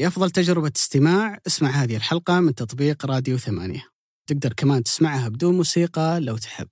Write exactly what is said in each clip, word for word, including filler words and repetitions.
لأفضل تجربة استماع اسمع هذه الحلقة من تطبيق راديو ثمانية. تقدر كمان تسمعها بدون موسيقى لو تحب.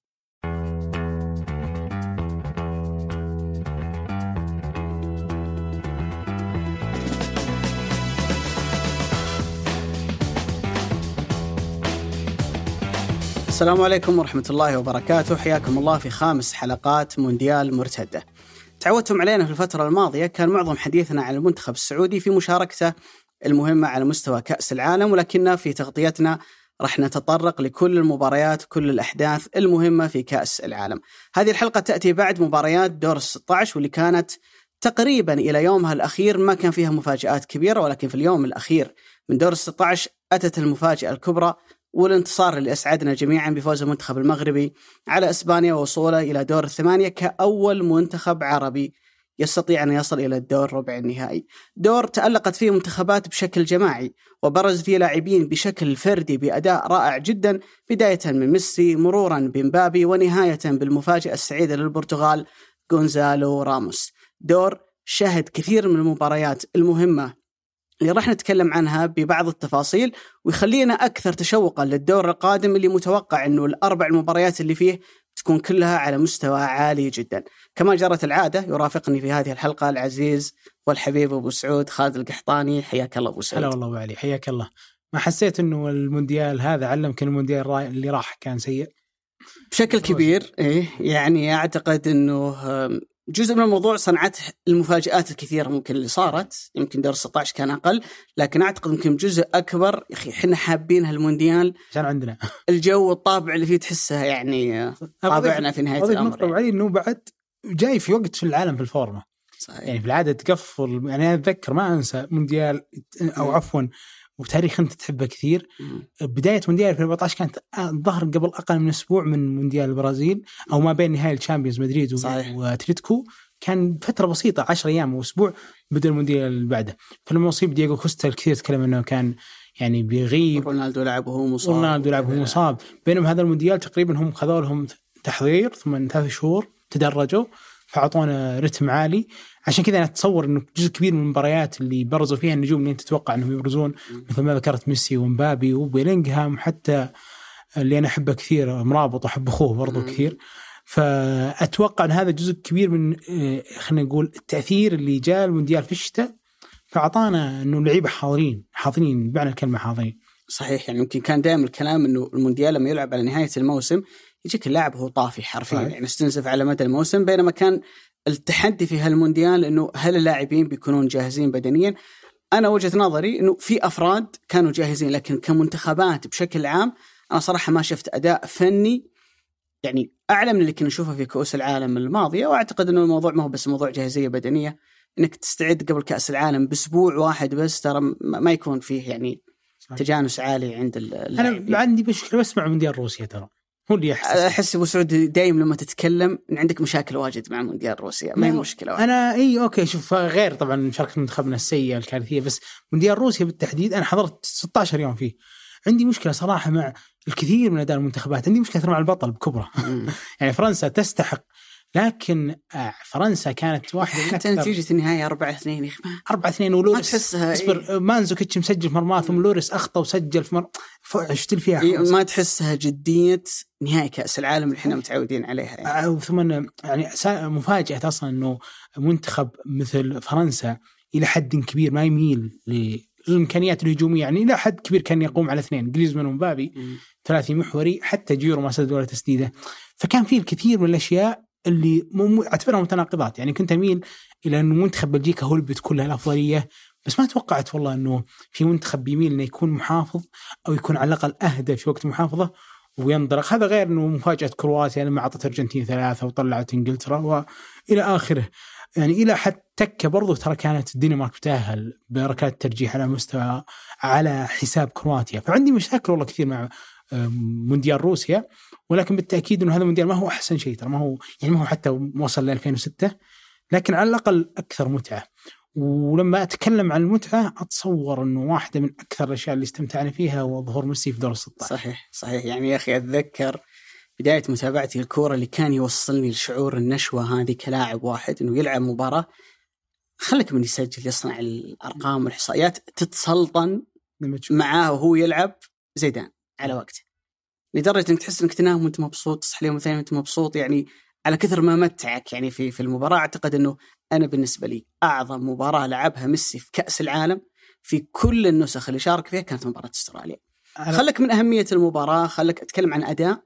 السلام عليكم ورحمة الله وبركاته. حياكم الله في خامس حلقات مونديال مرتدة. تعودتم علينا في الفترة الماضية كان معظم حديثنا عن المنتخب السعودي في مشاركته المهمة على مستوى كأس العالم، ولكننا في تغطيتنا رح نتطرق لكل المباريات كل الأحداث المهمة في كأس العالم. هذه الحلقة تأتي بعد مباريات دور الستة عشر واللي كانت تقريبا إلى يومها الأخير ما كان فيها مفاجآت كبيرة، ولكن في اليوم الأخير من دور الستة عشر أتت المفاجأة الكبرى والانتصار اللي أسعدنا جميعا بفوز المنتخب المغربي على إسبانيا ووصوله إلى دور الثمانية كأول منتخب عربي يستطيع أن يصل إلى الدور ربع النهائي. دور تألقت فيه منتخبات بشكل جماعي وبرز فيه لاعبين بشكل فردي بأداء رائع جدا، بداية من ميسي مرورا بمبابي ونهاية بالمفاجأة السعيدة للبرتغال غونزالو راموس. دور شهد كثير من المباريات المهمة اللي راح نتكلم عنها ببعض التفاصيل ويخلينا أكثر تشوقا للدور القادم اللي متوقع أنه الأربع المباريات اللي فيه تكون كلها على مستوى عالي جدا. كما جرت العادة يرافقني في هذه الحلقة العزيز والحبيب أبو سعود خالد القحطاني. حياك الله أبو سعود. هلا والله أبو علي، حياك الله. ما حسيت أنه المونديال هذا علمك المونديال اللي راح كان سيء بشكل كبير؟ إيه يعني أعتقد أنه جزء من الموضوع صنعته المفاجآت الكثيرة ممكن اللي صارت، يمكن دور ستة عشر كان أقل، لكن أعتقد يمكن جزء أكبر يخي إحنا حابين هالمونديال عشان عندنا الجو والطابع اللي فيه تحسها يعني طابعنا في نهاية الأمر. يعني. علي إنه بعد جاي في وقت في العالم في الفورمة صحيح. يعني في العادة تقفل، يعني أنا أتذكر ما أنسى مونديال أو عفوا وبتاريخ أنت تحبه كثير م. بداية مونديال في أربعة عشر كانت ظهر قبل أقل من أسبوع من مونديال البرازيل أو ما بين نهائي الشامبيونز مدريد وأتلتيكو، كان فترة بسيطة عشر أيام وأسبوع بدأ المونديال اللي بعده. فلما أصيب دييغو كوستا الكثير تكلم أنه كان يعني بيغيب، رونالدو لعبه هو مصاب رونالدو لعبه هو مصاب، بينما هذا المونديال تقريبا هم خذوا لهم تحضير ثم ثلاث شهور تدرجوا فعطونا رتم عالي. عشان كذا أنا أتصور إنه جزء كبير من المباريات اللي برزوا فيها النجوم اللي أنت تتوقع إنهم يبرزون مثل ما ذكرت ميسي ومبابي وبيلينغهام، حتى اللي أنا أحبه كثير مرابط وأحب أخوه برضو كثير. فأتوقع أن هذا جزء كبير من خلينا نقول التأثير اللي جاء المونديال في الشتاء، فعطانا إنه اللعيبة حاضرين حاضرين بمعنى الكلمة حاضرين. صحيح، يعني يمكن كان دائما الكلام إنه المونديال لما يلعب على نهاية الموسم يجيك اللاعب هو طافي حرفيا يعني استنزف على مدى الموسم، بينما كان التحدي في هالمونديال إنه هل اللاعبين بيكونون جاهزين بدنيا. أنا وجهة نظري إنه في أفراد كانوا جاهزين، لكن كمنتخبات بشكل عام أنا صراحة ما شفت أداء فني يعني أعلى من اللي كنا نشوفه في كؤوس العالم الماضية. وأعتقد إنه الموضوع ما هو بس موضوع جاهزية بدنية، إنك تستعد قبل كأس العالم بأسبوع واحد بس ترى ما يكون فيه يعني تجانس عالي عند اللاعبين. أنا عندي مشكلة بس مع مونديال روسيا، ترى هو اللي يحس أحس أبو سعود دايم لما تتكلم إن عندك مشاكل واجد مع مونديال روسيا. ما هي مشكلة واحد. أنا إيه أوكي شوف، غير طبعا مشاركة منتخبنا السيئة الكارثية، بس مونديال روسيا بالتحديد أنا حضرت ستة عشر يوم فيه. عندي مشكلة صراحة مع الكثير من أداء المنتخبات، عندي مشكلة مع البطل بكبرة يعني فرنسا تستحق، لكن فرنسا كانت واحدة من حتى نتيجة النهاية أربعة اثنين يا أخي أربعة اثنين ولوريس تحسها إيه؟ مانزوكيتش مسجل في مرمى ثم لوريس أخطأ وسجل في مرمى، عشت فيها إيه ما تحسها جدية نهاية كأس العالم اللي احنا متعودين عليها يعني. ثم يعني مفاجأة أصلا إنه منتخب مثل فرنسا إلى حد كبير ما يميل للإمكانيات الهجومية، يعني إلى حد كبير كان يقوم على اثنين جريزمان ومبابي ثلاثي محوري، حتى جيرو ما سدد ولا تسديده. فكان فيه الكثير من الأشياء اللي مم... اعتبرها متناقضات. يعني كنت أميل إلى أنه منتخب بلجيكا هو اللي بتكون له الأفضلية، بس ما توقعت والله أنه في منتخب بيميل أنه يكون محافظ أو يكون على الأقل أهدى في وقت محافظة وينطلق. هذا غير أنه مفاجأة كرواتيا لما عطت أرجنتين ثلاثة وطلعت إنجلترا وإلى آخره. يعني إلى حد تكة برضو ترى كانت الدنمارك تتأهل بركات ترجيح على مستوى على حساب كرواتيا. فعندي مشاكل والله كثير مع مونديال روسيا، ولكن بالتأكيد إنه هذا المونديال ما هو أحسن شيء، ترى ما هو يعني ما هو حتى وصل ل ألفين وستة، لكن على الأقل أكثر متعة. ولما أتكلم عن المتعة أتصور أنه واحدة من أكثر الأشياء اللي استمتعنا فيها هو ظهور ميسي في دور الستة. صحيح صحيح يعني يا أخي أتذكر بداية متابعتي الكورة اللي كان يوصلني لشعور النشوة هذه كلاعب واحد، إنه يلعب مباراة خلك من يسجل يصنع الأرقام والإحصائيات تتسلطن معاه وهو يلعب زيدان على وقته، لدرجة إنك تحس إنك تنام وأنت مبسوط، تصحى اليوم الثاني وأنت مبسوط، يعني على كثر ما متعك يعني في في المباراة. أعتقد إنه أنا بالنسبة لي أعظم مباراة لعبها ميسي في كأس العالم في كل النسخ اللي شارك فيها كانت مباراة استراليا. خلك من أهمية المباراة، خلك أتكلم عن أداء.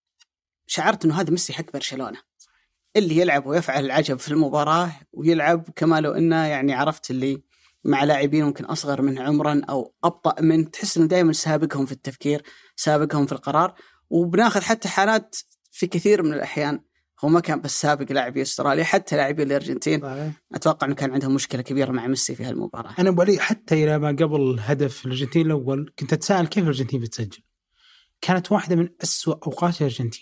شعرت إنه هذا ميسي حق برشلونة اللي يلعب ويفعل العجب في المباراة، ويلعب كما لو إنه يعني عرفت اللي مع لاعبين ممكن أصغر منه عمرا أو أبطأ منه، تحس إنه دائما سابقهم في التفكير، سابقهم في القرار. وبناخذ حتى حالات في كثير من الأحيان هو ما كان بس سابق لاعبي استراليا، حتى لاعبي الأرجنتين أتوقع أنه كان عندهم مشكلة كبيرة مع ميسي في هالمباراة. أنا بقولي حتى إلى ما قبل هدف الأرجنتين الأول كنت أتساءل كيف الأرجنتين بتسجل. كانت واحدة من أسوأ أوقات الأرجنتين،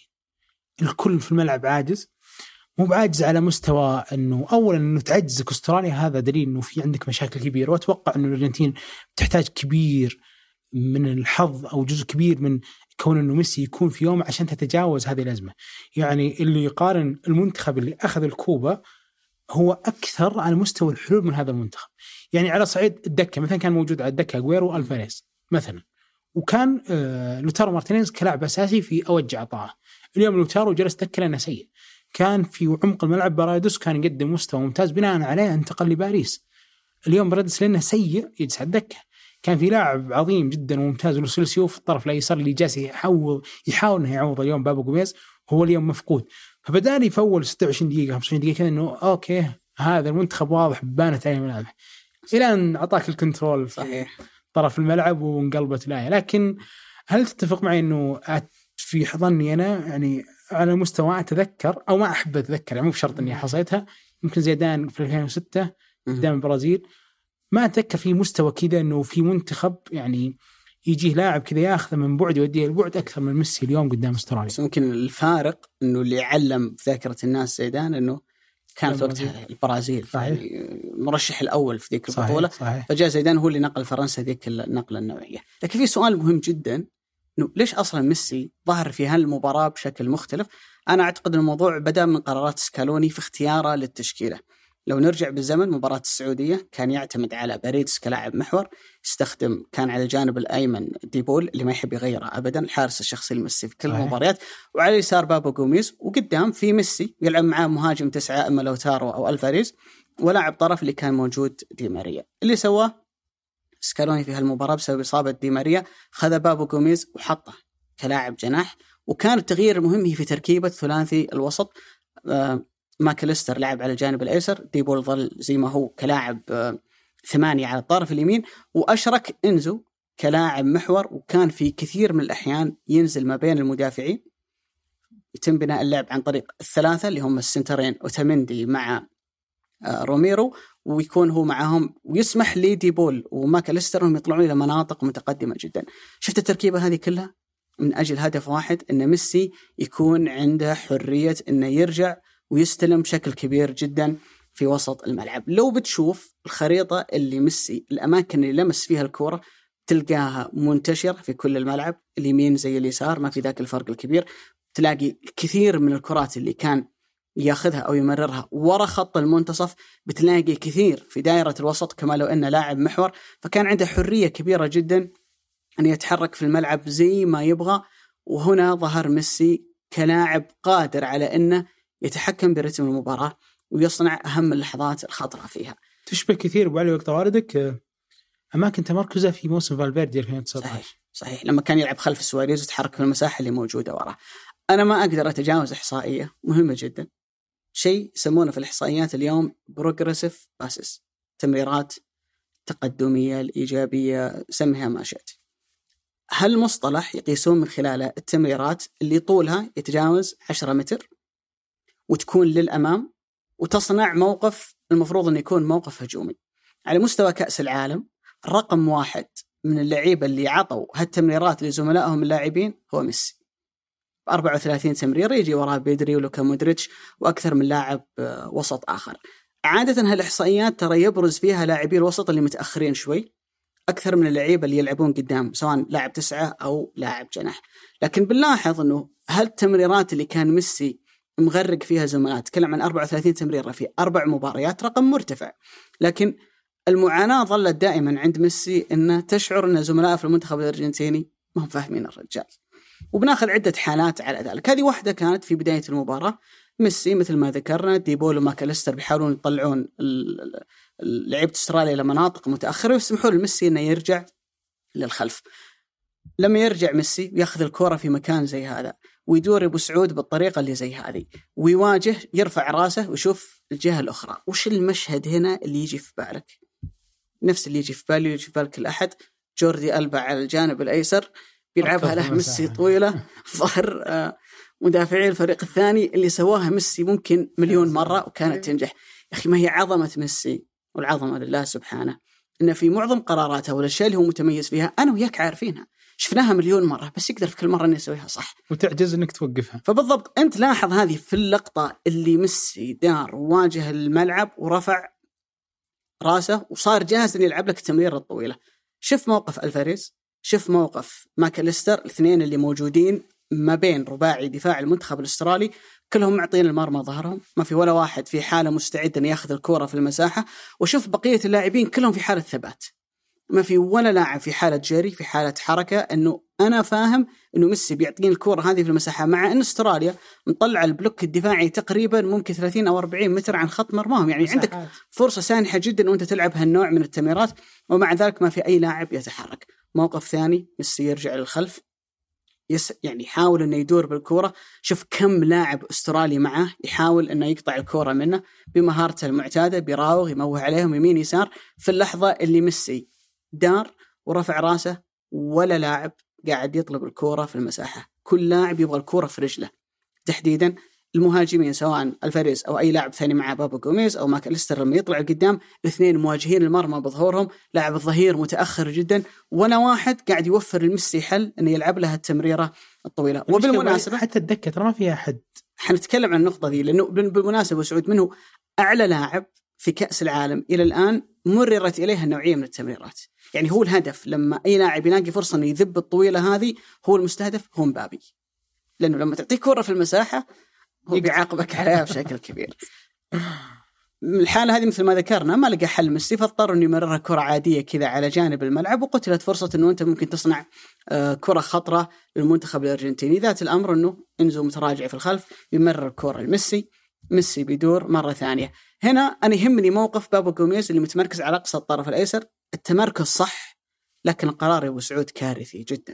الكل في الملعب عاجز، مو بعاجز على مستوى أنه أولا أنه تعجزك أستراليا، هذا دليل أنه في عندك مشاكل كبيرة. وأتوقع أنه الأرجنتين بتحتاج كبير من الحظ أو جزء كبير من كون أنه ميسي يكون في يوم عشان تتجاوز هذه الأزمة. يعني اللي يقارن المنتخب اللي أخذ الكوبا هو أكثر على مستوى الحلول من هذا المنتخب. يعني على صعيد الدكة مثلا كان موجود على الدكة أغويرو والفاريز مثلا، وكان آه لوتارو مارتينيز كلاعب أساسي في أوج عطاءه. اليوم لوتارو جلس دكة لأنه سيء. كان في عمق الملعب بارادوس كان يقدم مستوى ممتاز، بناء عليه انتقل لباريس. اليوم بارادوس لأنه سيء يجلس على الدكة. كان في لاعب عظيم جدا وممتاز لوسيلسيو في الطرف الأيسر اللي جالس يحاول يحاول انه يعوض اليوم بابو غوميز، هو اليوم مفقود. فبدأ لي في أول ستة وعشرين دقيقة خمسة وعشرين دقيقة كذا إنه أوكي هذا المنتخب واضح بانت عليه ملامح، إلى أن أعطاك الكنترول صحيح طرف الملعب وانقلبت الآية. لكن هل تتفق معي إنه في حظني أنا يعني على مستوى أتذكر أو ما أحب أتذكر، يعني مو بشرط إني حصيتها، يمكن زيدان في ألفين وستة قدام البرازيل، ما أتذكر في مستوى كذا إنه في منتخب يعني يجيه لاعب كذا ياخذه من بعد يوديه البعد أكثر من ميسي اليوم قدام استراليا. ممكن الفارق إنه اللي علم في ذاكرة الناس زيدان إنه كانت وقتها البرازيل يعني مرشح الأول في ذيك البطولة، فجاء زيدان هو اللي نقل فرنسا ذيك النقلة النوعية. لكن في سؤال مهم جدا، إنه ليش أصلا ميسي ظهر في هالمباراة بشكل مختلف؟ أنا أعتقد أن الموضوع بدأ من قرارات سكالوني في اختياره للتشكيلة. لو نرجع بالزمن مباراة السعودية كان يعتمد على باريدس كلاعب محور، يستخدم كان على الجانب الأيمن ديبول اللي ما يحب يغيره أبدا، الحارس الشخصي لميسي في كل المباريات، وعلى اليسار بابو غوميز، وقدام في ميسي يلعب معاه مهاجم تسعة إما لوتارو أو الفاريز، ولاعب طرف اللي كان موجود دي ماريا. اللي سواه سكالوني في هالمباراة بسبب إصابة دي ماريا خذ بابو غوميز وحطه كلاعب جناح، وكان التغيير المهم هي في تركيبة ثلاثي الوسط. آه ماكاليستر لعب على الجانب الأيسر، ديبول ظل زي ما هو كلاعب آه ثمانية على الطرف اليمين، وأشرك إنزو كلاعب محور، وكان في كثير من الأحيان ينزل ما بين المدافعين. يتم بناء اللعب عن طريق الثلاثة اللي هم السنترين أوتاميندي مع آه روميرو، ويكون هو معهم، ويسمح لي ديبول وماكاليستر انهم يطلعون الى مناطق متقدمه جدا. شفت التركيبه هذه كلها من اجل هدف واحد، ان ميسي يكون عنده حريه انه يرجع ويستلم بشكل كبير جدا في وسط الملعب. لو بتشوف الخريطه اللي ميسي الاماكن اللي لمس فيها الكره تلقاها منتشره في كل الملعب، اليمين زي اليسار ما في ذاك الفرق الكبير. تلاقي كثير من الكرات اللي كان ياخذها أو يمررها ورا خط المنتصف بتلاقي كثير في دائرة الوسط كما لو أنه لاعب محور، فكان عنده حرية كبيرة جدا أن يتحرك في الملعب زي ما يبغى. وهنا ظهر ميسي كلاعب قادر على أنه يتحكم برتم المباراة ويصنع أهم اللحظات الخطرة فيها. تشبه كثير وعلى وقت واردك أماكن تمركزه في موسم فالفيردي ألفين وتسعة عشر. صحيح. صحيح لما كان يلعب خلف سواريز وتحرك في المساحة اللي موجودة وراه. أنا ما أقدر أتجاوز إحصائية مهمة جدا، شيء يسمونه في الإحصائيات اليوم بروجريسيف باسس، تمريرات تقدمية الإيجابية، سميها ما شئت. هالمصطلح يقيسون من خلاله التمريرات اللي طولها يتجاوز عشرة متر وتكون للأمام وتصنع موقف المفروض أن يكون موقف هجومي. على مستوى كأس العالم رقم واحد من اللعيبة اللي عطوا هالتمريرات لزملائهم اللاعبين هو ميسي، أربعة وثلاثين تمريرة، يجي وراه بيدري ولوكا مودريتش وأكثر من لاعب وسط آخر. عادة هالإحصائيات ترى يبرز فيها لاعبي الوسط اللي متأخرين شوي أكثر من اللعيبة اللي يلعبون قدام، سواء لاعب تسعة أو لاعب جناح. لكن بنلاحظ أنه هالتمريرات اللي كان ميسي مغرق فيها زملاء، تكلم عن أربعة وثلاثين تمريرة في أربع مباريات، رقم مرتفع. لكن المعاناة ظلت دائما عند ميسي أنه تشعر أن زملائه في المنتخب الأرجنتيني ما هم فاهمين الرجال، وبناخذ عدة حالات على ذلك. هذه واحدة كانت في بداية المباراة، ميسي مثل ما ذكرنا ديبول وماكاليستر بيحاولون يطلعون لعيبة استراليا إلى مناطق متأخرة ويسمحون لميسي أنه يرجع للخلف. لما يرجع ميسي ياخذ الكرة في مكان زي هذا ويدور أبو سعود بالطريقة اللي زي هذه ويواجه، يرفع راسه ويشوف الجهة الأخرى. وش المشهد هنا اللي يجي في بالك؟ نفس اللي يجي في بالي يجي في بالك الأحد، جوردي ألبا على الجانب الأيسر بيلعبها له ميسي طويلة ظهر مدافعي الفريق الثاني، اللي سواها ميسي ممكن مليون مرة وكانت تنجح. يا أخي ما هي عظمة ميسي والعظمة لله سبحانه، إنه في معظم قراراته والأشياء اللي هو متميز فيها أنا وياك عارفينها، شفناها مليون مرة، بس يقدر في كل مرة إنه يسويها صح وتعجز إنك توقفها. فبالضبط أنت لاحظ هذه في اللقطة اللي ميسي دار وواجه الملعب ورفع راسه وصار جاهز إنه يلعب لك التمريرة الطويلة. شوف موقف ألفاريز، شوف موقف ماكاليستر، الاثنين اللي موجودين ما بين رباعي دفاع المنتخب الأسترالي كلهم معطين المرمى ظهرهم، ما في ولا واحد في حالة مستعد أن يأخذ الكرة في المساحة. وشوف بقية اللاعبين كلهم في حالة ثبات، ما في ولا لاعب في حالة جري في حالة حركة، أنه أنا فاهم أنه ميسي بيعطيني الكرة هذه في المساحة، مع أن أستراليا مطلع البلوك الدفاعي تقريبا ممكن ثلاثين أو أربعين متر عن خط مرماهم، يعني مساحات. عندك فرصة سانحة جدا وأنت تلعب هالنوع من التمريرات، ومع ذلك ما في أي لاعب يتحرك. موقف ثاني ميسي يرجع للخلف، يس يعني يحاول أنه يدور بالكرة، شوف كم لاعب أسترالي معه يحاول أنه يقطع الكرة منه بمهارته المعتادة، بيراوغ يموه عليهم يمين يسار. في اللحظة اللي ميسي دار ورفع راسه ولا لاعب قاعد يطلب الكرة في المساحة، كل لاعب يبغى الكرة في رجله، تحديدا المهاجمين سواء الفاريز أو أي لاعب ثاني مع بابا غوميز أو ماكاليستر. لما يطلع قدام الاثنين مواجهين المرمى بظهورهم، لاعب الظهير متأخر جدا، ولا واحد قاعد يوفر الميسي حل أنه يلعب لها التمريرة الطويلة. وبالمناسبة حتى الدكة ترى ما فيها حد، حنتكلم عن النقطة دي، لأنه بالمناسبة سعود منه أعلى لاعب في كأس العالم إلى الآن مررت إليها النوعية من التمريرات. يعني هو الهدف لما أي لاعب يلاقي فرصة أنه يذب الطويلة هذه، هو المستهدف هو مبابي، لأنه لما تعطيه كرة في المساحة هو بيعاقبك عليها بشكل كبير. الحالة هذه مثل ما ذكرنا ما لقى حل ميسي، فاضطر أنه يمررها كرة عادية كذا على جانب الملعب، وقتلت فرصة أنه أنت ممكن تصنع كرة خطرة للمنتخب الأرجنتيني. ذات الأمر أنه إنزو متراجع في الخلف يمرر الكرة لميسي، ميسي بيدور مرة ثانية. هنا أنا يهمني موقف بابا غوميز اللي متمركز على أقصى الطرف الأيسر، التمركز صح لكن القرار يا أبو سعود كارثي جدا.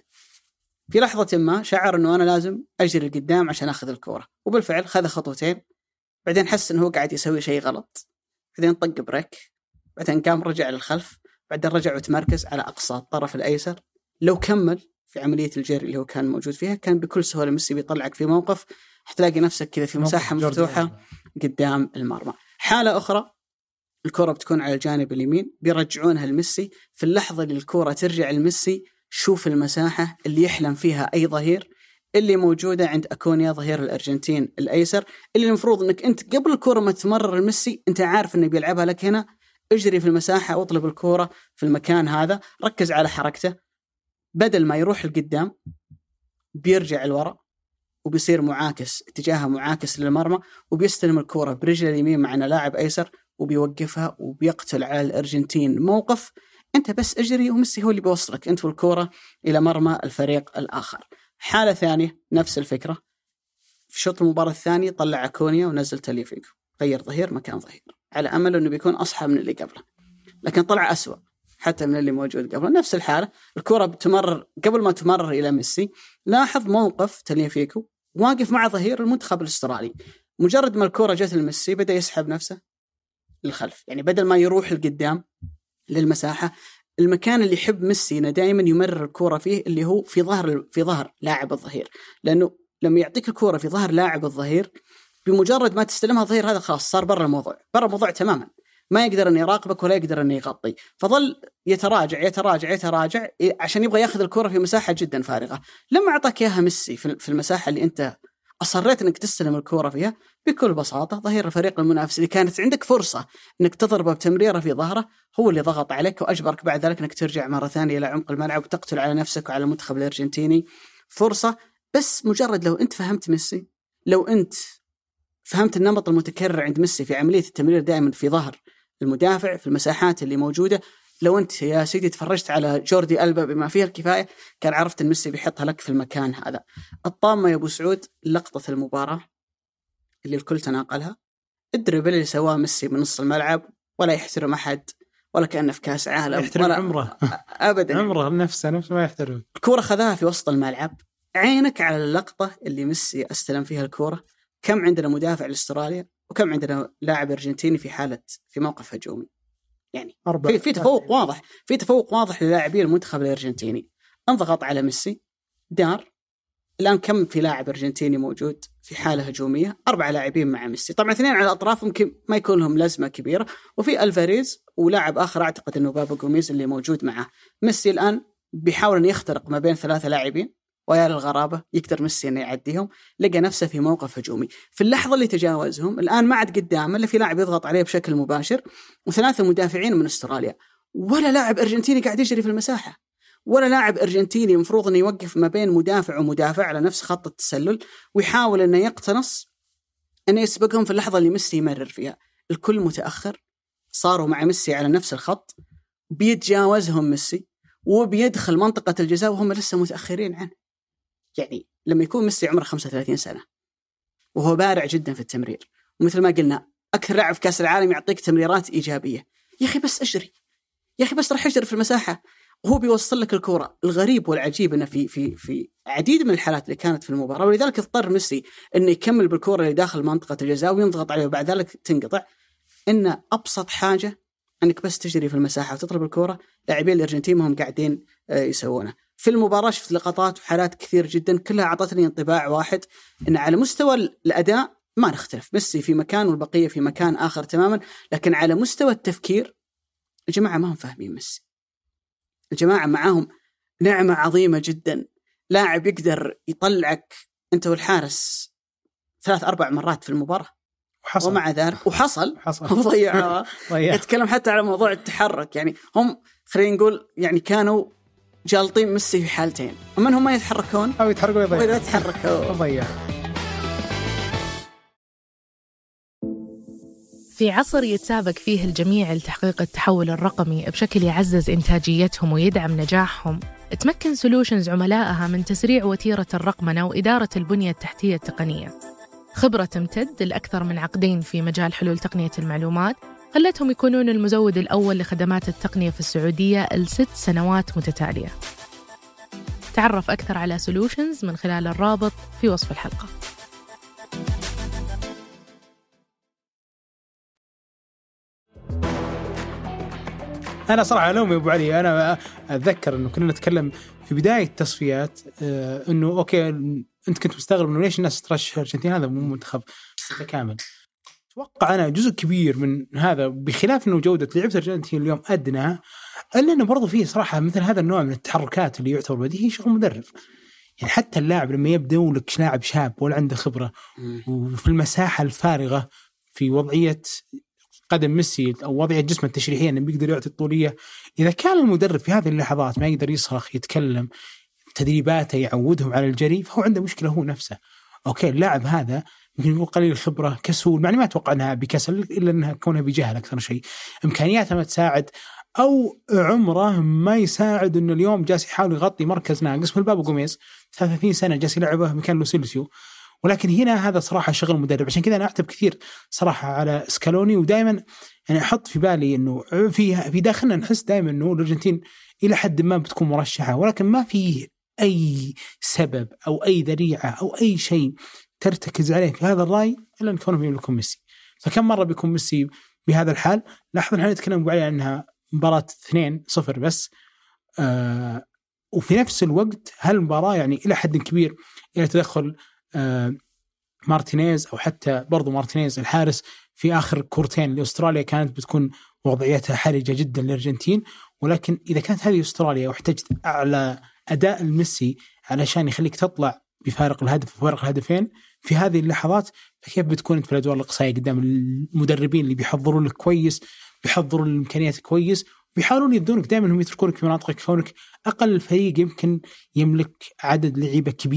في لحظة ما شعر أنه أنا لازم أجري القدام عشان أخذ الكرة، وبالفعل خذ خطوتين، بعدين حس أنه هو قاعد يسوي شيء غلط، بعدين طق بريك، بعدين قام رجع للخلف، بعدين رجع وتمركز على أقصى الطرف الأيسر. لو كمل في عملية الجري اللي هو كان موجود فيها كان بكل سهولة ميسي بيطلعك في موقف حتلاقي نفسك كذا في مساحة مفتوحة قدام المرمى. حالة أخرى الكرة بتكون على الجانب اليمين، بيرجعونها لميسي، في اللحظة اللي الكرة ترجع لميسي شوف المساحة اللي يحلم فيها أي ظهير اللي موجودة عند أكونيا ظهير الأرجنتين الأيسر، اللي المفروض أنك أنت قبل الكرة ما تمرر الميسي أنت عارف أنه بيلعبها لك هنا، اجري في المساحة واطلب الكرة في المكان هذا، ركز على حركته، بدل ما يروح القدام بيرجع الوراء وبيصير معاكس اتجاهه معاكس للمرمى، وبيستلم الكرة برجل اليمين معنا لاعب أيسر وبيوقفها وبيقتل على الأرجنتين موقف. أنت بس اجري وميسي هو اللي بيوصلك أنت والكرة إلى مرمى الفريق الآخر. حالة ثانية نفس الفكرة، في شوط المباراة الثاني طلع أكونيا ونزل تاليفيكو، غير ظهير مكان ظهير على أمل أنه بيكون أصحى من اللي قبله، لكن طلع أسوأ حتى من اللي موجود قبله. نفس الحالة الكرة بتمرر، قبل ما تمرر إلى ميسي لاحظ موقف تاليفيكو واقف مع ظهير المنتخب الأسترالي، مجرد ما الكرة جت لميسي بدأ يسحب نفسه للخلف، يعني بدل ما يروح القدام للمساحة، المكان اللي يحب ميسي إنه دائما يمرر الكرة فيه اللي هو في ظهر في ظهر لاعب الظهير، لأنه لما يعطيك الكرة في ظهر لاعب الظهير بمجرد ما تستلمها الظهير هذا خلاص صار برا الموضوع، برا الموضوع تماما، ما يقدر أن يراقبك ولا يقدر أن يغطي، فظل يتراجع يتراجع يتراجع عشان يبغى يأخذ الكرة في مساحة جدا فارغة. لما أعطاك إياها ميسي في المساحة اللي أنت أصريت أنك تستلم الكرة فيها، بكل بساطة ظهير الفريق المنافس اللي كانت عندك فرصة أنك تضربه بتمريرة في ظهره هو اللي ضغط عليك وأجبرك بعد ذلك أنك ترجع مرة ثانية إلى عمق الملعب وتقتل على نفسك وعلى المنتخب الأرجنتيني فرصة. بس مجرد لو أنت فهمت ميسي، لو أنت فهمت النمط المتكرر عند ميسي في عملية التمرير دائما في ظهر المدافع في المساحات اللي موجودة. لو أنت يا سيدي تفرجت على جوردي ألبا بما فيه الكفاية كان عرفت أن ميسي بيحطها لك في المكان هذا. الطامة يا أبو سعود لقطة المباراة اللي الكل تناقلها، الدربل اللي سواه ميسي من نص الملعب ولا يحترم أحد ولا كأنه في كاس عالم يحترم ولا عمره أبدا، عمره نفسه نفسه ما يحترم. الكرة خذاها في وسط الملعب، عينك على اللقطة اللي ميسي استلم فيها الكرة. كم عندنا مدافع لاستراليا وكم عندنا لاعب أرجنتيني في حالة في موقف هجومي، يعني في في تفوق واضح في تفوق واضح للاعبي المنتخب الأرجنتيني. انضغط على ميسي دار. الآن كم في لاعب أرجنتيني موجود في حالة هجومية؟ أربعة لاعبين مع ميسي، طبعا اثنين على الأطراف ممكن ما يكون لهم لازمة كبيرة، وفي ألفاريز ولاعب آخر أعتقد أنه بابا غوميز اللي موجود معه. ميسي الآن بيحاول أن يخترق ما بين ثلاثة لاعبين، ويا للغرابة يقدر ميسي أن يعديهم. لقى نفسه في موقف هجومي في اللحظة اللي تجاوزهم. الآن ما عاد قدامه إلا في لاعب يضغط عليه بشكل مباشر وثلاثة مدافعين من أستراليا، ولا لاعب أرجنتيني قاعد يجري في المساحة، ولا لاعب أرجنتيني مفروض أنه يوقف ما بين مدافع ومدافع على نفس خط التسلل ويحاول أنه يقتنص أنه يسبقهم في اللحظة اللي ميسي يمرر فيها. الكل متأخر، صاروا مع ميسي على نفس الخط، بيتجاوزهم ميسي وبيدخل منطقة الجزاء وهم لسه متأخرين عنه. يعني لما يكون ميسي عمره خمسة وثلاثين سنة وهو بارع جدا في التمرير، ومثل ما قلنا أكثر لاعب في كأس العالم يعطيك تمريرات إيجابية، يا أخي بس أجري، يا أخي بس راح يجري في المساحة وهو بيوصل لك الكرة. الغريب والعجيب أنه في في في عديد من الحالات اللي كانت في المباراة، ولذلك اضطر ميسي أنه يكمل بالكرة اللي داخل منطقة الجزاء وينضغط عليه وبعد ذلك تنقطع. إن أبسط حاجة أنك بس تجري في المساحة وتطلب الكرة. لاعبين الأرجنتين هم قاعدين يسوونه. في المباراة شفت لقطات وحالات كثير جدا كلها أعطتني انطباع واحد، إن على مستوى الأداء ما نختلف، ميسي في مكان والبقية في مكان آخر تماما، لكن على مستوى التفكير الجماعة ما هم فاهمين ميسي. الجماعة معاهم نعمة عظيمة جدا، لاعب يقدر يطلعك أنت والحارس ثلاث أربع مرات في المباراة وحصل. ومع ذلك وحصل وضيعها. يتكلم حتى على موضوع التحرك، يعني هم خلينا نقول يعني كانوا جالطين ميسي في حالتين، ومنهم ما يتحركون أو يتحركوا يضيع، وإذا يتحركوا يضيع. في عصر يتسابق فيه الجميع لتحقيق التحول الرقمي بشكل يعزز إنتاجيتهم ويدعم نجاحهم، تمكن سولوشنز عملائها من تسريع وتيرة الرقمنة وإدارة البنية التحتية التقنية. خبرة تمتد لأكثر من عقدين في مجال حلول تقنية المعلومات خلتهم يكونون المزود الأول لخدمات التقنية في السعودية لست سنوات متتالية. تعرف أكثر على سولوشنز من خلال الرابط في وصف الحلقة. أنا صراحة لوم يا أبو علي، أنا أتذكر إنه كنا نتكلم في بداية التصفيات آه إنه أوكي أنت كنت مستغرب إنه ليش الناس ترشح الأرجنتين، هذا مو منتخب متكامل. أتوقع أنا جزء كبير من هذا، بخلاف إنه جودة لعبة الأرجنتين اليوم أدنى، إلا إنه برضو فيه صراحة مثل هذا النوع من التحركات اللي يعتبر بديهي شغل مدرب. يعني حتى اللاعب لما يبدأ لك لاعب شاب ولا عنده خبرة وفي المساحة الفارغة في وضعية قدم ميسي أو وضعية جسمه التشريحية أنه بيقدر يعطي الطولية، إذا كان المدرب في هذه اللحظات ما يقدر يصرخ يتكلم تدريباته يعودهم على الجري، فهو عنده مشكلة هو نفسه. أوكي اللاعب هذا يمكن يكون قليل الخبرة كسول، معني ما أتوقع أنها بكسل إلا أنها كونها بجهل أكثر شيء، إمكانياتها ما تساعد أو عمره ما يساعد. إنه اليوم جالس يحاول يغطي مركز ناقص في البابا غوميز ثلاثين سنة جالس يلعبه مكان لوسيلسيو، ولكن هنا هذا صراحة شغل مدرب. عشان كذا أنا أعتب كثير صراحة على سكالوني، ودائما يعني أحط في بالي إنه في في داخلنا نحس دائما إنه الأرجنتين إلى حد ما بتكون مرشحة، ولكن ما في أي سبب أو أي ذريعة أو أي شيء ترتكز عليه في هذا الرأي إلا أن كونهم يملكون ميسي. فكم مرة بيكون ميسي بهذا الحال؟ لاحظنا احنا نتكلم عليها أنها مباراة اثنين صفر بس، آه وفي نفس الوقت هالمباراة يعني إلى حد كبير إلى تدخل آه مارتينيز أو حتى برضو مارتينيز الحارس في آخر كورتين لأستراليا كانت بتكون وضعيتها حرجة جدا للأرجنتين. ولكن إذا كانت هذه أستراليا واحتجت على أداء الميسي علشان يخليك تطلع بفارق الهدف وفارق الهدفين في هذه اللحظات، فكيف بتكون أنت في الأدوار الإقصائية قدام المدربين اللي بيحضروا لك كويس، بيحضروا الإمكانيات كويس، بيحاولون يدونك دائما هم يتركونك في مناطقك، كونك أقل فريق يمكن يملك عدد لعيبة كبير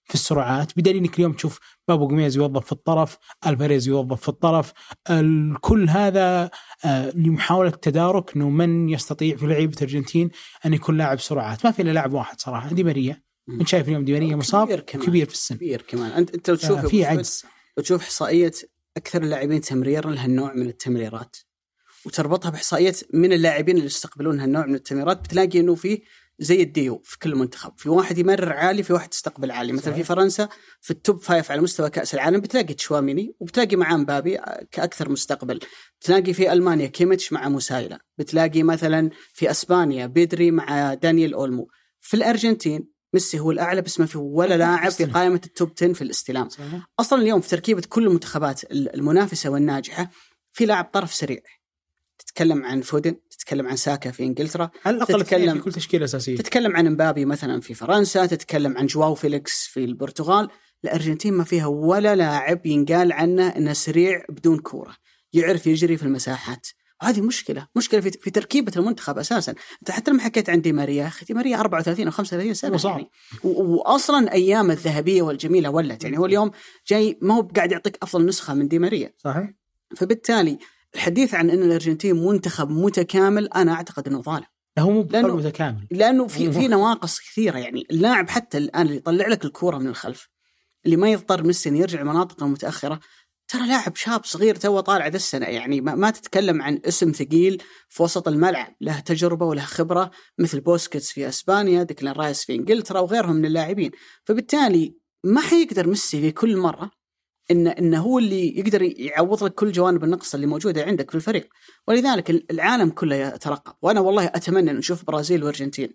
في السرعات، بدليل انك اليوم تشوف بابو جوميز يوظف في الطرف، الفاريز يوظف في الطرف، كل هذا لمحاولة تدارك انه من يستطيع في لعيبة الارجنتين ان يكون لاعب سرعات. ما في الا لاعب واحد صراحة، دي ماريا. انت شايف اليوم دي ماريا مصاب كبير, كبير في السن، كبير كمان. انت انت لو تشوف في عجز، لو تشوف احصائية اكثر اللاعبين تمريرا لهالنوع من التمريرات وتربطها باحصائية من اللاعبين اللي يستقبلون هالنوع من التمريرات، بتلاقي انه في زي الديو في كل منتخب، في واحد يمرر عالي، في واحد يستقبل عالي. مثلا في فرنسا في التوب فايف على مستوى كأس العالم بتلاقي تشواميني، وبتلاقي معاه مبابي كأكثر مستقبل. بتلاقي في ألمانيا كيميتش مع موسايلا، بتلاقي مثلا في أسبانيا بيدري مع دانيال أولمو. في الأرجنتين ميسي هو الأعلى، بس ما في ولا لاعب في قائمة التوب عشرة في الاستلام. أصلا اليوم في تركيبة كل المنتخبات المنافسة والناجحة في لاعب طرف سريع. تتكلم عن فودن، تتكلم عن ساكا في إنجلترا، على الأقل تتكلم في كل تشكيلة أساسية، تتكلم عن مبابي مثلا في فرنسا، تتكلم عن جواو فيليكس في البرتغال. الأرجنتين ما فيها ولا لاعب ينقال عنه إنه سريع بدون كورة، يعرف يجري في المساحات. وهذه مشكلة مشكلة في في تركيبة المنتخب أساسا. أنت حتى لما حكيت عن دي ماريا، أخي دي ماريا أربعة وثلاثين أو خمسة وثلاثين سنة يعني، وأصلا أيام الذهبية والجميلة ولت يعني. هو اليوم جاي ما هو قاعد يعطيك أفضل نسخة من دي ماريا، صحيح. فبالتالي الحديث عن أن الأرجنتين منتخب متكامل أنا أعتقد أنه ظالم. لا، هو مو لأنه متكامل، لأنه في في نواقص كثيرة. يعني اللاعب حتى الآن اللي يطلع لك الكورة من الخلف، اللي ما يضطر ميسي يرجع المناطق المتأخرة، ترى لاعب شاب صغير تو طالع ذا السنة. يعني ما, ما تتكلم عن اسم ثقيل في وسط الملعب، له تجربة وله خبرة مثل بوسكيتس في أسبانيا، ديكلان رايس في إنجلترا وغيرهم من اللاعبين. فبالتالي ما حيقدر ميسي في كل مرة إن إنه هو اللي يقدر يعوض لك كل جوانب النقص اللي موجودة عندك في الفريق. ولذلك العالم كله يترقب، وأنا والله أتمنى أن نشوف برازيل وأرجنتين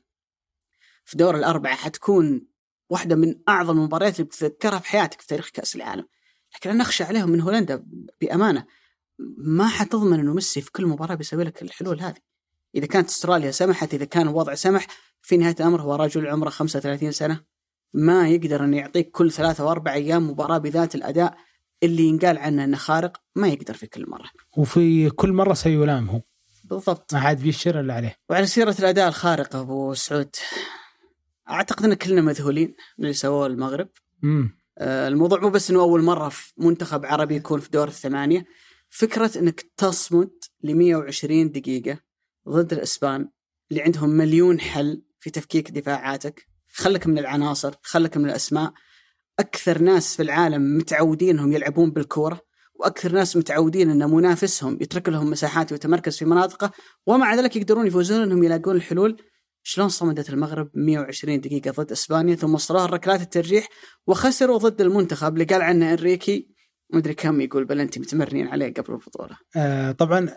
في دور الأربعة. حتكون واحدة من أعظم المباريات اللي بتذكرها في حياتك في تاريخ كأس العالم. لكن أنا أخشى عليهم من هولندا بأمانة. ما حتضمن إنه ميسي في كل مباراة بيسوي لك الحلول هذه. إذا كانت استراليا سمحت، إذا كان الوضع سمح، في نهاية الأمر هو رجل عمره خمسة وثلاثين سنة، ما يقدر أن يعطيك كل ثلاثة وأربع أيام مباراة بذات الأداء اللي ينقال عنه أنه خارق. ما يقدر في كل مرة، وفي كل مرة سيلامه بالضبط، ما عاد بيشر اللي عليه. وعلى سيرة الأداء الخارق أبو سعود، أعتقد أن كلنا مذهولين اللي سووه المغرب. مم. آه الموضوع مو بس أنه أول مرة في منتخب عربي يكون في دور الثمانية، فكرة أنك تصمد لمية وعشرين دقيقة ضد الإسبان اللي عندهم مليون حل في تفكيك دفاعاتك. خلك من العناصر، خلك من الأسماء. أكثر ناس في العالم متعودين أنهم يلعبون بالكورة، وأكثر ناس متعودين أن منافسهم يترك لهم مساحات ويتمركز في مناطقه، ومع ذلك يقدرون يفوزون أنهم يلاقون الحلول. شلون صمدت المغرب مية وعشرين دقيقة ضد إسبانيا، ثم وصلوها ركلات الترجيح وخسروا ضد المنتخب اللي قال عنه إنريكي مدري كم يقول بلنتي متمرنين عليه قبل البطولة. آه طبعا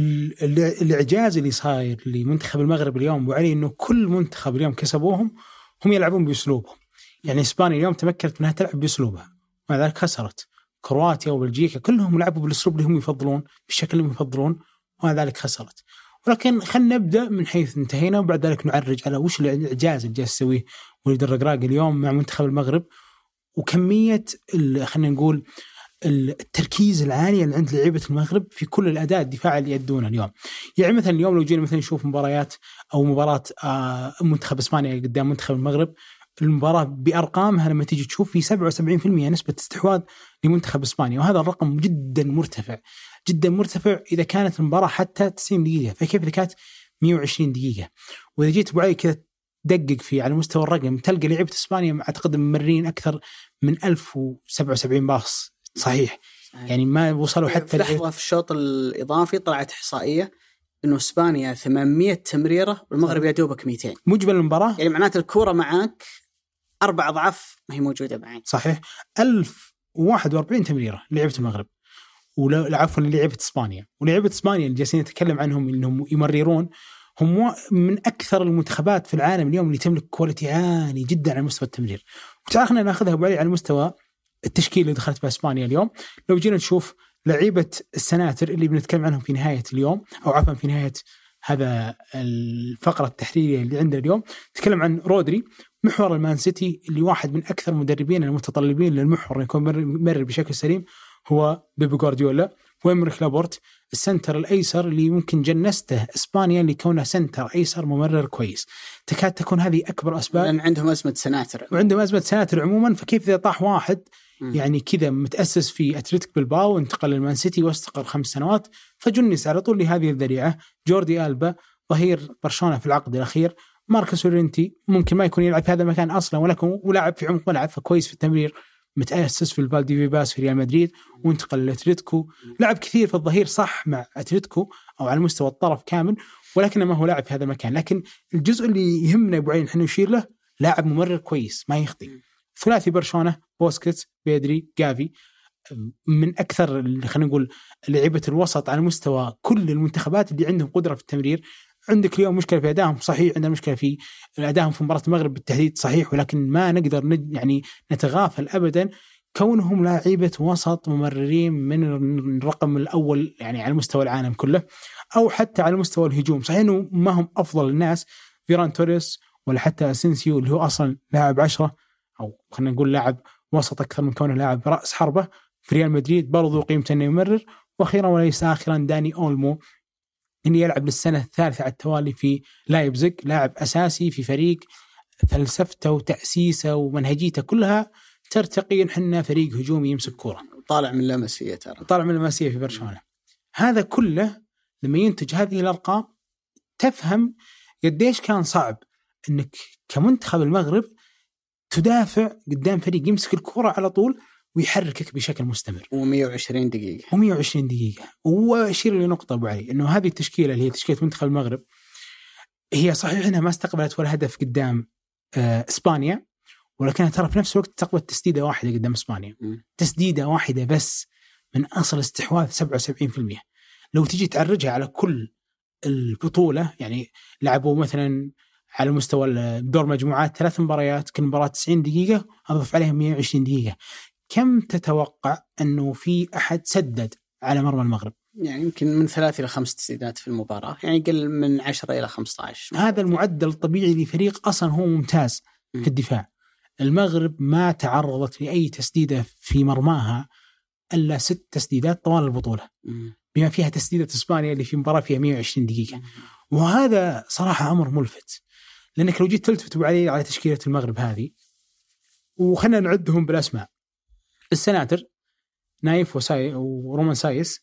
الإعجاز اللي صاير لمنتخب المغرب اليوم وعلي أنه كل منتخب اليوم كسبوهم هم يلعبون بأسلوبهم. يعني إسبانيا اليوم تمكنت منها تلعب بأسلوبها، ومع ذلك خسرت. كرواتيا وبلجيكا كلهم لعبوا بالأسلوب اللي هم يفضلون، بالشكل اللي هم يفضلون، ومع ذلك خسرت. ولكن خلنا نبدأ من حيث انتهينا، وبعد ذلك نعرج على وش الإعجاز اللي جالس يسويه وليد الرقراق اليوم مع منتخب المغرب، وكمية خلينا نقول التركيز العالي اللي عند لعيبة المغرب في كل الأداء الدفاعي اللي يدونه اليوم. يعني مثلا اليوم لو جينا مثلا نشوف مباريات أو مباراة منتخب إسبانيا قدام منتخب المغرب، المباراة بأرقامها لما تيجي تشوف في سبعة وسبعين بالمئة نسبة استحواذ لمنتخب إسبانيا، وهذا الرقم جدا مرتفع جدا مرتفع إذا كانت المباراة حتى تسعين دقيقة، فكيف إذا كانت مية وعشرين دقيقة؟ وإذا جيت أبو علي كذا دقق فيه على مستوى الرقم، تلقى لعيبة إسبانيا أعتقد ممرين أكثر من ألف وسبعة وسبعين باص صحيح. يعني ما وصلوا حتى في لحظة في الشوط الإضافي طلعت إحصائية إنه إسبانيا ثمانمئة تمريرة والمغرب يا دوبك مئتين مجمل المباراة. يعني معناته الكرة معاك أربع أضعاف ما هي موجودة معي. صحيح. ألف وواحد وأربعين تمريرة لعبة المغرب، ولا عفوا لعبة إسبانيا. ولعبة إسبانيا اللي جالسين نتكلم عنهم إنهم يمررون، هم من أكثر المنتخبات في العالم اليوم اللي تملك كواليتي عالي جدا على مستوى التمرير. وتعالى ناخذها أبو علي على مستوى التشكيل اللي دخلت بإسبانيا اليوم. لو جينا نشوف لعيبة السناتر اللي بنتكلم عنهم في نهاية اليوم، أو عفوا في نهاية هذا الفقرة التحريرية اللي عندنا اليوم، نتكلم عن رودري محور المان سيتي، اللي واحد من أكثر المدربين المتطلبين للمحور يكون مرر بشكل سليم هو بيب غوارديولا. وإمريك لابورت السنتر الأيسر اللي ممكن جنسته إسبانيا لكونه سنتر أيسر ممرر كويس. تكاد تكون هذه أكبر أسباب، لأن عندهم أزمة سناتر وعندهم أزمة سناتر عموما. فكيف إذا طاح واحد يعني كذا متأسس في أتلتيك بلباو وانتقل للمان سيتي واستقر خمس سنوات، فجنس على طول لهذه الذريعة. جوردي ألبا ظهير برشلونة في العقد الأخير، ماركوس لورينتي ممكن ما يكون يلعب في هذا المكان أصلا ولكن ولعب في عمق ملعب فكويس في التمرير، متأسس في الفالديفيباس في ريال مدريد وانتقل لأتلتيكو. لعب كثير في الظهير صح مع أتلتيكو أو على مستوى الطرف كامل، ولكن ما هو لاعب في هذا المكان. لكن الجزء اللي يهمنا أبو عين إحنا نشير له لاعب ممرر كويس ما يخطئ. ثلاثي برشلونة بوسكيتس بيدري جافي من أكثر خلينا نقول لعيبة الوسط على مستوى كل المنتخبات اللي عندهم قدرة في التمرير. عندك اليوم مشكلة في أدائهم صحيح، عندنا مشكلة في أدائهم في مباراة المغرب بالتحديد صحيح، ولكن ما نقدر ند يعني نتغافل أبدا كونهم لاعيبة وسط ممررين من الرقم الأول يعني على مستوى العالم كله أو حتى على مستوى الهجوم. صحيح إنه ما هم أفضل الناس فيران توريس ولا حتى أسينسيو اللي هو أصلا لاعب عشرة أو خلينا نقول لاعب وسط أكثر من كونه لاعب رأس حربة في ريال مدريد برضو قيمته إنه يمرر. وأخيرا وليس آخرا داني أولمو إنه يلعب للسنة الثالثة على التوالي في لايبزيغ، لاعب أساسي في فريق فلسفته وتأسيسه ومنهجيته كلها ترتقي نحن فريق هجومي يمسك كرة، طالع من اللمسية ترى طالع من اللمسية في برشلونة. هذا كله لما ينتج هذه الأرقام تفهم قديش كان صعب إنك كمنتخب المغرب تدافع قدام فريق يمسك الكرة على طول ويحركك بشكل مستمر ومئة وعشرين دقيقة ومئة وعشرين دقيقة. وأشير لنقطة أبو علي إنه هذه التشكيلة اللي هي تشكيلة منتخب المغرب هي صحيح إنها ما استقبلت ولا هدف قدام آه إسبانيا، ولكنها ترى في نفس الوقت استقبلت تسديدة واحدة قدام إسبانيا، م. تسديدة واحدة بس من أصل استحواذ سبعة وسبعين بالمئة. لو تيجي تعرجها على كل البطولة يعني لعبوا مثلا على مستوى دور مجموعات ثلاث مباريات كل مباراة تسعين دقيقة أضف عليها مئة وعشرين دقيقة، كم تتوقع أنه في أحد سدد على مرمى المغرب؟ يعني يمكن من ثلاث إلى خمس تسديدات في المباراة، يعني قل من عشرة إلى خمسة عشر. هذا المعدل الطبيعي لفريق أصلا هو ممتاز م. في الدفاع. المغرب ما تعرضت لأي تسديدة في مرماها إلا ست تسديدات طوال البطولة م. بما فيها تسديدة إسبانيا اللي في مباراة فيها مئة وعشرين دقيقة م. وهذا صراحة أمر ملفت، لأنك لو جيت تلتفت عليه على تشكيلة المغرب هذه وخلنا نعدهم بالأسماء: السناتر نايف وساي ورومان سايس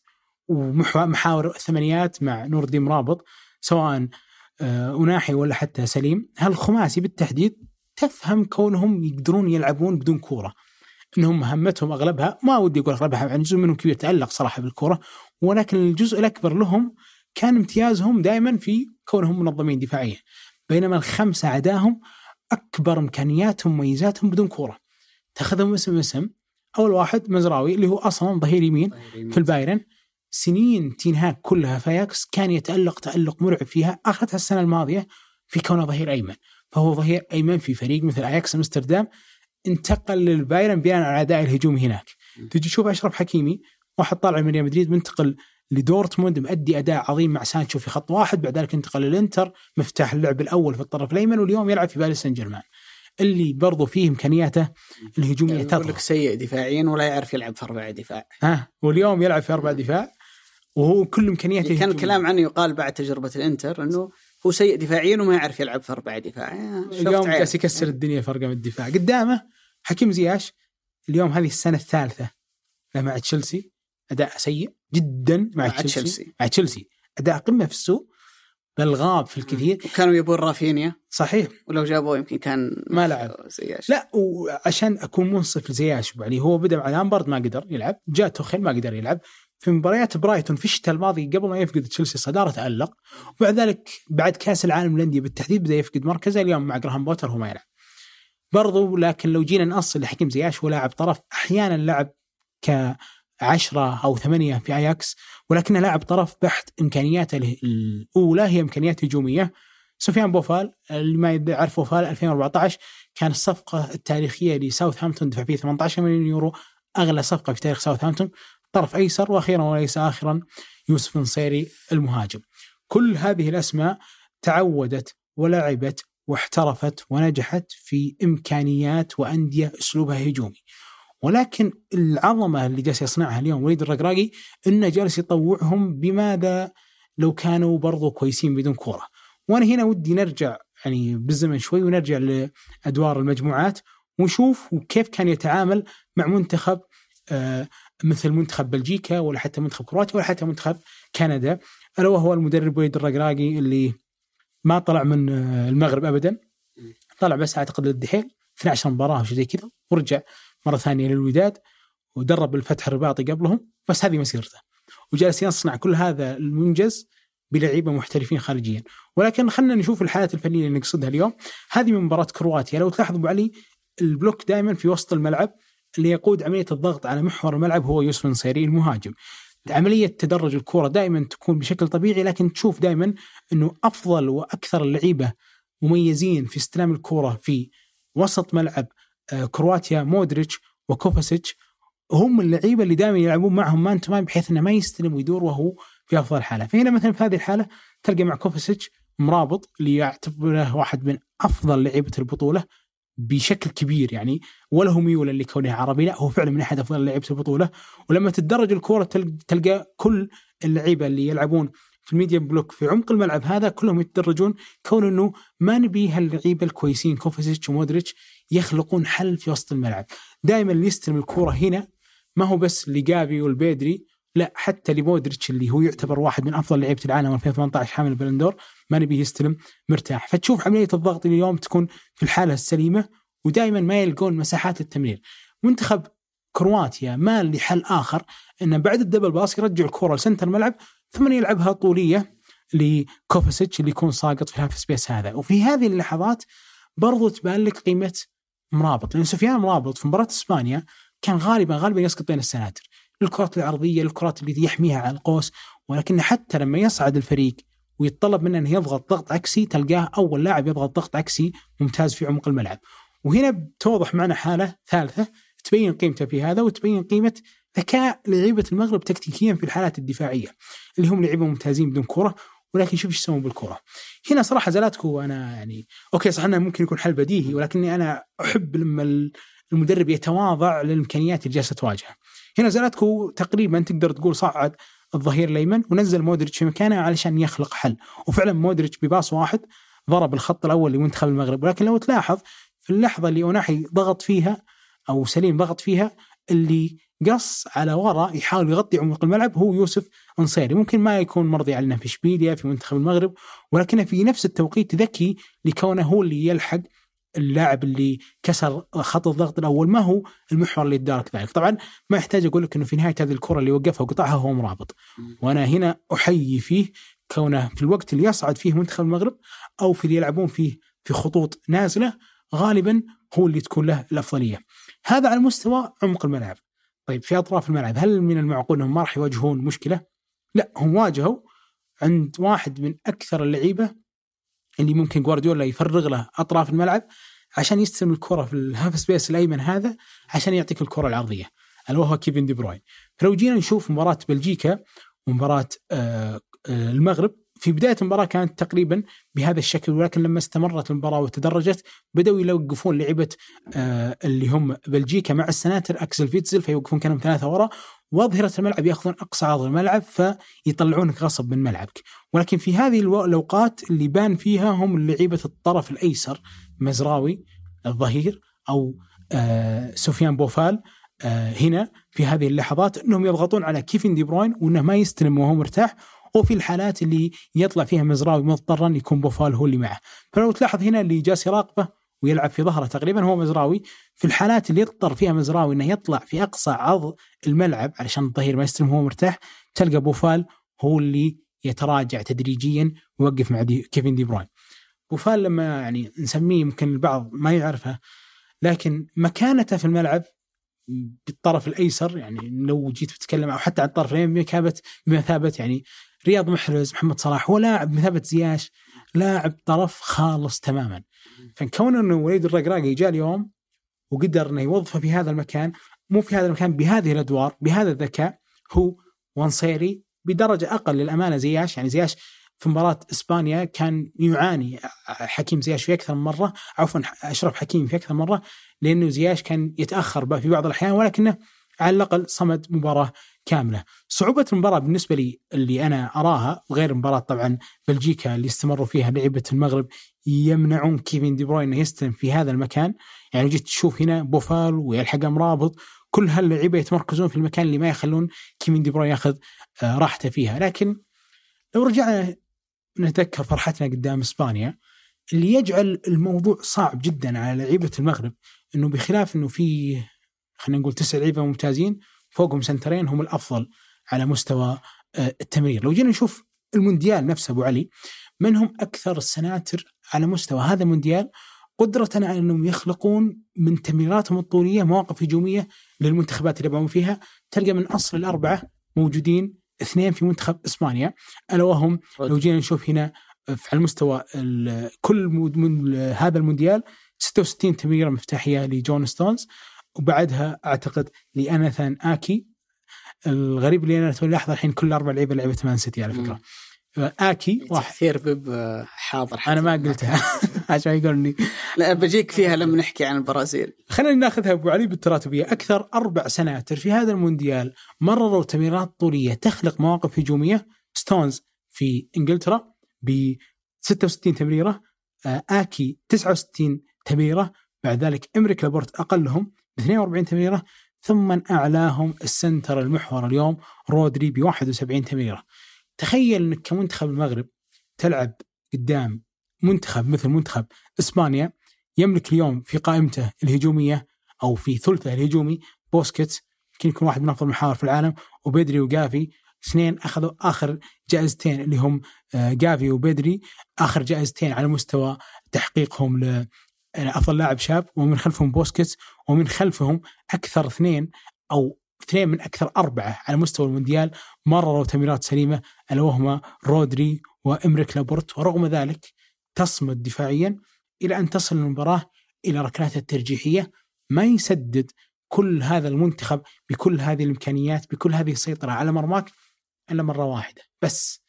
ومحاور الثمانيات مع نور الدين مرابط سواء أناحي ولا حتى سليم. هالخماسي بالتحديد تفهم كونهم يقدرون يلعبون بدون كورة، إنهم مهمتهم أغلبها ما ودي أقول أغلبها يعني جزء منهم كبير تعلق صراحة بالكورة، ولكن الجزء الأكبر لهم كان امتيازهم دائما في كونهم منظمين دفاعيا، بينما الخمسة عداهم أكبر إمكانياتهم وميزاتهم بدون كورة. تأخذهم اسم اسم. أول واحد مزراوي اللي هو أصلا ظهير يمين في البايرن، سنين تينهاك كلها في أياكس كان يتألق تألق مرعب فيها، أخذتها السنة الماضية في كونه ظهير أيمن، فهو ظهير أيمن في فريق مثل أياكس أمستردام، انتقل للبايرن بناء على أداء الهجومي هناك. تجي تشوف أشرف حكيمي واحد طالع من ريال مدريد منتقل لدورتموند مؤدي أداء عظيم مع سانشو في خط واحد، بعد ذلك انتقل للإنتر مفتاح اللعب الأول في الطرف الأيمن، واليوم يلعب في باريس سان جيرمان اللي برضو فيه إمكانياته الهجومية يعني تظهر. يقول لك سيء دفاعيا ولا يعرف يلعب في أربع دفاع. ها واليوم يلعب في أربع دفاع وهو كل إمكانياته. كان الكلام عنه يقال بعد تجربة الإنتر أنه هو سيء دفاعيا وما يعرف يلعب في أربع دفاع. اليوم جالس يكسر الدنيا فرقة من الدفاع. قدامه حكيم زياش اليوم هذه السنة الثالثة مع تشيلسي، أداء سيء جدا مع, مع تشيلسي. تشيلسي مع تشيلسي أداء قمة في السوق، بل غاب في الكثير. وكانوا يبون رافينيا صحيح، ولو جابوه يمكن كان ما لعب زياش. لا وعشان أكون منصف لزياش يعني هو بدأ مع لامبارد ما قدر يلعب، جاء توخيل ما قدر يلعب في مباريات برايتون في الشتاء الماضي قبل ما يفقد تشيلسي صدارة تألق، وبعد ذلك بعد كأس العالم للأندية بالتحديد بدأ يفقد مركزه. اليوم مع جراهام بوتر هو ما يلعب برضو. لكن لو جينا نأصل لحكيم زياش هو لاعب طرف، أحيانا لعب كعشرة أو ثمانية في أياكس، ولكنه لاعب طرف بحت. إمكانياته الأولى هي إمكانيات هجومية. سفيان بوفال اللي ما يعرف بوفال ألفين وأربعة عشر كان الصفقة التاريخية لساوثهامبتون دفع فيه ثمانية عشر مليون يورو، أغلى صفقة في تاريخ ساوثهامبتون، طرف أيسر. وأخيرا وليس آخرا يوسف نصيري المهاجم. كل هذه الأسماء تعودت ولعبت واحترفت ونجحت في إمكانيات وأندية أسلوبها هجومي، ولكن العظمة اللي جالس يصنعها اليوم وليد الرقراقي إنه جالس يطوعهم بماذا لو كانوا برضو كويسين بدون كورة. وأنا هنا ودي نرجع يعني بالزمن شوي ونرجع لأدوار المجموعات ونشوف كيف كان يتعامل مع منتخب آه مثل منتخب بلجيكا ولا حتى منتخب كرواتيا ولا حتى منتخب كندا، ألا وهو المدرب وليد الرقراقي اللي ما طلع من المغرب أبدا، طلع بس أعتقد للدحيل اثنتي عشرة مباراة أو شيء زي كذا، ورجع مرة ثانية للوداد ودرب الفتح الرباطي قبلهم، بس هذه مسيرته وجالس يصنع كل هذا المنجز بلعيبة محترفين خارجيا. ولكن خلنا نشوف الحالات الفنية اللي نقصدها اليوم. هذه من مباراة كرواتيا، لو تلاحظوا أبو علي البلوك دائما في وسط الملعب اللي يقود عملية الضغط على محور الملعب هو يوسف النصيري المهاجم. عملية تدرج الكرة دائما تكون بشكل طبيعي، لكن تشوف دائما أنه أفضل وأكثر اللعيبة مميزين في استلام الكرة في وسط ملعب كرواتيا مودريتش وكوفاسيتش، هم اللعيبة اللي دائما يلعبون معهم مان تمان بحيث أنه ما يستلم ويدور وهو في أفضل حالة. فهنا مثلا في هذه الحالة تلقى مع كوفاسيتش مرابط اللي يعتبره واحد من أفضل لعيبة البطولة بشكل كبير يعني، ولا هو ميولا اللي كونه عربي، لا هو فعلا من أحد أفضل لعيبة البطولة. ولما تتدرج الكرة تلقى كل اللعيبة اللي يلعبون في الميديم بلوك في عمق الملعب هذا كلهم يتدرجون، كون أنه ما نبي هاللعيبة الكويسين كوفاسيتش ومودريتش يخلقون حل في وسط الملعب. دائما اللي يستلم الكرة هنا ما هو بس لجافي والبيدري، لا حتى لمودريتش اللي هو يعتبر واحد من أفضل لعيبة العالم ألفين وثمانية عشر حامل البلندور ما نبي يستلم مرتاح. فتشوف عملية الضغط اليوم تكون في الحالة السليمة ودائما ما يلقون مساحات التمرير. منتخب كرواتيا ما لحل آخر إنه بعد الدبل باص يرجع الكرة لسنتر الملعب ثم يلعبها طولية لكوفاسيتش اللي يكون ساقط في الهاف سبيس هذا. وفي هذه اللحظات برضو تبان لك قيمة مرابط، لأن سفيان مرابط في مباراة إسبانيا كان غالبا غالبا يسقط بين السناتر، الكرات العرضية الكرات اللي يحميها على القوس، ولكن حتى لما يصعد الفريق ويتطلب منه أنه يضغط ضغط عكسي تلقاه أول لاعب يضغط ضغط عكسي ممتاز في عمق الملعب. وهنا بتوضح معنا حالة ثالثة تبين قيمته في هذا وتبين قيمة ذكاء لعيبة المغرب تكتيكيا في الحالات الدفاعية اللي هم لعيبة ممتازين بدون كرة، ولكن شوف ايش يسوون بالكرة. هنا صراحة زلاتكو أنا يعني أوكي صح أنه ممكن يكون حل بديهي، ولكني أنا أحب لما المدرب يتواضع للإمكانيات اللي جالسة تواجهه. هنا زلاتكو تقريبا تقدر تقول صعد الظهير الأيمن ونزل مودريتش في مكانه علشان يخلق حل، وفعلا مودريتش بباص واحد ضرب الخط الأول لمنتخب المغرب. ولكن لو تلاحظ في اللحظة اللي أوناحي ضغط فيها أو سليم ضغط فيها اللي قص على وراء يحاول يغطي عمق الملعب هو يوسف النصيري. ممكن ما يكون مرضي علينا في إشبيلية في منتخب المغرب، ولكن في نفس التوقيت ذكي لكونه هو اللي يلحق اللاعب اللي كسر خط الضغط الأول، ما هو المحور اللي يدارك ذلك. طبعا ما يحتاج أقول لك أنه في نهاية هذه الكرة اللي وقفها وقطعها هو مرابط، وأنا هنا أحيي فيه كونه في الوقت اللي يصعد فيه منتخب المغرب أو في اللي يلعبون فيه في خطوط نازلة غالبا هو اللي تكون له الأفضلية. هذا على مستوى عمق الملعب. طيب في أطراف الملعب هل من المعقول أنهم ما راح يواجهون مشكلة؟ لا، هم واجهوا عند واحد من أكثر اللعيبة اللي ممكن جوارديولا يفرغ له أطراف الملعب عشان يستلم الكرة في الهاف سبيس الأيمن هذا عشان يعطيك الكرة العرضية، اللي هو كيفن دي بروين. فلو جينا نشوف مباراة بلجيكا ومباراة آه آه المغرب، في بداية المباراة كانت تقريبا بهذا الشكل، ولكن لما استمرت المباراة وتدرجت بدأوا يوقفون لعبة آه اللي هم بلجيكا مع السناتر أكسل فيتزل، فيوقفون كانوا ثلاثة وراء، وأظهرة الملعب يأخذون أقصى عرض الملعب فيطلعونك غصب من ملعبك. ولكن في هذه الأوقات اللي بان فيها هم لعيبة الطرف الأيسر مزراوي الظهير أو آه سفيان بوفال آه هنا في هذه اللحظات أنهم يضغطون على كيفن دي بروين وأنه ما يستلم وهو مرتاح، وفي الحالات اللي يطلع فيها مزراوي مضطرا يكون بوفال هو اللي معه. فلو تلاحظ هنا اللي جالس يراقبه ويلعب في ظهره تقريبا هو مزراوي. في الحالات اللي يضطر فيها مزراوي انه يطلع في اقصى عرض الملعب علشان الظهير ما يستلم هو مرتاح، تلقى بوفال هو اللي يتراجع تدريجيا ويوقف مع دي كيفن دي بروين. بوفال لما يعني نسميه يمكن البعض ما يعرفه، لكن مكانته في الملعب بالطرف الايسر، يعني لو جيت بتكلم او حتى عن الطرف اليمين بمثابه يعني رياض محرز محمد صلاح، هو لاعب بمثابه زياش، لاعب طرف خالص تماما. فكون انه وليد الرقراقي جاء اليوم وقدر انه يوظفه في هذا المكان، مو في هذا المكان بهذه الادوار بهذا الذكاء، هو وانصيري بدرجه اقل للامانه زياش. يعني زياش في مباراة إسبانيا كان يعاني حكيم زياش في أكثر من مرة، عفوا أشرف حكيمي في أكثر من مرة، لأنه زياش كان يتأخر في بعض الأحيان، ولكنه على الأقل صمد مباراة كاملة. صعوبة المباراة بالنسبة لي اللي أنا أراها، وغير مباراة طبعا بلجيكا اللي استمروا فيها لعيبة المغرب يمنعون كيفن دي بروين يستلم في هذا المكان. يعني جيت تشوف هنا بوفال ويلحق مرابط، كل هاللعيبة يتمركزون في المكان اللي ما يخلون كيفن دي بروين ياخذ راحته فيها. لكن لو رجعنا نتذكر فرحتنا قدام إسبانيا، اللي يجعل الموضوع صعب جدا على لعيبة المغرب إنه بخلاف إنه في خلينا نقول تسع لعيبة ممتازين، فوقهم سنترين هم الأفضل على مستوى التمرير. لو جينا نشوف المونديال نفسه أبو علي، من هم أكثر السناتر على مستوى هذا المونديال قدرة على أنهم يخلقون من تمريراتهم الطولية مواقف هجومية للمنتخبات اللي يلعبون فيها. تلقى من أصل الأربعة موجودين اثنين في منتخب إسبانيا، ألا وهم لو جينا نشوف هنا على المستوى كل من هذا المونديال ستة وستين تمريرة مفتاحية لجون ستونز، وبعدها أعتقد لأناثان آكي. الغريب اللي أنا تلاحظ الحين كل أربع لعيبة لعبة مان سيتي على فكرة. آكي واحد كثير بب حاضر، أنا ما قلتها عشان يقولني لا بجيك فيها لما نحكي عن البرازيل. خلينا ناخذها أبو علي بالتراتبية. أكثر أربع سناتر في هذا المونديال مرروا تمريرات طولية تخلق مواقف هجومية: ستونز في إنجلترا ب ستة وستين تمريرة، آكي تسعة وستين تمريرة، بعد ذلك إمريك لابورت أقلهم ب اثنين وأربعين تمريرة، ثم أعلاهم السنتر المحور اليوم رودري ب واحد وسبعين تمريرة. تخيل أنك كمنتخب المغرب تلعب قدام منتخب مثل منتخب إسبانيا يملك اليوم في قائمته الهجومية أو في ثلثه الهجومي بوسكيتس، يمكن يكون واحد من أفضل المحاور في العالم، وبيدري وجافي، اثنين أخذوا آخر جائزتين اللي هم جافي وبيدري، آخر جائزتين على مستوى تحقيقهم لأفضل لاعب شاب، ومن خلفهم بوسكيتس، ومن خلفهم أكثر اثنين أو اثنين من أكثر أربعة على مستوى المونديال مرروا تمريرات سليمة، ألا وهما رودري وإمريك لابورت. ورغم ذلك تصمد دفاعيا إلى أن تصل المباراة إلى ركلات الترجيحية. ما يسدد كل هذا المنتخب بكل هذه الإمكانيات بكل هذه السيطرة على مرماك إلا مرة واحدة بس.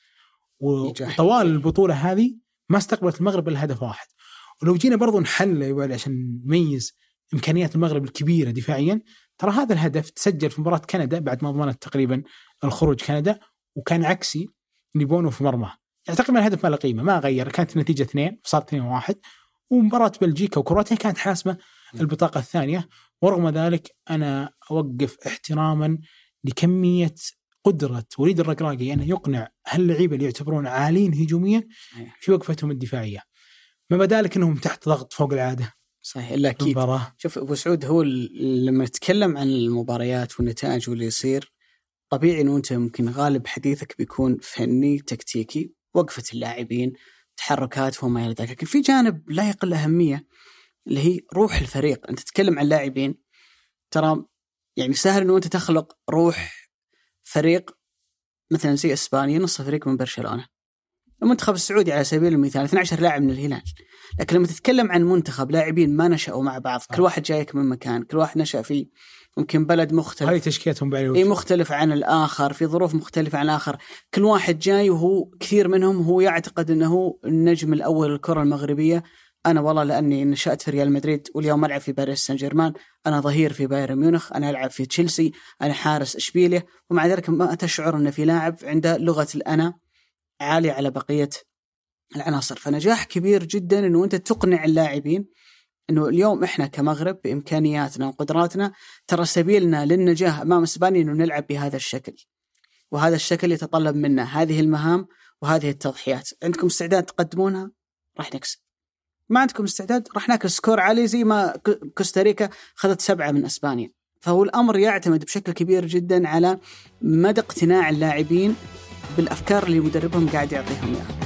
وطوال البطولة هذه ما استقبلت المغرب إلا هدف واحد. ولو جينا برضو نحل عشان نميز إمكانيات المغرب الكبيرة دفاعيا، ترى هذا الهدف تسجل في مباراة كندا بعد ما ضمنت تقريبا الخروج كندا، وكان عكسي نيبونو في مرمى. يعني تقريبا الهدف ما له قيمة، ما غير، كانت النتيجة اثنين صارت اثنين واحد. ومباراة بلجيكا وكرواتيا كانت حاسمة البطاقة الثانية. ورغم ذلك أنا أوقف احتراما لكمية قدرة وليد الركراكي أنه يقنع هاللعيبة اللي يعتبرون عالين هجوميا في وقفتهم الدفاعية، ما بدالك أنهم تحت ضغط فوق العادة. صحيح، إلا أكيد. المباراة. شوف أبو سعود، هو لما نتكلم عن المباريات والنتائج واللي يصير، طبيعي أنه أنت ممكن غالب حديثك بيكون فني تكتيكي، وقفة اللاعبين، تحركاتهم، ما إلى ذلك. لكن في جانب لا يقل أهمية اللي هي روح الفريق. أنت تتكلم عن لاعبين، ترى يعني سهل أنه أنت تخلق روح فريق مثلا زي إسبانيا، نص فريق من برشلونة. المنتخب السعودي على سبيل المثال اثني عشر لاعب من الهلال. لكن لما تتكلم عن منتخب لاعبين ما نشأوا مع بعض، كل واحد جايك من مكان، كل واحد نشأ في ممكن بلد مختلف، هاي تشكيلتهم بعيد اي مختلف عن الآخر، في ظروف مختلفة عن الآخر. كل واحد جاي وهو كثير منهم هو يعتقد أنه النجم الأول للكرة المغربية. أنا والله لأني نشأت في ريال مدريد واليوم ألعب في باريس سان جيرمان، أنا ظهير في بايرن ميونخ، أنا ألعب في تشيلسي، أنا حارس إشبيلية. ومع ذلك ما تشعر أن في لاعب عنده لغة الأنا عالية على بقية العناصر. فنجاح كبير جدا أنه أنت تقنع اللاعبين أنه اليوم إحنا كمغرب بإمكانياتنا وقدراتنا ترى سبيلنا للنجاح أمام إسبانيا أنه نلعب بهذا الشكل، وهذا الشكل يتطلب منا هذه المهام وهذه التضحيات. عندكم استعداد تقدمونها؟ راح نكسب. ما عندكم استعداد؟ راح ناكل سكور عالي زي ما كوستاريكا خذت سبعة من إسبانيا. فهو الأمر يعتمد بشكل كبير جدا على مدى اقتناع اللاعبين بالأفكار اللي مدربهم قاعد يعطيهم إياها.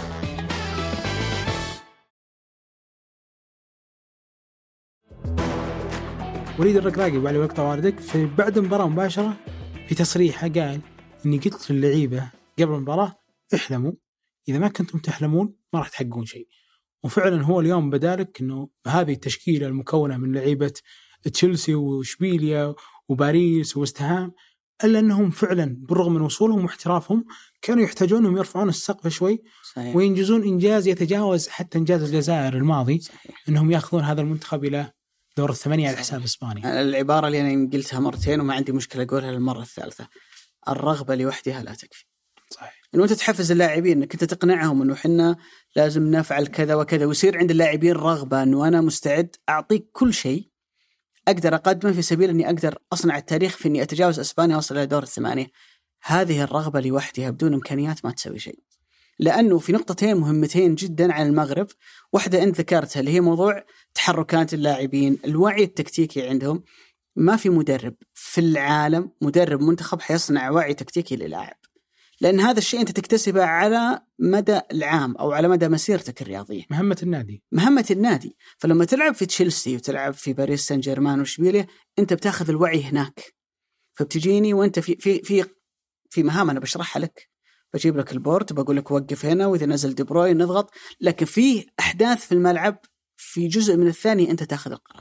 وليد الركراكي وعلي وقت واردك في بعد المباراة مباشرة في تصريحه قال إني قلت للعيبة قبل المباراة احلموا، إذا ما كنتم تحلمون ما راح تحققون شيء. وفعلا هو اليوم بدالك إنه هذه التشكيلة المكونة من لعيبة تشيلسي وشبيليا وباريس ووستهام الا انهم فعلا بالرغم من وصولهم واحترافهم كانوا يحتاجون انهم يرفعون السقف شوي. صحيح. وينجزون انجاز يتجاوز حتى انجاز الجزائر الماضي. صحيح. انهم ياخذون هذا المنتخب الى دور الثمانية على حساب اسبانيا. العباره اللي انا قلتها مرتين وما عندي مشكله اقولها للمره الثالثه، الرغبه لوحدها لا تكفي. صحيح. انه انت تحفز اللاعبين انك انت تقنعهم انه احنا لازم نفعل كذا وكذا، ويصير عند اللاعبين رغبه انه انا مستعد اعطيك كل شيء اقدر اقدمه في سبيل اني اقدر اصنع التاريخ في اني اتجاوز اسبانيا واصل الى دور الثمانيه. هذه الرغبه لوحدها بدون امكانيات ما تسوي شيء. لانه في نقطتين مهمتين جدا عن المغرب، واحده انت ذكرتها اللي هي موضوع تحركات اللاعبين، الوعي التكتيكي عندهم. ما في مدرب في العالم مدرب منتخب حيصنع وعي تكتيكي للاعب، لأن هذا الشيء أنت تكتسبه على مدى العام أو على مدى مسيرتك الرياضية. مهمة النادي مهمة النادي. فلما تلعب في تشيلسي وتلعب في باريس سان جيرمان وشبيلية أنت بتاخذ الوعي هناك. فبتجيني وأنت في في في في مهام أنا بشرحها لك، بجيب لك البورت بقول لك وقف هنا وإذا نزل دي بروين نضغط، لكن في أحداث في الملعب في جزء من الثانية أنت تاخذ القرار.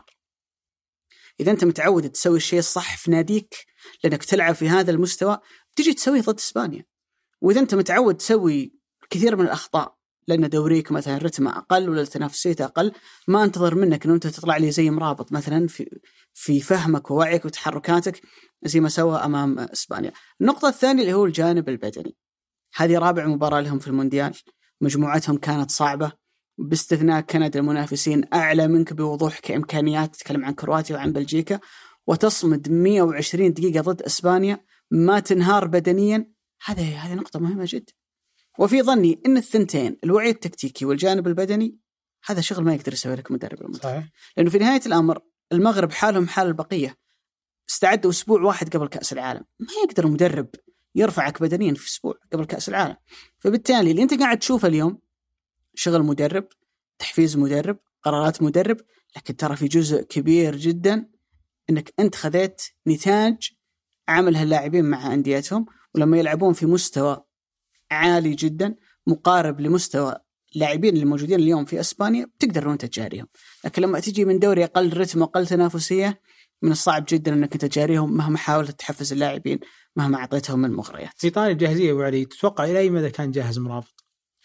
إذا أنت متعود تسوي الشيء الصح في ناديك لأنك تلعب في هذا المستوى تجي تسويه ضد إسبانيا. وإذا أنت متعود تسوي كثير من الأخطاء لأن دوريك مثلا رتمه أقل ولا تنافسيته أقل، ما انتظر منك أن أنت تطلع لي زي مرابط مثلا في في فهمك ووعيك وتحركاتك زي ما سوى أمام إسبانيا. النقطة الثانية اللي هو الجانب البدني. هذه رابع مباراة لهم في المونديال، مجموعتهم كانت صعبة باستثناء كندا المنافسين أعلى منك بوضوح كإمكانيات، تتكلم عن كرواتيا وعن بلجيكا، وتصمد مئة وعشرين دقيقة ضد إسبانيا ما تنهار بدنيا. هذه هذه نقطة مهمة جدا. وفي ظني إن الثنتين الوعي التكتيكي والجانب البدني هذا شغل ما يقدر يسوي لك مدرب المنتخب، لأنه في نهاية الأمر المغرب حالهم حال البقية، استعدوا أسبوع واحد قبل كأس العالم، ما يقدر المدرب يرفعك بدنيا في أسبوع قبل كأس العالم. فبالتالي اللي أنت قاعد تشوفه اليوم شغل مدرب، تحفيز مدرب، قرارات مدرب، لكن ترى في جزء كبير جدا إنك أنت خذيت نتاج عمل هاللاعبين مع أنديتهم، ولما يلعبون في مستوى عالي جدا مقارب لمستوى اللاعبين اللي موجودين اليوم في أسبانيا بتقدر أنت تجاريهم. لكن لما تيجي من دوري أقل رتم وأقل تنافسية من الصعب جدا أنك تجاريهم مهما حاولت تحفز اللاعبين، مهما أعطيتهم من مغريات. في طال الجاهزية وعلي تتوقع إلى أي مدى كان جاهز مرابط؟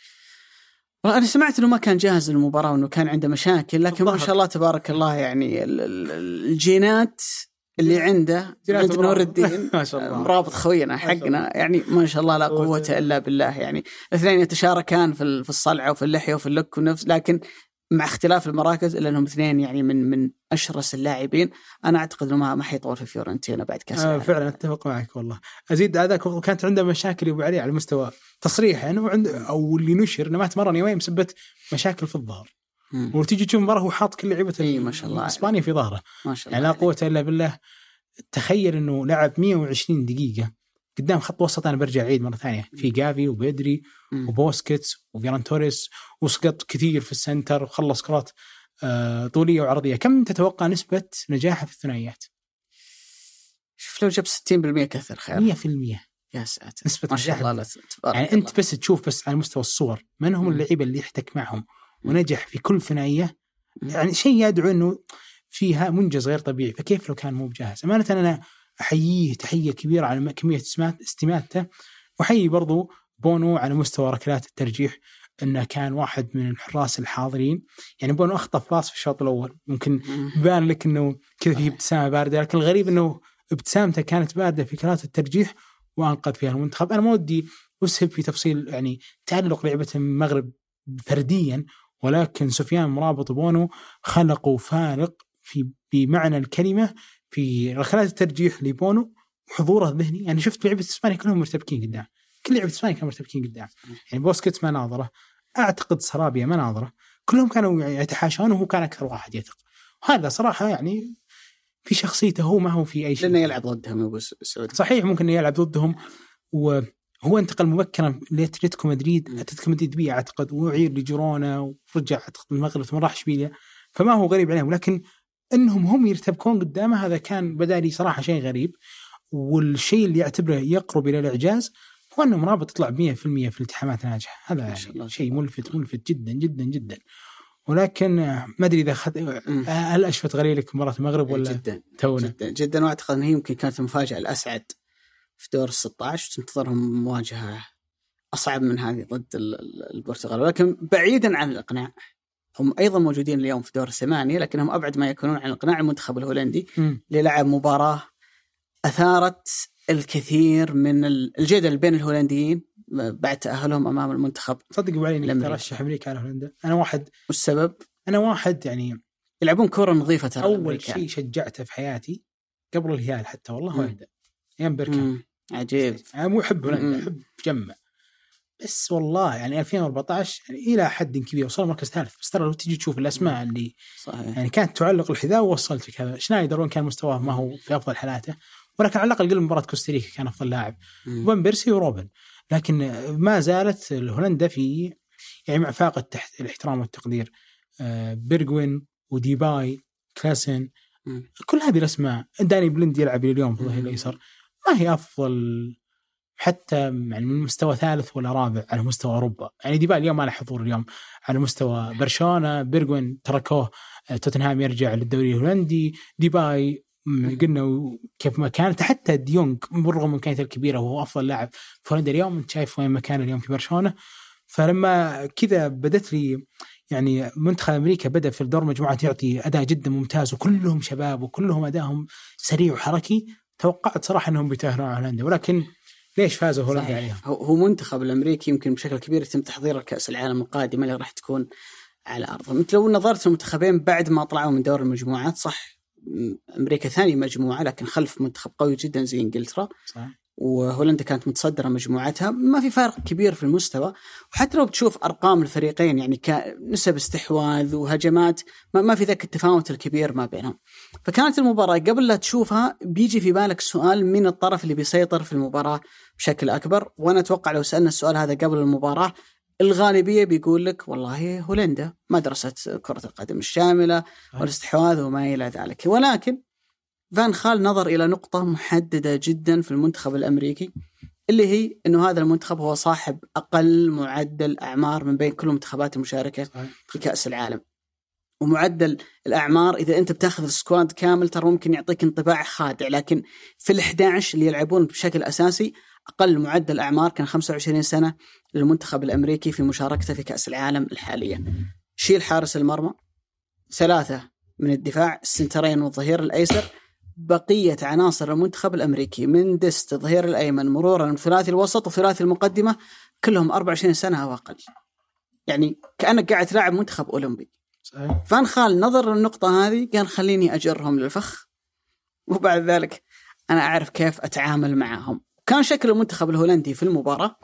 أنا سمعت إنه ما كان جاهز للمباراة وإنه كان عنده مشاكل، لكن ما شاء الله تبارك الله يعني الجينات اللي عنده عند نور الدين مرابط خوينا حقنا يعني ما شاء الله لا قوة إلا بالله. يعني الاثنين يتشاركان في الصلعة وفي اللحية وفي اللك ونفس، لكن مع اختلاف المراكز إلا أنهم اثنين يعني من من أشرس اللاعبين. أنا أعتقد إنه ما ما حيطول في فيورنتينا بعد كأس العالم. آه فعلا أتفق معك والله. أزيد هذاك كانت عنده مشاكل يبو عليه على مستوى تصريح يعني، وعند أو اللي نشر إنه ما تمرن يومين بسبب مشاكل في الظهر، وتيجي تشوف مباراة هو حاط كل لعيبة إيه ما شاء الله إسبانيا في ظهره ما شاء الله يعني لا قوة إلا بالله. تخيل إنه لعب مئة وعشرين دقيقة قدام خط وسط. أنا برجع عيد مرة ثانية في جافي وبيدري م. وبوسكيتس وفيران توريس، وسقط كثير في السنتر وخلص كرات آه طولية وعرضية. كم تتوقع نسبة نجاحه في الثنائيات؟ شوف لو جاب ستين بالمئة كثر خير. مية في المية يا ساتر نسبة ما شاء الله. يعني أنت بس تشوف بس على مستوى الصور من هم اللعيبة اللي يحتك معهم ونجح في كل ثنائية، يعني شيء يدعو إنه فيها منجز غير طبيعي. فكيف لو كان مو بجاهز؟ أمانة أنا أحييه تحية كبيرة على كمية استماتته، وحيي برضو بونو على مستوى ركلات الترجيح، أنه كان واحد من الحراس الحاضرين. يعني بونو أخطأ باص في الشوط الأول ممكن يبان لك أنه كذا فيه ابتسامة باردة، لكن الغريب أنه ابتسامته كانت باردة في كرات الترجيح وأنقذ فيها المنتخب. أنا ما ودي أسهب في تفصيل يعني تعلق لعبة المغرب فرديا، ولكن سفيان مرابط وبونو خلقوا فارق في بمعنى الكلمة في ركلات الترجيح لبونو وحضوره الذهني. يعني شفت لعبة إسبانيا كلهم مرتبكين قدام، كل لعبة إسبانيا كانوا مرتبكين قدام. يعني بوسكيتس ما ناظره، أعتقد سرابيا ما ناظره، كلهم كانوا يتحاشون وهو كان أكثر واحد يثق. وهذا صراحة يعني في شخصيته، هو ما هو في أي شيء. لأنه يلعب ضدهم أبو سعود. صحيح ممكن يلعب ضدهم، وهو انتقل مبكرا لأتلتيكو مدريد. أتلتيكو مدريد بيه أعتقد، وعير لجيرونا ورجع أعتقد المغرب ثم راح إشبيلية، فما هو غريب عليهم. لكن إنهم هم يرتبكون قدامه هذا كان بدالي صراحة شيء غريب. والشيء اللي يعتبره يقرب إلى الإعجاز هو أنه مرابط يطلع مية في المية في الالتحامات ناجحة. هذا يعني شيء ملفت ملفت جدا جدا جدا. ولكن ما أدري إذا خد... هل أشفت غريلك مباراة المغرب ولا جدا تونا جدا جدا. وأعتقد أنه هي يمكن كانت المفاجأة الأسعد في دور الستة عشر، تنتظرهم مواجهة أصعب من هذه ضد البرتغال. ولكن بعيدا عن الإقناع، هم أيضا موجودين اليوم في دور الثمانية، لكنهم أبعد ما يكونون عن الإقناع المنتخب الهولندي اللي لعب مباراة أثارت الكثير من الجدل بين الهولنديين بعد تأهلهم أمام المنتخب. صدق وعلي ترشح أمريكا على هولندا. أنا واحد، والسبب أنا واحد يعني يلعبون كرة نظيفة ترى. أول شيء شجعته في حياتي قبل الهلال حتى والله هولندا أيام بيركامب. عجيب. أنا مو أحب هولندا، أحب جمع، بس والله يعني ألفين وأربعة عشر يعني إلى حد كبير وصل مركز ثالث. بس ترى لو تيجي تشوف الأسماء اللي صحيح. يعني كانت تعلق الحذاء ووصلت لك هذا. شنايدر وين كان مستواه ما هو في أفضل حالاته، ولكن على الأقل قبل مباراة كوستاريكا كان أفضل لاعب، وبن بيرسي وروبن. لكن ما زالت هولندا في يعني مع فاقة تحت الاحترام والتقدير، آه بيرغوين وديباي كلاسن، كل هذه الأسماء. داني بلند يلعب اليوم في الظهير الأيسر، ما هي أفضل حتى يعني من مستوى ثالث ولا رابع على مستوى أوروبا. يعني ديباي اليوم ما له حضور اليوم على مستوى برشلونة. بيرغوين تركوه توتنهام يرجع للدوري الهولندي. ديباي قلنا كيف ما كانت، حتى ديونغ بالرغم من كانت الكبيرة وهو أفضل لاعب في هولندا اليوم، انت شايف وين مكانه اليوم في برشلونة. فلما كذا بدت لي يعني منتخب أمريكا بدأ في الدور مجموعات يعطي أداء جدا ممتاز وكلهم شباب وكلهم أدائهم سريع وحركي، توقعت صراحة أنهم بيتأهلون على هولندا، ولكن ليش فازوا هولندا عليهم؟ هو منتخب الأمريكي يمكن بشكل كبير يتم تحضير الكأس العالم القادمة اللي راح تكون على أرضهم. مثل لو نظرت المنتخبين بعد ما طلعوا من دور المجموعات، صح أمريكا ثاني مجموعة لكن خلف منتخب قوي جدا زي إنجلترا، صح. وهولندا كانت متصدرة مجموعتها، ما في فرق كبير في المستوى. وحتى لو بتشوف أرقام الفريقين يعني كنسب استحواذ وهجمات ما في ذاك التفاوت الكبير ما بينهم. فكانت المباراة قبل لا تشوفها بيجي في بالك سؤال من الطرف اللي بيسيطر في المباراة بشكل أكبر. وأنا أتوقع لو سألنا السؤال هذا قبل المباراة الغالبية بيقول لك والله هولندا، مدرسة كرة القدم الشاملة والاستحواذ وما إلى ذلك. ولكن فان خال نظر إلى نقطة محددة جدا في المنتخب الأمريكي، اللي هي أنه هذا المنتخب هو صاحب أقل معدل أعمار من بين كل المنتخبات المشاركة في كأس العالم. ومعدل الأعمار إذا أنت بتاخذ السكواد كامل ترى ممكن يعطيك انطباع خادع، لكن في الإحدى عشر اللي يلعبون بشكل أساسي أقل معدل أعمار كان خمسة وعشرين سنة للمنتخب الأمريكي في مشاركته في كأس العالم الحالية. شيل حارس المرمى، ثلاثة من الدفاع، السنترين والظهير الأيسر، بقية عناصر المنتخب الأمريكي من ديست الظهير الأيمن مرورا ثلاثي الوسط وثلاثي المقدمة كلهم أربعة وعشرين سنة أو أقل. يعني كأنك قاعد تلاعب منتخب أولمبي. صحيح. فان خال نظر النقطة هذه قال خليني أجرهم للفخ، وبعد ذلك أنا أعرف كيف أتعامل معهم. كان شكل المنتخب الهولندي في المباراة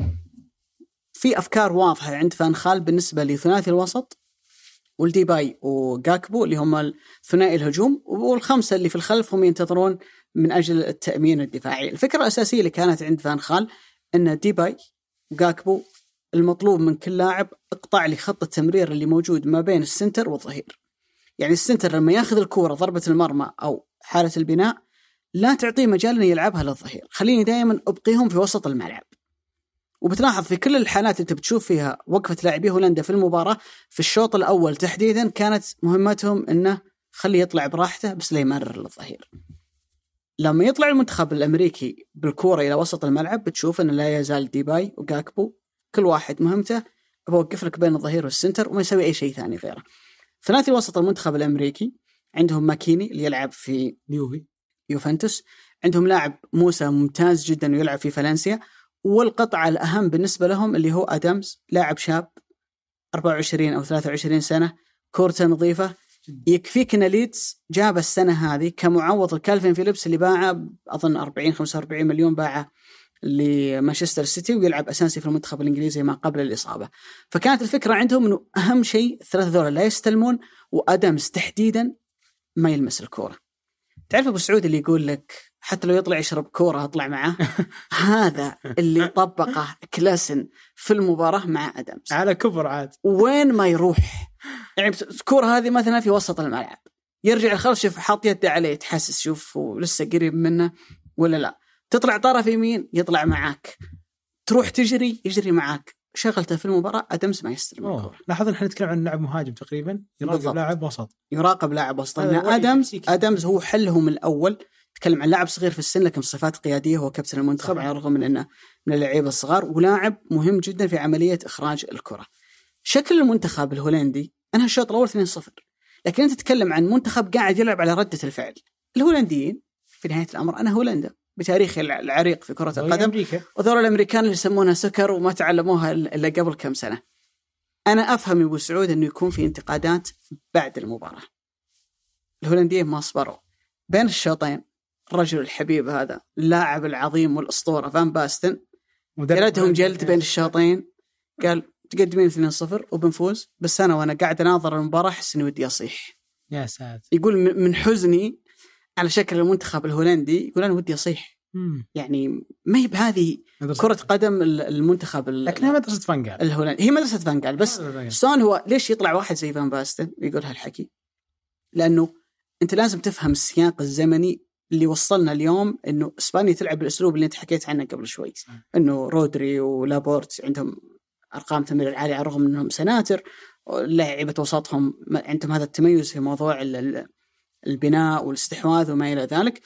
في أفكار واضحة عند فان خال بالنسبة لثلاثي الوسط والديباي وغاكبو اللي هم ثنائي الهجوم، والخمسة اللي في الخلف هم ينتظرون من أجل التأمين الدفاعي. الفكرة الأساسية اللي كانت عند فان خال أن ديباي وغاكبو المطلوب من كل لاعب اقطع لي خط التمرير اللي موجود ما بين السنتر والظهير. يعني السنتر لما ياخذ الكورة ضربة المرمى أو حالة البناء لا تعطيه مجال أن يلعبها للظهير، خليني دائما أبقيهم في وسط الملعب. وبتلاحظ في كل الحالات اللي بتشوف فيها وقفة لاعبي هولندا في المباراة في الشوط الأول تحديدا كانت مهمتهم أنه خليه يطلع براحته بس لا يمرر للظهير. لما يطلع المنتخب الأمريكي بالكورة إلى وسط الملعب بتشوف أنه لا يزال ديباي وغاكبو كل واحد مهمته بوقف لك بين الظهير والسنتر وما يسوي أي شيء ثاني غيره. ثلاثي وسط المنتخب الأمريكي عندهم ماكيني اللي يلعب في يوفي يوفنتوس، عندهم لاعب موسى ممتاز جدا ويلعب في فالنسيا، والقطعة الأهم بالنسبة لهم اللي هو أدامز، لاعب شاب أربعة وعشرين أو ثلاثة وعشرين سنة، كورته نظيفة. يكفيك أن ليدز جاب السنة هذه كمعوض الكالفين فيليبس اللي باعه أظن أربعين خمسة وأربعين مليون باعه لمانشستر سيتي، ويلعب أساسي في المنتخب الإنجليزي ما قبل الإصابة. فكانت الفكرة عندهم أنه أهم شيء الثلاثة ذولا لا يستلمون، وأدامز تحديدا ما يلمس الكورة. تعرف أبو سعود اللي يقول لك حتى لو يطلع يشرب كورة أطلع معه؟ هذا اللي طبقه كلاسن في المباراة مع أدامز على كبر عاد، وين ما يروح. يعني الكورة هذه مثلا في وسط الملعب يرجع الخلف، شوف حاط يده عليه تحسس شوف ولسه قريب منه ولا لا، تطلع طرف يمين يطلع معاك، تروح تجري يجري معاك. شغلته في المباراة أدامز ما يستلم الكورة. لاحظ نحن نتكلم عن لاعب مهاجم تقريبا يراقب لاعب وسط، يراقب لاعب وسط. أدامز أدامز هو حلهم الأول تكلم عن لاعب صغير في السن لكن صفات قيادية، هو كابتن المنتخب على الرغم من أنه من اللعيبة الصغار، ولاعب مهم جدا في عملية إخراج الكرة. شكل المنتخب الهولندي أنها الشوط الأول اثنين صفر، لكن أنت تتكلم عن منتخب قاعد يلعب على ردة الفعل. الهولنديين في نهاية الأمر أنا هولندا بتاريخ العريق في كرة القدم، وذول الأمريكان اللي يسمونها سكر وما تعلموها إلا قبل كم سنة. أنا أفهم أبو سعود أنه يكون في انتقادات بعد المباراة. الهولنديين ما صبروا بين الشوطين. الرجل الحبيب هذا اللاعب العظيم والأسطورة فان باستن جلدهم جلد بين الشوطين، قال تقدمين اثنين صفر وبنفوز، بس أنا وأنا قاعد أناظر المباراة أحس إني ودي أصيح. يا ساتر. يقول من حزني على شكل المنتخب الهولندي، يقول أنا ودي أصيح. مم. يعني ما هي بهذه كرة قدم المنتخب، لكنها مدرسة فانغال الهولندي، هي مدرسة فانغال. بس شلون هو ليش يطلع واحد زي فان باستن يقول هالحكي؟ لأنه أنت لازم تفهم السياق الزمني اللي وصلنا اليوم، إنه إسبانيا تلعب بالأسلوب اللي أنت حكيت عنه قبل شوي، إنه رودري ولابورت عندهم أرقام تمرير عالية على الرغم أنهم سناتر، لعيبة وسطهم عندهم هذا التميز في موضوع البناء والاستحواذ وما إلى ذلك.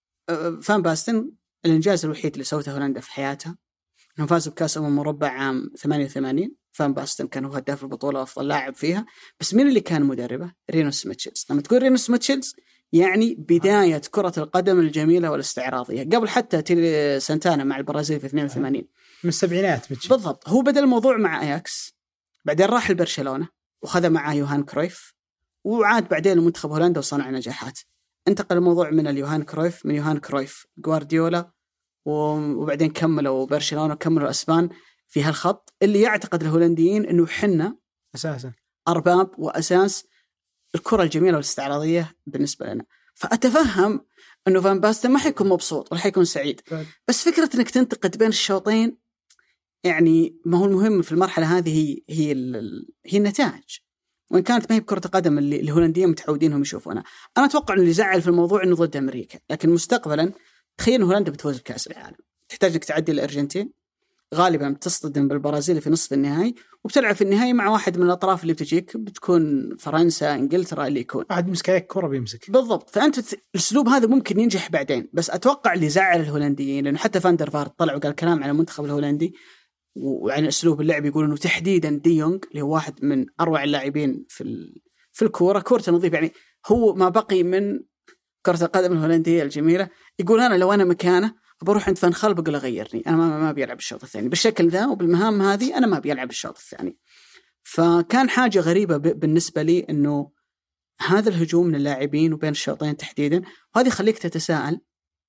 فان باستن الإنجاز الوحيد اللي سوته هولندا في حياتها أنهم فازوا بكأس أمم مربع عام ثمانية وثمانين. فان باستن كان هو هداف البطولة وأفضل لاعب فيها. بس مين اللي كان مدربه؟ رينوس ميتشلز. لما تقول رينوس ميتشلز يعني بداية كرة القدم الجميلة والاستعراضية، قبل حتى تيلي سانتانا مع البرازيل في اثنين وثمانين من السبعينات ميتشلز. بالضبط. هو بدأ الموضوع مع أياكس، بعدين راح لبرشلونة وخذ معاه يوهان كرويف، وعاد بعدين المنتخب هولندا وصنع نجاحات. انتقل الموضوع من اليوهان كرويف من يوهان كرويف غوارديولا، وبعدين كملوا برشلونة وكملوا الأسبان في هالخط اللي يعتقد الهولنديين أنه حنا أساسا أرباب وأساس الكرة الجميلة والاستعراضية بالنسبة لنا. فأتفهم أنه فان باستن ما حيكون مبسوط ولا حيكون سعيد، بس فكرة أنك تنتقد بين الشوطين يعني ما هو المهم في المرحلة هذه هي هي, هي النتائج، وإن كانت ما هي بكرة القدم اللي الهولنديين متعودينهم يشوفونها. أنا أتوقع أن اللي زعل في الموضوع أنه ضد أمريكا، لكن مستقبلا تخيل هولندا بتفوز بكأس العالم، تحتاج أنك تعدي الأرجنتين، غالبا بتصطدم بالبرازيل في نصف النهائي، وبتلعب في النهائي مع واحد من الأطراف اللي بتجيك، بتكون فرنسا إنجلترا اللي يكون واحد مسك عليك كرة بيمسك. بالضبط. فأنت الأسلوب هذا ممكن ينجح بعدين، بس أتوقع اللي زعل الهولنديين لأنه حتى فاندر فارت طلع وقال كلام على المنتخب الهولندي وعن أسلوب اللعب، يقول إنه تحديدا دي يونغ اللي هو واحد من أروع اللاعبين في في الكورة، كورة نظيف، يعني هو ما بقي من كرة القدم الهولندية الجميلة. يقول أنا لو أنا مكانه بروح عند فان خال بقول له غيرني، أنا ما ما بيلعب الشوط الثاني بالشكل ذا وبالمهام هذه، أنا ما بيلعب الشوط الثاني. فكان حاجة غريبة بالنسبة لي إنه هذا الهجوم من اللاعبين وبين الشوطين تحديدا، وهذه خليك تتساءل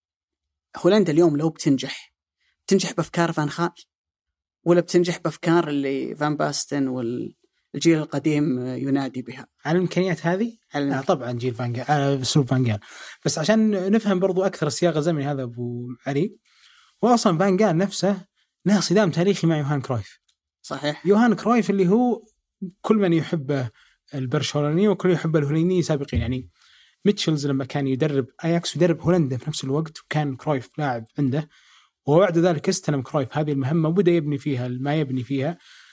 هولندا اليوم لو بتنجح تنجح بأفكار فان خال ولا بتنجح بأفكار اللي فان باستن والجيل القديم ينادي بها؟ على الإمكانيات هذه آه طبعا جيل فانغال على أسلوب فانغال. بس عشان نفهم برضو أكثر السياق الزمني هذا أبو علي، وأصلا فانغال نفسه له صدام تاريخي مع يوهان كرويف. صحيح. يوهان كرويف اللي هو كل من يحبه البرشلوني وكل يحب الهولندي سابقين. يعني ميتشلز لما كان يدرب أياكس يدرب هولندا في نفس الوقت، وكان كرويف لاعب عنده، وبعد ذلك استلم كرويف هذه المهمة وبدأ يبني فيها ما يبني فيها.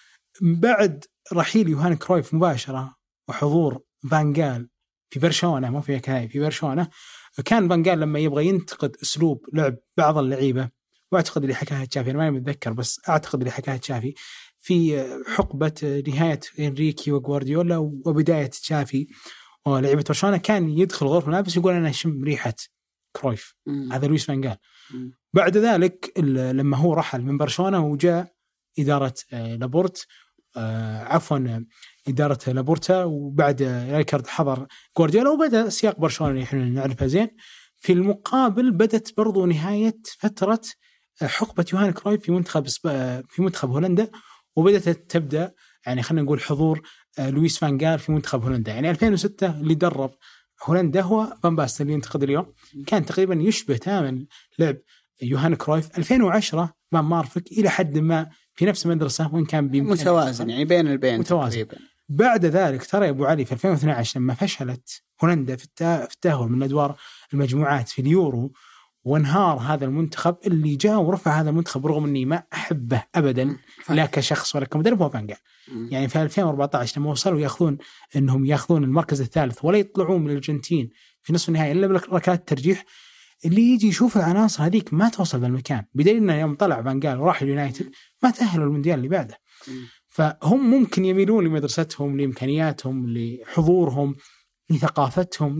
بعد رحيل يوهان كرويف مباشرة وحضور فانغال في برشلونة، مو في كاي في برشلونة، كان فانغال لما يبغى ينتقد أسلوب لعب بعض اللعيبة، وأعتقد اللي حكاها تشافي، أنا ما متذكر بس أعتقد اللي حكاها تشافي في حقبة نهاية إنريكي وغوارديولا وبداية تشافي ولعيبة برشلونة، كان يدخل غرفة الملابس يقول أنا أشم ريحة كرويف. هذا لويس فانغال. بعد ذلك لما هو رحل من برشلونة وجاء إدارة لابورت آه عفوا إدارة لابورتا، وبعد ريكارد حضر غوارديولا، وبدأ سياق برشلونة احنا نعرفها زين. في المقابل بدت برضو نهاية فترة حقبة يوهان كرويف في منتخب في منتخب هولندا، وبدأت تبدأ يعني خلينا نقول حضور آه لويس فانغال في منتخب هولندا. يعني ألفين وستة اللي درب هولندا هو فان باستن اللي ينتقد اليوم، كان تقريبا يشبه تماما لعب يوهان كرويف. ألفين وعشرة فان مارفك إلى حد ما في نفس المدرسة، وإن كان متوازن يعني بين البين متوازن. بعد ذلك ترى أبو علي في ألفين واثني عشر لما فشلت هولندا في التأهل من أدوار المجموعات في اليورو، وانهار هذا المنتخب اللي جاء ورفع هذا المنتخب رغم أني ما أحبه أبدا لا كشخص ولا كمدرب، هو فانغال. يعني في ألفين وأربعة عشر لما وصلوا يأخذون أنهم يأخذون المركز الثالث ولا يطلعون من الأرجنتين في نصف النهائي إلا بركلات الترجيح، اللي يجي يشوف العناصر هذيك ما توصل للمكان، بدليل انه يوم طلع فان جال وراح اليونايتد ما تأهلوا المونديال اللي بعده. فهم ممكن يميلون لمدرستهم، لإمكانياتهم، لحضورهم، لثقافتهم،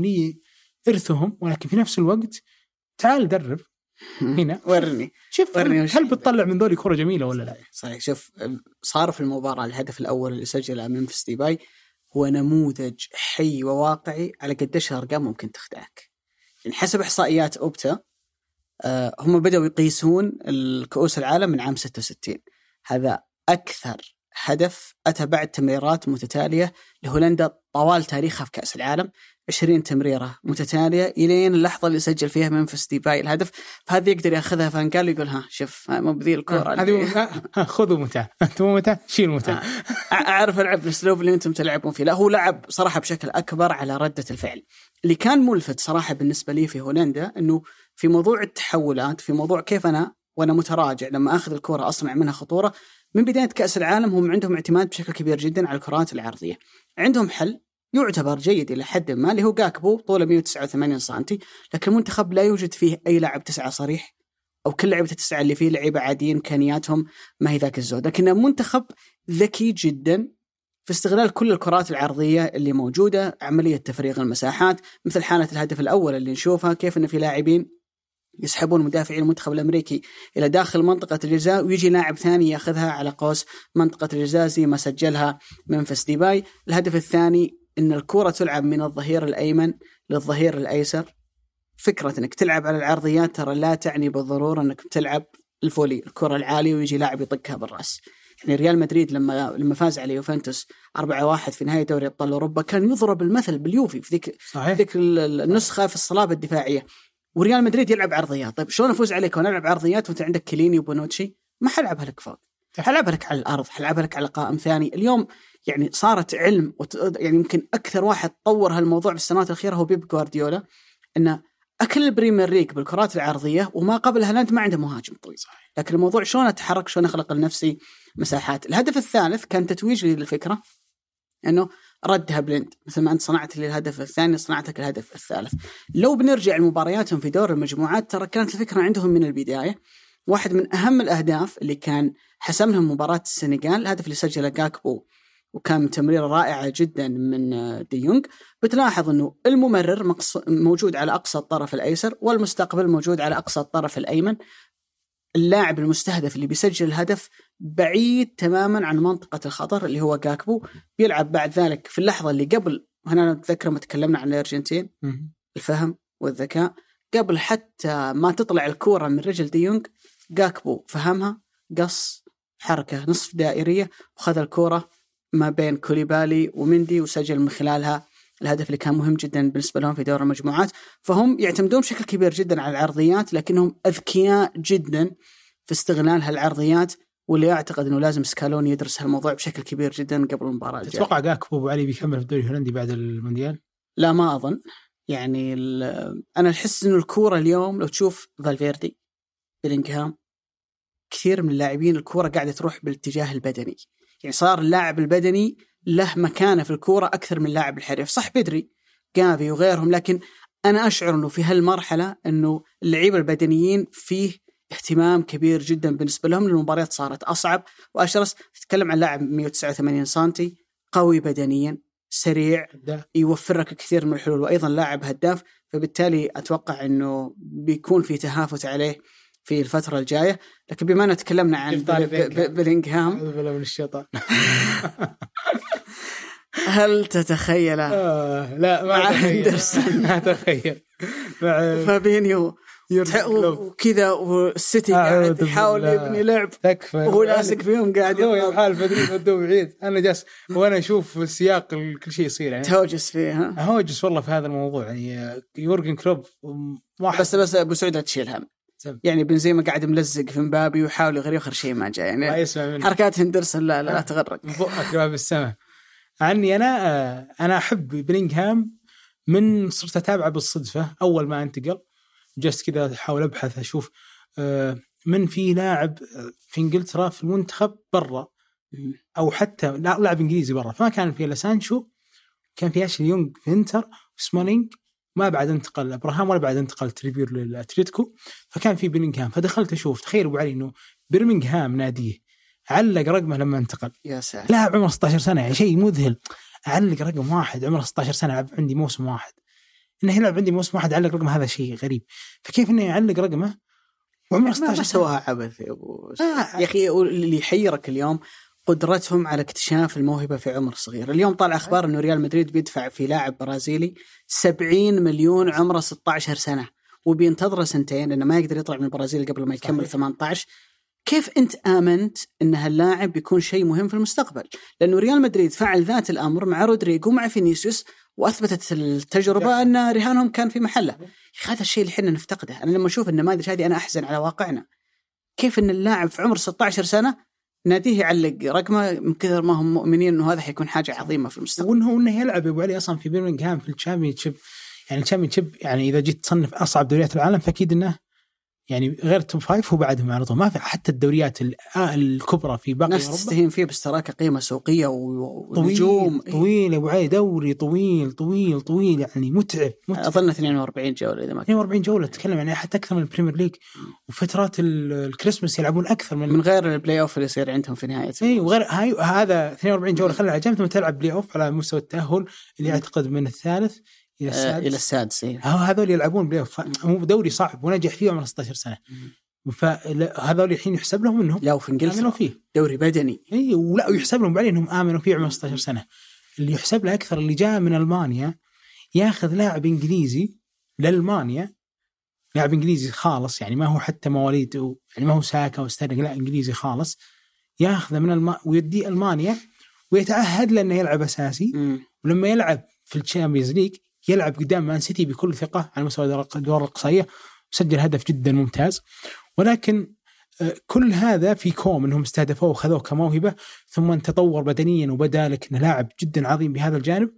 لإرثهم، ولكن في نفس الوقت تعال درب هنا ورني شوف ورني هل بتطلع من ذولي كرة جميلة ولا لا. صحيح. شوف صار في المباراة الهدف الأول اللي سجله منفس ديباي هو نموذج حي وواقعي على قديش الأرقام ممكن تخدعك. يعني حسب إحصائيات أوبتا آه هم بدأوا يقيسون الكؤوس العالم من عام ستة وستين، هذا أكثر هدف أتى بعد تمريرات متتالية لهولندا طوال تاريخها في كأس العالم، عشرين تمريرة متتالية إلين اللحظة اللي سجل فيها منفس ديباي الهدف. فهذا يقدر يأخذها فان قال يقول ها شوف ما بذي الكرة هذه خذوا متى أنتم متى شيل متى أعرف ألعب الأسلوب اللي أنتم تلعبون فيه. لا هو لعب صراحة بشكل أكبر على ردة الفعل. اللي كان ملفت صراحة بالنسبة لي في هولندا أنه في موضوع التحولات، في موضوع كيف أنا وأنا متراجع لما أخذ الكرة أصنع منها خطورة. من بداية كأس العالم هم عندهم اعتماد بشكل كبير جدا على الكرات العرضية. عندهم حل يعتبر جيد إلى حد ما اللي هو جاكبو طوله مئة وتسعة وثمانين سنتي، لكن المنتخب لا يوجد فيه أي لاعب تسعة صريح، أو كل لعيبة التسعة اللي فيه لعيبة عاديين إمكانياتهم ما هي ذاك الزود. لكنه منتخب ذكي جدا في استغلال كل الكرات العرضية اللي موجودة، عملية تفريغ المساحات مثل حالة الهدف الأول اللي نشوفها كيف إن في لاعبين يسحبون مدافعين المنتخب الأمريكي إلى داخل منطقة الجزاء ويجي لاعب ثاني يأخذها على قوس منطقة الجزاء زي ما سجلها منفس ديباي. الهدف الثاني إن الكرة تلعب من الظهير الأيمن للظهير الأيسر. فكرة إنك تلعب على العرضيات ترى لا تعني بالضرورة إنك تلعب الفولي الكرة العالية ويجي لاعب يطقها بالرأس. يعني ريال مدريد لما لما فاز على يوفنتوس أربعة واحد في نهاية دوري أبطال أوروبا كان يضرب المثل باليوفي في ذيك ذيك النسخة في الصلابة الدفاعية، وريال مدريد يلعب عرضيات. طيب شلون أفوز عليك وأنا ألعب عرضيات وأنت عندك كليني وبونوتشي؟ ما حلعبها لك فوق، حلعبها لك على الأرض، حلعبها لك على قائم ثاني. اليوم يعني صارت علم وت... يعني يمكن أكثر واحد طور هالموضوع في السنوات الأخيرة هو بيب جوارديولا، إنه أكل البريمير ليج بالكرات العرضية وما قبل هالاند ما عنده مهاجم طويل، لكن الموضوع شلون أتحرك شلون أخلق لنفسي مساحات. الهدف الثالث كان تتويج لي للفكرة إنه ردها بلند، مثل ما أنت صنعت لي الهدف الثاني صنعتك الهدف الثالث. لو بنرجع لمبارياتهم في دور المجموعات ترى كانت الفكرة عندهم من البداية. واحد من أهم الأهداف اللي كان حسم لهم مباراة السنغال الهدف اللي سجله جاكبو، وكان تمريرة رائعة جدا من دي يونغ. بتلاحظ أنه الممرر مقص... موجود على أقصى الطرف الأيسر والمستقبل موجود على أقصى الطرف الأيمن. اللاعب المستهدف اللي بيسجل الهدف بعيد تماما عن منطقة الخطر اللي هو جاكبو، بيلعب بعد ذلك في اللحظة اللي قبل، هنا نتذكر ما تكلمنا عن الأرجنتين الفهم والذكاء، قبل حتى ما تطلع الكورة من رجل دي يونغ جاكبو فهمها، قص حركة نصف دائرية وخذ الكورة ما بين كوليبالي ومندي وسجل من خلالها الهدف اللي كان مهم جدا بالنسبة لهم في دور المجموعات. فهم يعتمدون بشكل كبير جدا على العرضيات، لكنهم أذكياء جدا في استغلال هالعرضيات، واللي أعتقد أنه لازم سكالوني يدرس هالموضوع بشكل كبير جدا قبل المباراة الجاية. تتوقع جاكبو أبو علي بيكمل في الدوري الهولندي بعد المونديال؟ لا ما أظن. يعني أنا أحس أنه الكورة اليوم لو تشوف فالفيردي بيلينغهام كثير من اللاعبين الكورة قاعدة تروح بالاتجاه البدني، يعني صار اللاعب البدني له مكانة في الكورة أكثر من اللاعب الحريف. صح بدري جافي وغيرهم، لكن أنا أشعر أنه في هالمرحلة أنه اللعيبة البدنيين فيه اهتمام كبير جدا بالنسبة لهم. المباريات صارت أصعب وأشرس. تتكلم عن لاعب مئة وتسعة وثمانين سنتي قوي بدنيا سريع يوفر لك كثير من الحلول، وأيضا لاعب هداف، فبالتالي أتوقع أنه بيكون في تهافت عليه في الفترة الجاية. لكن بما أن تكلمنا عن بيلينغهام من الشيطان هل تتخيل آه لا ما أندرسون ما أتخيل فابينيو وكذا والسيتي قاعد يحاول يبني لعب وهو لاسق فيهم قاعد يضرب حال بدري بدو بعيد. أنا جالس وأنا أشوف السياق كل شيء يصير يعني تهوجس فيه ها هوجس والله في هذا الموضوع. يعني يورجن كلوب بس بس أبو سعود تشيل هم يعني بنزيما قاعد ملزق في مبابي ويحاول يغير آخر شيء ما جاء يعني حركات هندرسون لا لا, لا تغرق بقك باب السماء عني. أنا أنا أحب بلينغهام من صرت أتابعه بالصدفة أول ما انتقل، جلست كذا أحاول أبحث أشوف من في لاعب في إنجلترا في المنتخب برا أو حتى لاعب إنجليزي برا، فما كان في إلا سانشو، كان في أشلي يونغ في إنتر وسمولينج ما بعد انتقل ابراهام ولا بعد انتقل تريبير للاتلتيكو، فكان في بيرمنغهام. فدخلت اشوف، تخيل ابو علي انه بيرمنغهام ناديه علق رقمه لما انتقل، يا ساتر، لاعب عمره ستة عشر سنه، يعني شيء مذهل. اعلق رقم واحد عمره ستة عشر سنه يلعب عندي موسم واحد، انه يلعب عندي موسم واحد علق رقم، هذا شيء غريب. فكيف انه يعلق رقمه وعمره ستة عشر ما سنه؟ سواها عبث يا ابو آه. يا اخي. اللي يحيرك اليوم قدرتهم على اكتشاف الموهبة في عمر صغير. اليوم طالع أخبار أنه ريال مدريد بيدفع في لاعب برازيلي سبعين مليون عمره ستة عشر سنة، وبينتظره سنتين لأنه ما يقدر يطلع من البرازيل قبل ما يكمل صحيح. ثمانية عشر. كيف أنت آمنت أن هاللاعب بيكون شيء مهم في المستقبل؟ لأنه ريال مدريد فعل ذات الأمر مع رودريغو مع فينيسيوس، وأثبتت التجربة أن رهانهم كان في محله. هذا الشيء اللي حنا نفتقده. أنا لما أشوف النماذج هذه أنا أحزن على واقعنا. كيف أن اللاعب في عمر ستة عشر سنة ناديه يعلق رقمه من كثر ما هم مؤمنين انه هذا حيكون حاجه عظيمه في المستقبل، وانه انه يلعب ابو علي اصلا في بيرمنغهام في الشامبيونشيب. يعني الشامبيونشيب يعني اذا جيت تصنف اصعب دوريات العالم فاكيد انه يعني غير التوب فايف وبعدهم على طول. ما في حتى الدوريات الكبرى في باقي ناس تستهين فيه بس تراك قيمه سوقيه ونجوم طويل, طويل ابو علي، دوري طويل طويل طويل يعني متعب, متعب. اظن اثنين وأربعين جوله اذا ما اثنين وأربعين جوله، تتكلم يعني حتى اكثر من البريمير ليج. وفترات الكريسماس يلعبون اكثر من من غير البلاي اوف اللي يصير عندهم في نهايه. اي وغير هاي هذا اثنين وأربعين جوله خلى على جنب ثم تلعب بلاي اوف على مستوى التاهل اللي اعتقد من الثالث الى السادس. آه الى السادس. هذول يلعبون بلاي اوف، مو دوري صعب ونجح فيه عمره ستة عشر سنه. فهذول الحين يحسب لهم انهم لا في انجلترا فيه دوري بدني. اي ولا يحسب لهم بعدين انهم امنوا فيه عمره ستة عشر سنه. اللي يحسب له اكثر اللي جاء من المانيا ياخذ لاعب انجليزي لالمانيا، لاعب انجليزي خالص، يعني ما هو حتى مواليد يعني ما هو ساكا وستيرلينج، لا انجليزي خالص، ياخذه من الم... ويديه المانيا ويتعهد له انه يلعب اساسي. م. ولما يلعب في الشامبيونز ليج يلعب قدام مان سيتي بكل ثقه على مستوى الادوار القصيره، وسجل هدف جدا ممتاز. ولكن كل هذا في كوم انهم استهدفوه وخذوه كموهبه، ثم تطور بدنيا وبدا لك انه لاعب جدا عظيم بهذا الجانب،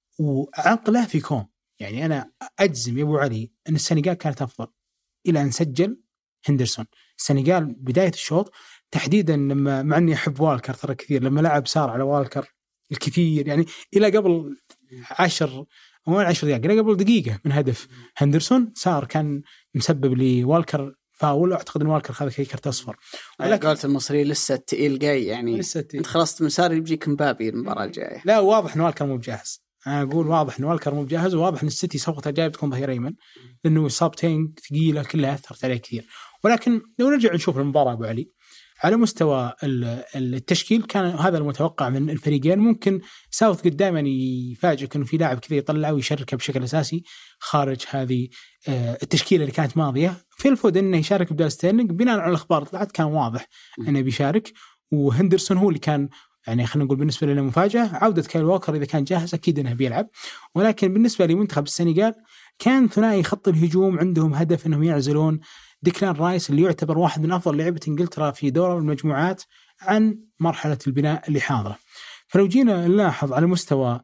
وعقله في كوم. يعني انا اجزم يا ابو علي ان السنغال كانت افضل الى ان سجل هندرسون. السنغال بدايه الشوط تحديدا لما مع اني احب والكر ترى كثير، لما لعب سار على والكر الكثير يعني الى قبل عشر أو عشر دقائق، إلى قبل دقيقه من هدف هندرسون سار كان مسبب لوالكر فاول، اعتقد ان والكر خذ كرت اصفر. ولكن قالت المصري لسه التقيل جاي، يعني لسه انت خلصت من سار يجيك مبابي المباراه الجايه. لا واضح ان والكر مو بجاهز، انا اقول واضح ان والكر مو بجاهز، وواضح ان السيتي صفقته جايه بتكون ظهير ايمن لانه اصابتين ثقيله كلها اثرت عليه كثير. ولكن لو نرجع نشوف المباراه ابو علي على مستوى التشكيل كان هذا المتوقع من الفريقين. ممكن ساوث دائما يفاجئك انه في لاعب كذا يطلع ويشارك بشكل اساسي خارج هذه التشكيله اللي كانت ماضيه. في الفود انه يشارك بدال ستيرلينج بناء على الاخبار طلعت كان واضح انه بيشارك، وهندرسون هو اللي كان يعني خلينا نقول بالنسبه لنا مفاجاه. عوده كايل ووكر اذا كان جاهز اكيد انه بيلعب. ولكن بالنسبه لمنتخب السنغال كان ثنائي خط الهجوم عندهم هدف انهم يعزلون ديكلان رايس اللي يعتبر واحد من أفضل لعيبة إنجلترا في دور المجموعات عن مرحلة البناء اللي حاضرة. فلو جينا نلاحظ على مستوى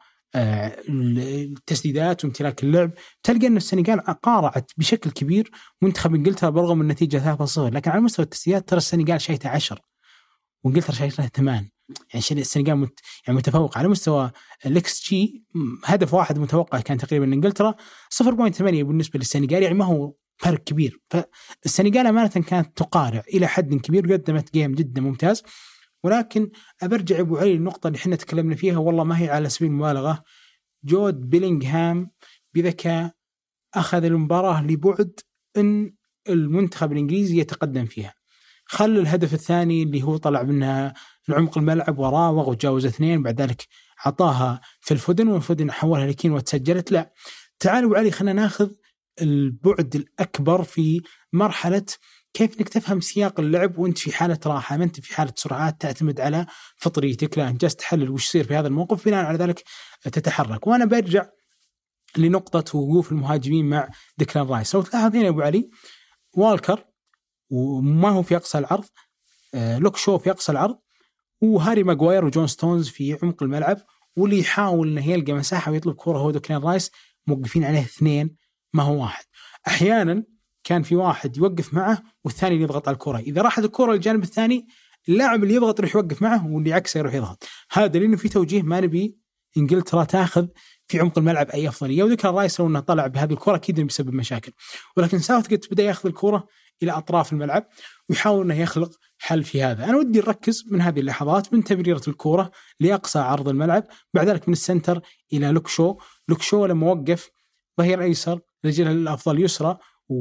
التسديدات وامتلاك اللعب تلقى أن السنغال قارعت بشكل كبير منتخب إنجلترا برغم النتيجة ثلاثة صفر، لكن على مستوى التسديدات ترى السنغال شايتها عشر وإنجلترا شايتها ثمان. يعني السنغال مت يعني متفوق على مستوى الإكس جي، هدف واحد متوقع كان تقريبا إنجلترا صفر فاصلة ثمانية بالنسبة للسنغال، يعني ما هو فرق كبير. فالسنغال أمانة كانت تقارع إلى حد كبير وقدمت جيم جدا ممتاز. ولكن أبرجع أبو علي النقطة اللي حنا تكلمنا فيها والله ما هي على سبيل المبالغة، جود بيلينغهام بذكاء أخذ المباراة لبعد أن المنتخب الإنجليزي يتقدم فيها. خل الهدف الثاني اللي هو طلع منها العمق الملعب وراوغ وتجاوز اثنين، بعد ذلك عطاها في الفودن والفودن حولها لكين وتسجلت. لا تعالوا أبو علي خلنا ناخذ البعد الأكبر في مرحلة كيف انك تفهم سياق اللعب وانت في حالة راحة، ما انت في حالة سرعات تعتمد على فطريتك، لا انت جالس تحلل وش يصير في هذا الموقف بناء على ذلك تتحرك. وانا برجع لنقطة وقوف المهاجمين مع ديكلان رايس. لو تلاحظين يا ابو علي والكر وما هو في اقصى العرض، لوك شو في اقصى العرض، وهاري ماغواير وجون ستونز في عمق الملعب، واللي يحاول انه يلقى مساحة ويطلب كرة هو ديكلان رايس، موقفين عليه اثنين ما هو واحد. احيانا كان في واحد يوقف معه والثاني اللي يضغط على الكرة، إذا راحت الكرة للجانب الثاني اللاعب اللي يضغط يروح يوقف معه واللي عكسه يروح يضغط. هذا لأنه في توجيه ما نبي إنجلترا تأخذ في عمق الملعب أي أفضلية. وذكر رايس لو أنه طلع بهذه الكرة أكيد بسبب مشاكل، ولكن ساوثجيت بدأ يأخذ الكرة إلى أطراف الملعب ويحاول أنه يخلق حل في هذا. أنا ودي نركز من هذه اللحظات من تمريرة الكرة لأقصى عرض الملعب، بعد ذلك من السنتر إلى لوكشو. لوكشو لما وقف ظهير أيسر رجله الأفضل يسرى،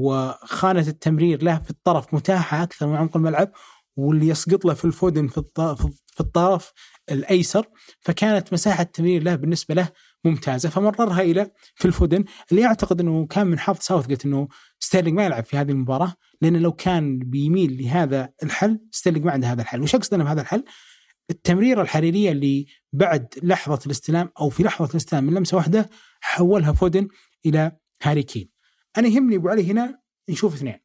وخانة التمرير له في الطرف متاحة أكثر من عمق الملعب، واللي يسقط له في الفودن في الطرف الأيسر، فكانت مساحة التمرير له بالنسبة له ممتازة، فمررها إلى في الفودن اللي أعتقد أنه كان من حظ ساوثجيت أنه ستيرلينج ما يلعب في هذه المباراة، لأن لو كان بيميل لهذا الحل ستيرلينج ما عنده هذا الحل. وش أقصد بهذا الحل؟ التمريرة الحريرية اللي بعد لحظة الاستلام أو في لحظة الاستلام من لمسة واحدة حولها فودن إلى هاري كين. أنا يهمني أبو علي هنا نشوف اثنين،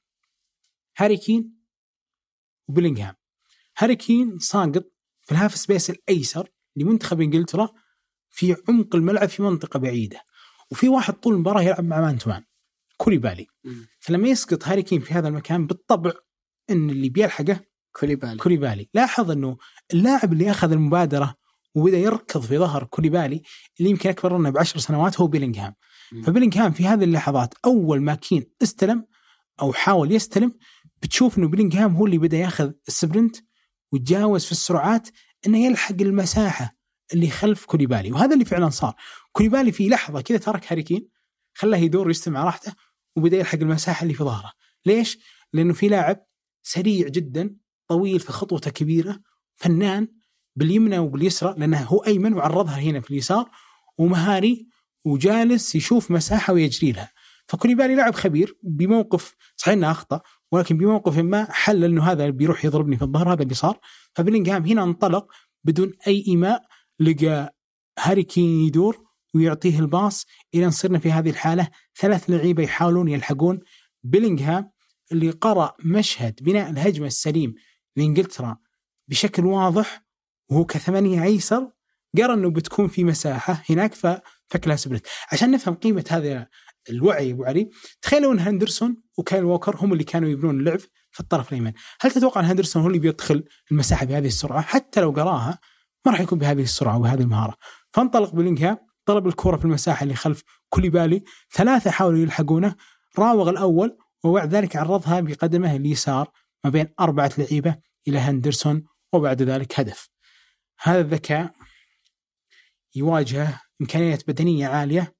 هاري كين وبيلينغهام. هاري كين ساقط في الهاف سبيس الأيسر لمنتخب إنجلترا في عمق الملعب في منطقة بعيدة، وفي واحد طول المباراة يلعب مع مان تومان كوليبالي. فلما يسقط هاري كين في هذا المكان بالطبع إن اللي بيلحقه كوليبالي. كوليبالي لاحظ إنه اللاعب اللي أخذ المبادرة وبدأ يركض في ظهر كوليبالي اللي يمكن أكبر منه بعشر سنوات هو بيلينغهام. فبيلينغهام في هذه اللحظات أول ما كين استلم أو حاول يستلم بتشوف إنه بيلينغهام هو اللي بدأ يأخذ السبرنت وتجاوز في السرعات إنه يلحق المساحة اللي خلف كوليبالي، وهذا اللي فعلا صار. كوليبالي في لحظة كذا ترك هاري كين خلاه يدور ويستمع راحته وبدأ يلحق المساحة اللي في ظهره. ليش؟ لأنه في لاعب سريع جدا طويل في خطوته كبيرة فنان باليمنى وباليسرى، لأنه هو أيمن وعرضها هنا في اليسار، ومهاري وجالس يشوف مساحة ويجري لها. فكوليبالي لاعب خبير بموقف صحيح انه اخطا، ولكن بموقف ما حل انه هذا بيروح يضربني في الظهر، هذا اللي صار. فبيلينغهام هنا انطلق بدون اي ايماء، لقى هاري كين يدور ويعطيه الباص الى ان صرنا في هذه الحاله ثلاث لعيبه يحاولون يلحقون بيلينغهام اللي قرأ مشهد بناء الهجمه السليم لانجلترا بشكل واضح، وهو كثمانية ايسر قرأ انه بتكون في مساحه هناك ففكلها سبرت. عشان نفهم قيمه هذا الوعي ابو علي، تخيلوا ان هندرسون وكايل ووكر هم اللي كانوا يبنون اللعب في الطرف الايمن، هل تتوقع ان هندرسون هو اللي بيدخل المساحه بهذه السرعه؟ حتى لو قراها ما راح يكون بهذه السرعه وبهذه المهاره. فانطلق بيلينغهام طلب الكره في المساحه اللي خلف كوليبالي، ثلاثه حاولوا يلحقونه، راوغ الاول وبعد ذلك عرضها بقدمه اليسار ما بين اربعه لعيبه الى هندرسون، وبعد ذلك هدف. هذا الذكاء يواجه امكانيات بدنيه عاليه،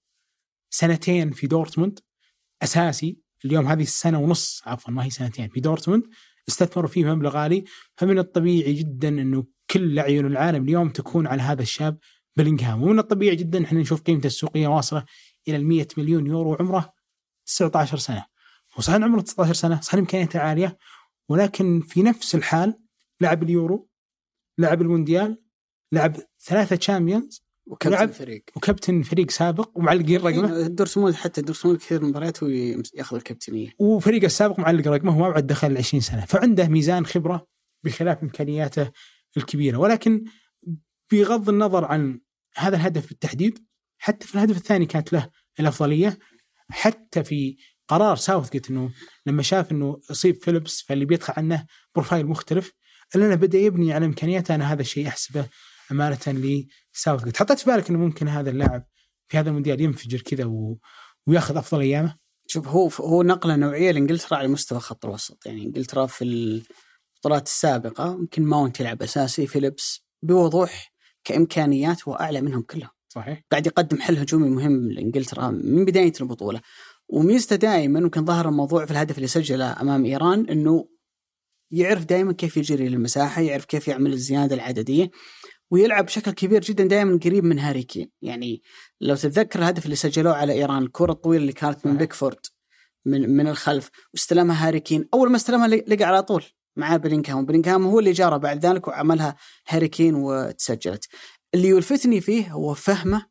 سنتين في دورتموند أساسي، اليوم هذه السنة ونص عفوا ما هي سنتين في دورتموند استثمروا فيه مبلغ عالي. فمن الطبيعي جدا أنه كل عيون العالم اليوم تكون على هذا الشاب بيلينغهام، ومن الطبيعي جدا احنا نشوف قيمته السوقية واصلة إلى المية مليون يورو، وعمره تسعة عشر سنة. وصحيح عمره تسعة عشر سنة، صحيح إمكانياته عالية، ولكن في نفس الحال لعب اليورو، لعب المونديال، لعب ثلاثة تشامبيونز، وكابتن فريق وكابتن فريق سابق ومعلقين رقمه. دورتموند حتى دورتموند كثير مباريات وياخذ الكابتنيه، وفريق السابق معلق رقمه وما بعد دخل عشرين سنه، فعنده ميزان خبره بخلاف امكانياته الكبيره. ولكن بغض النظر عن هذا الهدف بالتحديد، حتى في الهدف الثاني كانت له الافضليه، حتى في قرار ساوثجيت انه لما شاف انه اصيب فيليبس فاللي بيدخل عنه بروفايل مختلف، الا بدا يبني على امكانياته. انا هذا الشيء احسبه أمانة لساوثجيت. حطيت في بالك إنه ممكن هذا اللاعب في هذا المونديال ينفجر كذا و... ويأخذ أفضل أيامه؟ شوف، هو هو نقلة نوعية لإنجلترا على مستوى خط الوسط. يعني إنجلترا في البطولات السابقة ممكن ماونت يلعب أساسي، فيليبس بوضوح كإمكانيات هو أعلى منهم كلهم. صحيح. قاعد يقدم حل هجومي مهم لإنجلترا من بداية البطولة، وميزته دائما وكان ظهر الموضوع في الهدف اللي سجله أمام إيران إنه يعرف دائما كيف يجري للمساحة، يعرف كيف يعمل الزيادة العددية، ويلعب بشكل كبير جدا دائما قريب من هاري كين. يعني لو تتذكر الهدف اللي سجلوه على إيران، الكرة الطويلة اللي كانت من بيكفورد من من الخلف واستلمها هاري كين، أول ما استلمها لقى على طول مع بيلينغهام، بيلينغهام هو اللي جاره بعد ذلك وعملها هاري كين وتسجلت. اللي يلفتني فيه هو فهمه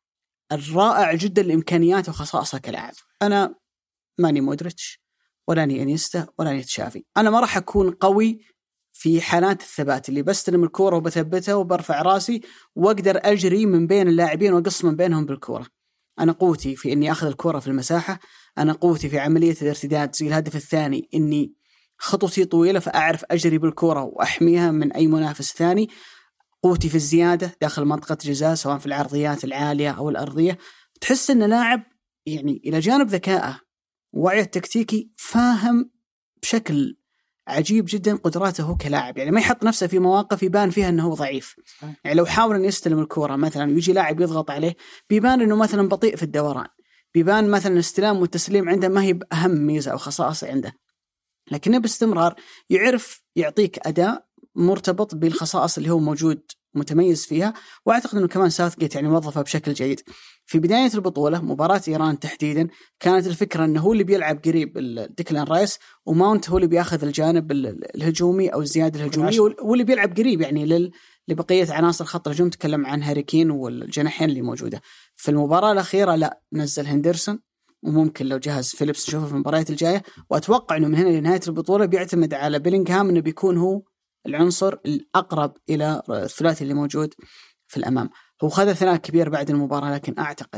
الرائع جدا لإمكانياته وخصائصه كلاعب. أنا ماني مودريتش ولاني انيستا ولاني تشافي، أنا ما راح أكون قوي في حالات الثبات اللي بستلم الكورة وبثبتها وبرفع راسي وأقدر أجري من بين اللاعبين وأقص من بينهم بالكورة. أنا قوتي في إني أخذ الكورة في المساحة، أنا قوتي في عملية الارتداد زي الهدف الثاني إني خطوتي طويلة فأعرف أجري بالكورة وأحميها من أي منافس ثاني، قوتي في الزيادة داخل منطقة جزاء سواء في العرضيات العالية أو الأرضية، تحس إنه لاعب يعني إلى جانب ذكائه ووعيه التكتيكي فاهم بشكل عجيب جدا قدراته كلاعب. يعني ما يحط نفسه في مواقف يبان فيها أنه ضعيف. يعني لو حاول أن يستلم الكرة مثلا ويجي لاعب يضغط عليه بيبان أنه مثلا بطيء في الدوران، بيبان مثلا الاستلام والتسليم عنده ما هي بأهم ميزة أو خصائص عنده، لكنه باستمرار يعرف يعطيك أداء مرتبط بالخصائص اللي هو موجود متميز فيها. وأعتقد أنه كمان ساوثجيت يعني موظفه بشكل جيد. في بداية البطولة مباراة إيران تحديدا كانت الفكرة أنه هو اللي بيلعب قريب ديكلان رايس، وماونت هو اللي بيأخذ الجانب الهجومي أو الزيادة الهجومية، واللي بيلعب قريب يعني لل لبقية عناصر خط الهجوم. تكلم عن هاري كين والجناحين اللي موجودة. في المباراة الأخيرة لا، نزل هندرسون، وممكن لو جهز فيليبس نشوفه في المباريات الجاية. وأتوقع أنه من هنا لنهاية البطولة بيعتمد على بيلينغهام أنه بيكون هو العنصر الأقرب إلى الثلاثي اللي موجود في الأمام. هو خذ ثناء كبير بعد المباراة، لكن أعتقد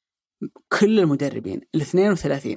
كل المدربين الاثنين وثلاثين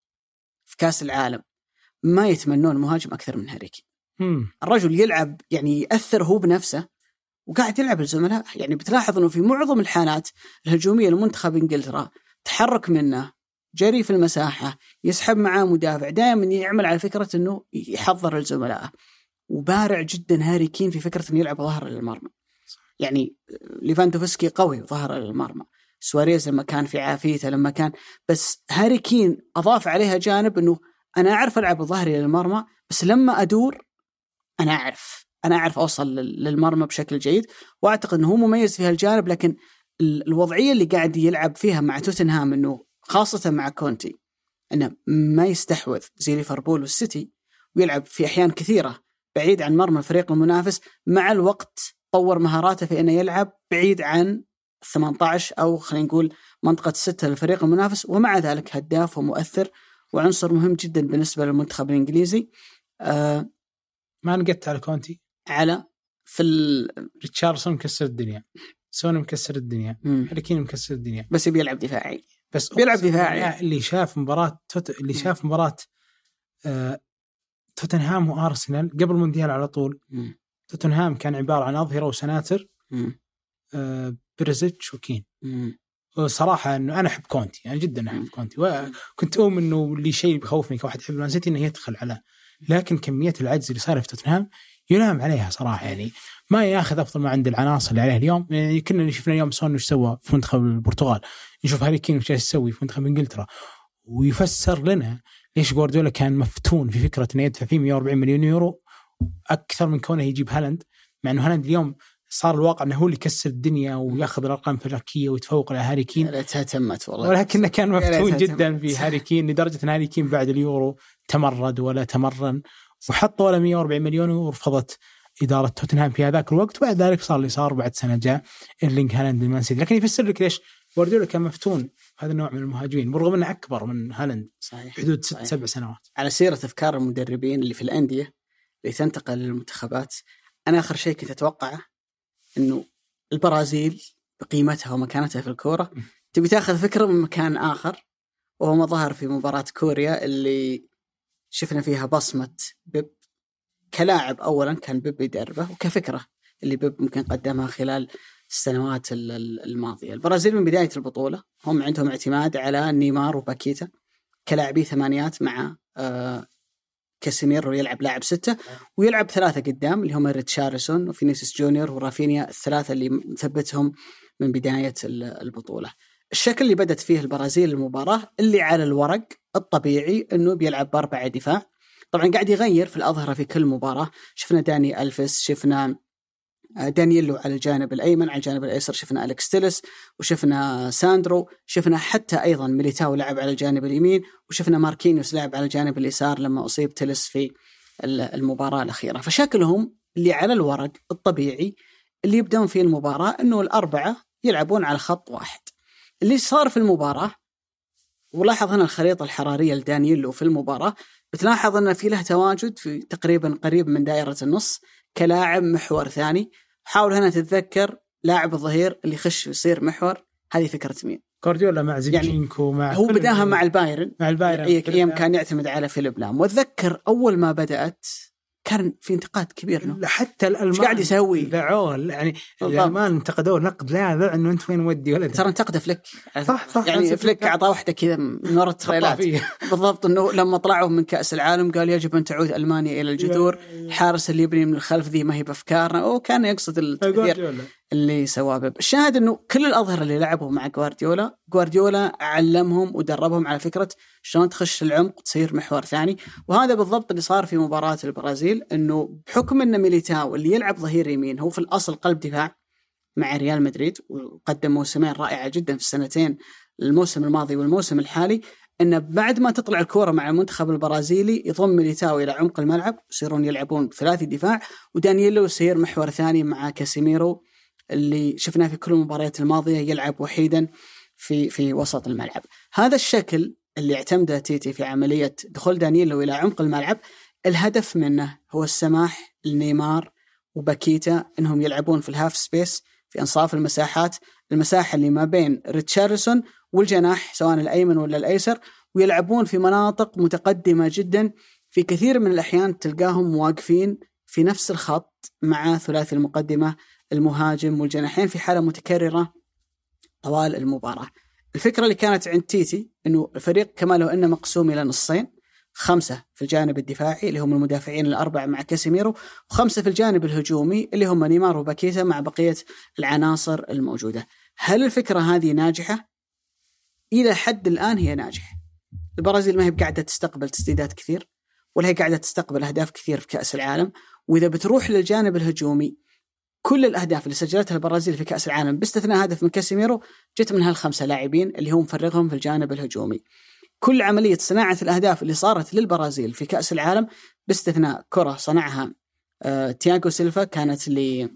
في كأس العالم ما يتمنون مهاجم أكثر من هاري كين. الرجل يلعب يعني يأثر هو بنفسه وقاعد يلعب الزملاء. يعني بتلاحظ أنه في معظم الحالات الهجومية لمنتخب إنجلترا تحرك منه، جري في المساحة، يسحب معاه مدافع، دائما يعمل على فكرة أنه يحضر الزملاء. وبارع جدا هاري كين في فكرة أنه يلعب ظهر للمرمى. يعني ليفاندوفسكي قوي ظهر للمرمى، سواريز لما كان في عافيته لما كان، بس هاري كين أضاف عليها جانب أنه أنا أعرف ألعب ظهري للمرمى، بس لما أدور أنا أعرف أنا أعرف أوصل للمرمى بشكل جيد. وأعتقد أنه هو مميز في هالجانب. لكن الوضعية اللي قاعد يلعب فيها مع توتنهام، أنه خاصة مع كونتي، أنه ما يستحوذ زي ليفربول والسيتي ويلعب في أحيان كثيرة بعيد عن مرمى الفريق المنافس، مع الوقت طور مهاراته في أنه يلعب بعيد عن ثمانية عشر أو خلينا نقول منطقة ستة للفريق المنافس. ومع ذلك هداف ومؤثر وعنصر مهم جدا بالنسبة للمنتخب الإنجليزي. آه ما نقدت على كونتي على في ريتشاردسون مكسر الدنيا، سون مكسر الدنيا، هاري كين مكسر الدنيا، بس بيلعب دفاعي. بس بيلعب دفاعي. اللي شاف مباراة توت... اللي شاف مباراة آه... توتنهام وأرسنال قبل المونديال على طول. م. توتنهام كان عبارة عن أظهرة وسناتر، آه... بريزيتش وكين. م. وصراحة إنه أنا أحب كونتي، أنا يعني جدا أحب كونتي، وكنت أؤمن إنه اللي شيء بخوفني كواحد يحب مان سيتي إنه يدخل على، لكن كمية العجز اللي صار في توتنهام ينام عليها صراحة. يعني ما ياخذ أفضل ما عند العناصر اللي عليه اليوم. يعني كنا شفنا اليوم سون وش سوى في منتخب البرتغال، نشوف هاري كين وش يسوي في منتخب إنجلترا، ويفسر لنا ليش جوارديولا كان مفتون في فكرة إنه يدفع فيه مئة وأربعين مليون يورو أكثر من كونه يجيب هالاند، مع إنه هالاند اليوم صار الواقع أنه هو اللي يكسر الدنيا ويأخذ الأرقام الفلكية ويتفوق على هاري كين. لا تهتمت والله، ولكنه كان مفتون جدا في هاري كين لدرجة أن هاري كين بعد اليورو تمرد ولا تمرن، وحطوا ولا مئة وأربعين مليون ورفضت إدارة توتنهام في هذاك الوقت. وبعد ذلك صار اللي صار، بعد سنة جاء إيرلينغ هالاند لمان سيتي. لكن يفسر لك ليش جوارديولا كان مفتون هذا النوع من المهاجمين برغم أنه أكبر من هالاند حدود ست سبع سنوات. على سيرة أفكار المدربين اللي في الأندية اللي تنتقل للمنتخبات، أنا آخر شيء كنت أتوقعه إنه البرازيل بقيمتها ومكانتها في الكورة تبي تأخذ فكرة من مكان آخر، وهو ما ظهر في مباراة كوريا اللي شفنا فيها بصمة بيب كلاعب. أولا كان بيب يدربه، وكفكرة اللي بيب ممكن قدمها خلال السنوات الماضية. البرازيل من بداية البطولة هم عندهم اعتماد على نيمار وباكيتا كلاعبي ثمانيات، مع آه كاسيميرو يلعب لاعب ستة، ويلعب ثلاثة قدام اللي هم ريتشارلسون وفينيسيوس جونيور ورافينيا، الثلاثة اللي مثبتهم من بداية البطولة. الشكل اللي بدت فيه البرازيل المباراة اللي على الورق الطبيعي أنه بيلعب بأربعة دفاع. طبعا قاعد يغير في الأظهرة في كل مباراة. شفنا داني ألفيس، شفنا دانييلو على الجانب الأيمن، على الجانب الأيسر شفنا أليكس تيلس، وشفنا ساندرو، شفنا حتى أيضا ميليتاو لعب على الجانب اليمين، وشفنا ماركينيوس لعب على الجانب اليسار لما أصيب تيلس في المباراة الأخيرة. فشكلهم اللي على الورق الطبيعي اللي يبدون في المباراة أنه الأربعة يلعبون على خط واحد. اللي صار في المباراة، ولاحظ هنا الخريطة الحرارية لدانييلو في المباراة، بتلاحظ أن في له تواجد في تقريبا قريب من دائرة النص كلاعب محور ثاني. حاول هنا تتذكر لاعب الظهير اللي يخش يصير محور، هذه فكرة مين؟ جوارديولا مع زينشينكو، يعني مع هو بداها مع البايرن، مع البايرن أيام كان يعتمد على فيليب لام. وأتذكر أول ما بدأت كان في انتقاد كبير انه حتى الالمان قاعد يسوي ذعوه يعني الالمان انتقدوه نقد لا ذا انه انت وين ودي ولا ترى انتقد فليك صح صح يعني فليك اعطاه واحده كذا من ورا التريلات بالضبط انه لما طلعوا من كاس العالم قال يجب ان تعود المانيا الى الجذور الحارس اللي يبني من الخلف ذي ما هي بافكارنا وكان يقصد التغيير اللي سواه. الشاهد انه كل الاظهره اللي لعبوا مع غوارديولا غوارديولا علمهم ودربهم على فكره شلون تخش العمق تصير محور ثاني. وهذا بالضبط اللي صار في مباراه البرازيل انه بحكم ان ميليتاو اللي يلعب ظهير يمين هو في الاصل قلب دفاع مع ريال مدريد وقدم موسمين رائعه جدا في السنتين الموسم الماضي والموسم الحالي ان بعد ما تطلع الكوره مع المنتخب البرازيلي يضم ميليتاو الى عمق الملعب يصيرون يلعبون ثلاثي دفاع ودانييلو يصير محور ثاني مع كاسيميرو اللي شفناه في كل المباريات الماضية يلعب وحيدا في في وسط الملعب. هذا الشكل اللي اعتمده تيتي في عملية دخول دانييلو إلى عمق الملعب الهدف منه هو السماح لنيمار وباكيتا إنهم يلعبون في الهاف سبيس في أنصاف المساحات المساحة اللي ما بين ريتشارلسون والجناح سواء الأيمن ولا الأيسر ويلعبون في مناطق متقدمة جدا. في كثير من الأحيان تلقاهم واقفين في نفس الخط مع ثلاثي المقدمة المهاجم والجناحين في حالة متكررة طوال المباراة. الفكرة اللي كانت عند تيتي أنه الفريق كما لو أنه مقسوم إلى نصين خمسة في الجانب الدفاعي اللي هم المدافعين الأربعة مع كاسيميرو وخمسة في الجانب الهجومي اللي هم نيمار وباكيتا مع بقية العناصر الموجودة. هل الفكرة هذه ناجحة؟ إلى حد الآن هي ناجحة. البرازيل ما هي قاعدة تستقبل تسديدات كثير ولا هي قاعدة تستقبل أهداف كثير في كأس العالم. وإذا بتروح للجانب الهجومي كل الأهداف اللي سجلتها البرازيل في كأس العالم باستثناء هدف من كاسيميرو جت من هالخمسة لاعبين اللي هم مفرغهم في الجانب الهجومي. كل عملية صناعة الأهداف اللي صارت للبرازيل في كأس العالم باستثناء كرة صنعها آه تياغو سيلفا كانت ل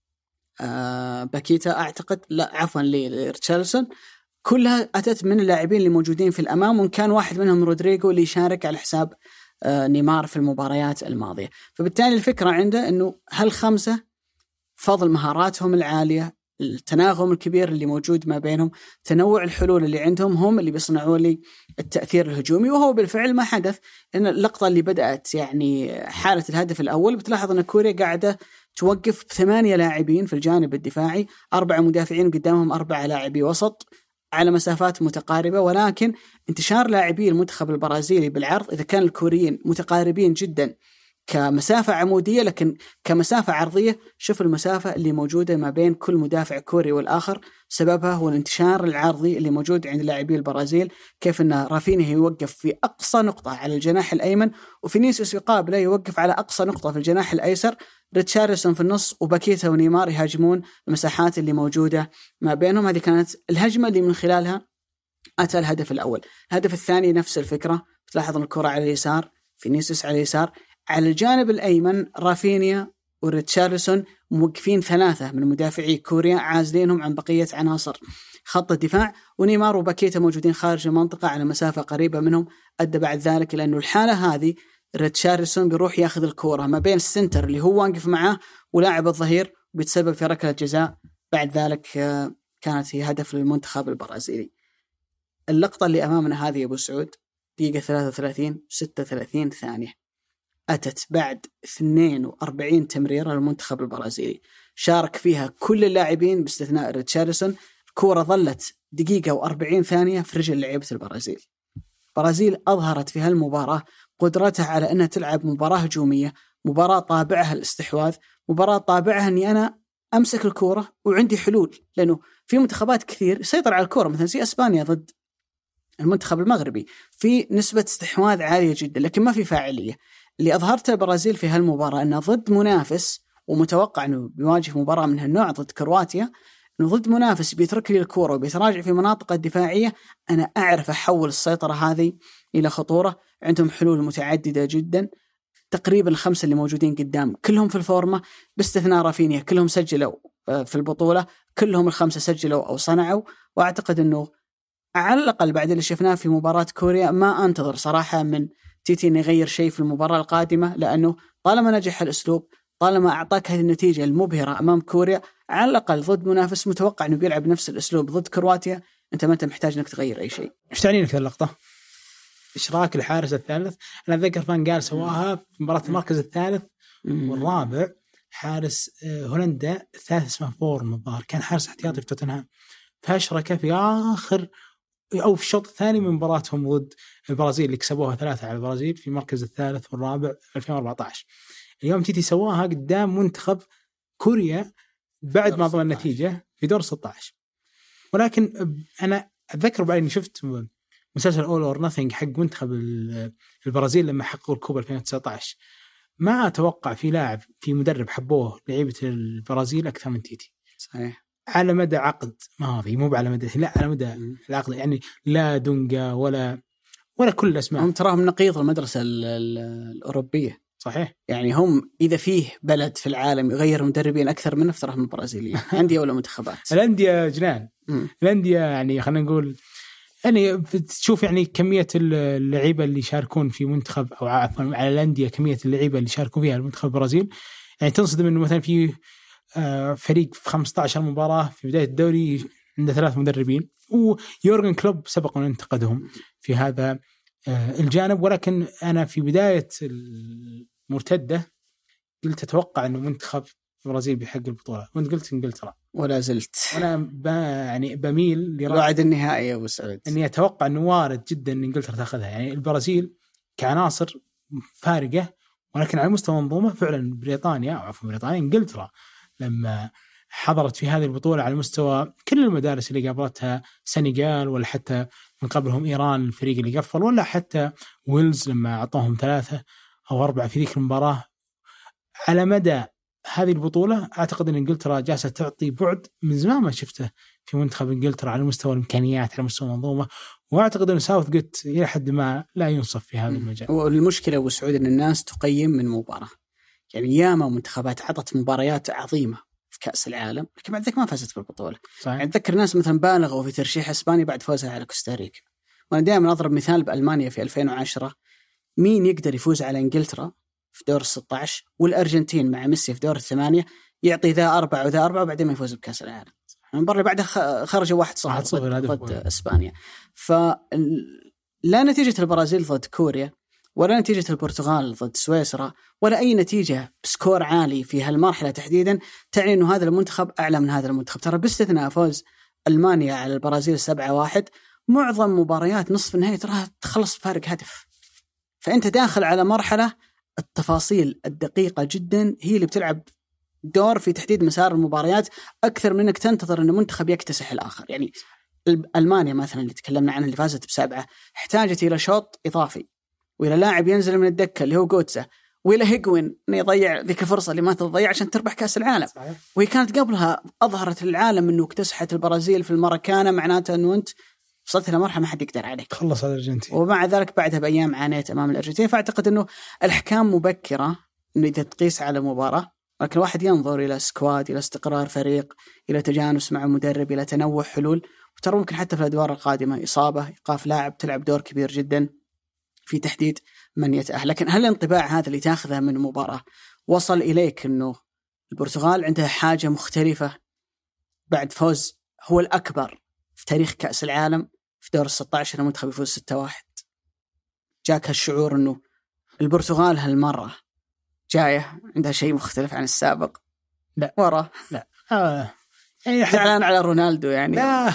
آه باكيتا أعتقد لا عفوا لريتشارلسون كلها أتت من اللاعبين اللي موجودين في الأمام وإن كان واحد منهم رودريغو اللي يشارك على حساب آه نيمار في المباريات الماضية. فبالتالي الفكرة عنده أنه هالخمسة فضل مهاراتهم العالية التناغم الكبير اللي موجود ما بينهم تنوع الحلول اللي عندهم هم اللي بيصنعوا لي التأثير الهجومي. وهو بالفعل ما حدث إن اللقطة اللي بدأت يعني حالة الهدف الأول بتلاحظ أن كوريا قاعدة توقف بثمانية لاعبين في الجانب الدفاعي أربعة مدافعين وقدامهم أربعة لاعبي وسط على مسافات متقاربة. ولكن انتشار لاعبي المنتخب البرازيلي بالعرض إذا كان الكوريين متقاربين جدا كمسافة عمودية لكن كمسافة عرضية شوف المسافة اللي موجودة ما بين كل مدافع كوري والآخر سببها هو الانتشار العرضي اللي موجود عند لاعبي البرازيل. كيف أن رافينيا يوقف في أقصى نقطة على الجناح الأيمن وفينيسيوس يقابله يوقف على أقصى نقطة في الجناح الأيسر ريتشارلسون في النص وباكيتا ونيمار يهاجمون المساحات اللي موجودة ما بينهم. هذه كانت الهجمة اللي من خلالها أتى الهدف الأول. الهدف الثاني نفس الفكرة تلاحظ أن الكرة على اليسار فينيسيوس على اليسار على الجانب الأيمن رافينيا وريتشارلسون موقفين ثلاثة من مدافعي كوريا عازلينهم عن بقية عناصر خط الدفاع ونيمار وباكيتا موجودين خارج المنطقة على مسافة قريبة منهم. أدى بعد ذلك لأنه الحالة هذه ريتشارلسون بيروح ياخذ الكورة ما بين السنتر اللي هو واقف معاه ولاعب الظهير وبيتسبب في ركلة جزاء. بعد ذلك كانت هي هدف للمنتخب البرازيلي. اللقطة اللي أمامنا هذه أبو سعود دقيقة ثلاثة وثلاثين ستة وثلاثين ثانية أتت بعد اثنين وأربعين تمريرة للمنتخب البرازيلي شارك فيها كل اللاعبين باستثناء ريتشارلسون. الكورة ظلت دقيقة وأربعين ثانية في رجل لعيبة البرازيل. البرازيل أظهرت في هالمباراة قدرتها على أنها تلعب مباراة هجومية مباراة طابعها الاستحواذ مباراة طابعها أني أنا أمسك الكورة وعندي حلول. لأنه في منتخبات كثير يسيطر على الكورة مثلا زي أسبانيا ضد المنتخب المغربي في نسبة استحواذ عالية جدا لكن ما في فاعلية. اللي أظهرته البرازيل في هالمباراة أنه ضد منافس ومتوقع أنه بيواجه مباراة من هالنوع ضد كرواتيا أنه ضد منافس بيترك لي الكورة وبيتراجع في مناطق الدفاعية أنا أعرف أحول السيطرة هذه إلى خطورة. عندهم حلول متعددة جدا تقريبا الخمسة اللي موجودين قدام كلهم في الفورمة باستثناء رافينيا كلهم سجلوا في البطولة كلهم الخمسة سجلوا أو صنعوا. وأعتقد أنه على الأقل بعد اللي شفناه في مباراة كوريا ما أنتظر صراحة من تيتي أن يغير شيء في المباراة القادمة لأنه طالما نجح الأسلوب طالما أعطاك هذه النتيجة المبهرة أمام كوريا على الأقل ضد منافس متوقع أنه بيلعب نفس الأسلوب ضد كرواتيا أنت ما أنت محتاج أنك تغير أي شيء. إيش تعني لك اللقطة؟ إشراك الحارس الثالث. أنا أتذكر فان قال سواها في مباراة المركز الثالث والرابع حارس هولندا الثالث اسمه فورم الظاهر، كان حارس احتياطي في توتنهام، فاشرك في آخر أو في الشوط الثاني من مباراتهم ضد البرازيل اللي كسبوها ثلاثة على البرازيل في المركز الثالث والرابع ألفين وأربعة عشر. اليوم تيتي سواها قدام منتخب كوريا بعد ما ضمن النتيجة في دور ستة عشر. ولكن أنا أتذكر بعد إني شفت مسلسل All or Nothing حق منتخب البرازيل لما حققوا الكوبا ألفين وتسعة عشر، ما أتوقع في لاعب في مدرب حبوه لعيبة البرازيل أكثر من تيتي. صحيح. على مدى عقد ماضي، مو على مدى، لا على مدى العقد، يعني لا دونجا ولا ولا كل الأسماء. هم تراهم نقيض المدرسة الأوروبية. صحيح. يعني هم إذا فيه بلد في العالم يغير مدربين أكثر من تراهم البرازيليين أندية ولا منتخبات. الأندية جنان. الأندية يعني خلينا نقول يعني تشوف يعني كمية اللعيبة اللي يشاركون في منتخب أو عفوا على الأندية كمية اللعيبة اللي يشاركون فيها المنتخب البرازيل، يعني تنصدم إنه مثلا في فريق في خمسة عشر مباراة في بداية الدوري عنده ثلاث مدربين، ويورغن كلوب سبق أن انتقدهم في هذا الجانب. ولكن أنا في بداية المرتدة قلت أتوقع أنه منتخب البرازيل بيحقق البطولة، وأنت قلت إنجلترا ولا زلت. وأنا ب... يعني بميل لرعد النهائي يا أبو سعود، أني أتوقع أنه وارد جدا أن إنجلترا تأخذها. يعني البرازيل كعناصر فارقة، ولكن على مستوى منظومة فعلا بريطانيا أو عفوا بريطانيا إنجلترا لما حضرت في هذه البطولة على مستوى كل المدارس اللي قابلتها، سنغال ولا حتى من قبلهم إيران الفريق اللي قفل، ولا حتى ويلز لما أعطوهم ثلاثة أو أربعة في ذيك المباراة. على مدى هذه البطولة أعتقد أن إنجلترا جالسة تعطي بعد من زمان ما شفته في منتخب إنجلترا على مستوى الإمكانيات، على مستوى المنظومة، وأعتقد أن ساوث جيت إلى حد ما لا ينصف في هذا المجال. والمشكلة أبو سعود أن الناس تقيم من مباراة، يعني ياما منتخبات عطت مباريات عظيمة في كأس العالم لكن بعد ذلك ما فازت بالبطولة. يعني أتذكر ناس مثلا بالغوا في ترشيح إسبانيا بعد فوزها على كوستاريكا. وأنا دائما أضرب مثال بألمانيا في ألفين وعشرة، مين يقدر يفوز على إنجلترا في دور الستة عشر والأرجنتين مع ميسي في دور الثمانية، يعطي ذا أربعة وذا أربعة وبعدين ما يفوز بكأس العالم. المباراة بعدها خرجوا واحد صفر ضد, ضد إسبانيا. فلا نتيجة البرازيل ضد كوريا ولا نتيجة البرتغال ضد سويسرا ولا أي نتيجة بسكور عالي في هالمرحلة تحديدا تعني أنه هذا المنتخب أعلى من هذا المنتخب. ترى باستثناء فوز ألمانيا على البرازيل سبعة واحد، معظم مباريات نصف النهائي تراها تخلص بفارق هدف. فأنت داخل على مرحلة التفاصيل الدقيقة جدا هي اللي بتلعب دور في تحديد مسار المباريات أكثر من أنك تنتظر أن منتخب يكتسح الآخر. يعني ألمانيا مثلا اللي تكلمنا عنها اللي فازت بسبعة احتاجت إلى شوط إضافي وإلى لاعب ينزل من الدكة اللي هو جوتزا وإلى هيغوين أن يضيع ذيك الفرصة اللي ما تضيع عشان تربح كأس العالم. صحيح. وهي كانت قبلها أظهرت للعالم أنه اكتسحت البرازيل في الماراكانا، معناته أنه أنت وصلت إلى مرحلة ما حد يقدر عليك، خلص على الأرجنتين. ومع ذلك بعدها بأيام عانيت أمام الأرجنتين. فأعتقد أنه الأحكام مبكرة أنه إذا تقيس على مباراة، لكن الواحد ينظر إلى سكواد، إلى استقرار فريق، إلى تجانس مع مدرب، إلى تنوع حلول. وترى ممكن حتى في الأدوار القادمة إصابة إيقاف لاعب تلعب دور كبير جدا في تحديد من يتأهل. لكن هل الانطباع هذا اللي تأخذه من المباراة وصل إليك أنه البرتغال عندها حاجة مختلفة بعد فوز هو الأكبر في تاريخ كأس العالم في دور الستة عشر المنتخب يفوز ستة واحد؟ جاك هالشعور أنه البرتغال هالمرة جاية عندها شيء مختلف عن السابق؟ لا ورا لا آه. يعني زعلان على رونالدو يعني؟ لا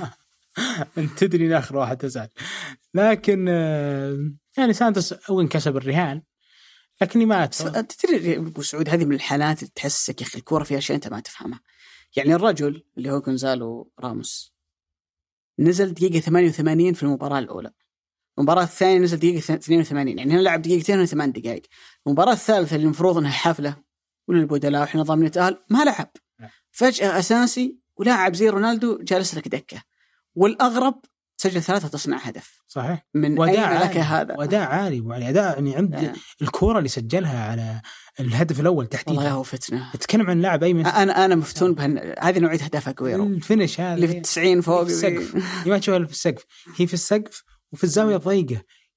أنت تدري ناخر واحد تزعل. لكن يعني سانتوس أول كسب الرهان، لكني ما تدري أبو سعود هذه من الحالات اللي تحسك يا أخي الكورة فيها شيء أنت ما تفهمها. يعني الرجل اللي هو غونزالو راموس نزل دقيقة ثمانية وثمانين في المباراة الأولى، المباراة الثانية نزل دقيقة اثنين وثمانين، يعني هنا لعب دقيقتين وثمان دقائق. المباراة الثالثة اللي المفروض أنها حفلة وللبدلاء وإحنا ضامن نتأهل ما لعب، فجأة أساسي ولاعب زي رونالدو جالس لك دكة، والأغرب سجل ثلاثة تصنع هدف. صحيح. من أين لك هذا؟ وداع عالي وعلي أداء يعني عند آه. الكرة اللي سجلها على الهدف الأول تحديدا والله هو فتنة. تتكلم عن لاعب أيمن. أنا أنا مفتون بهن هذه نوعية هدفها كويرو الفينش هذا اللي في التسعين فوق السقف. ما تشوفها في السقف، هي في السقف وفي الزاوية ضيقة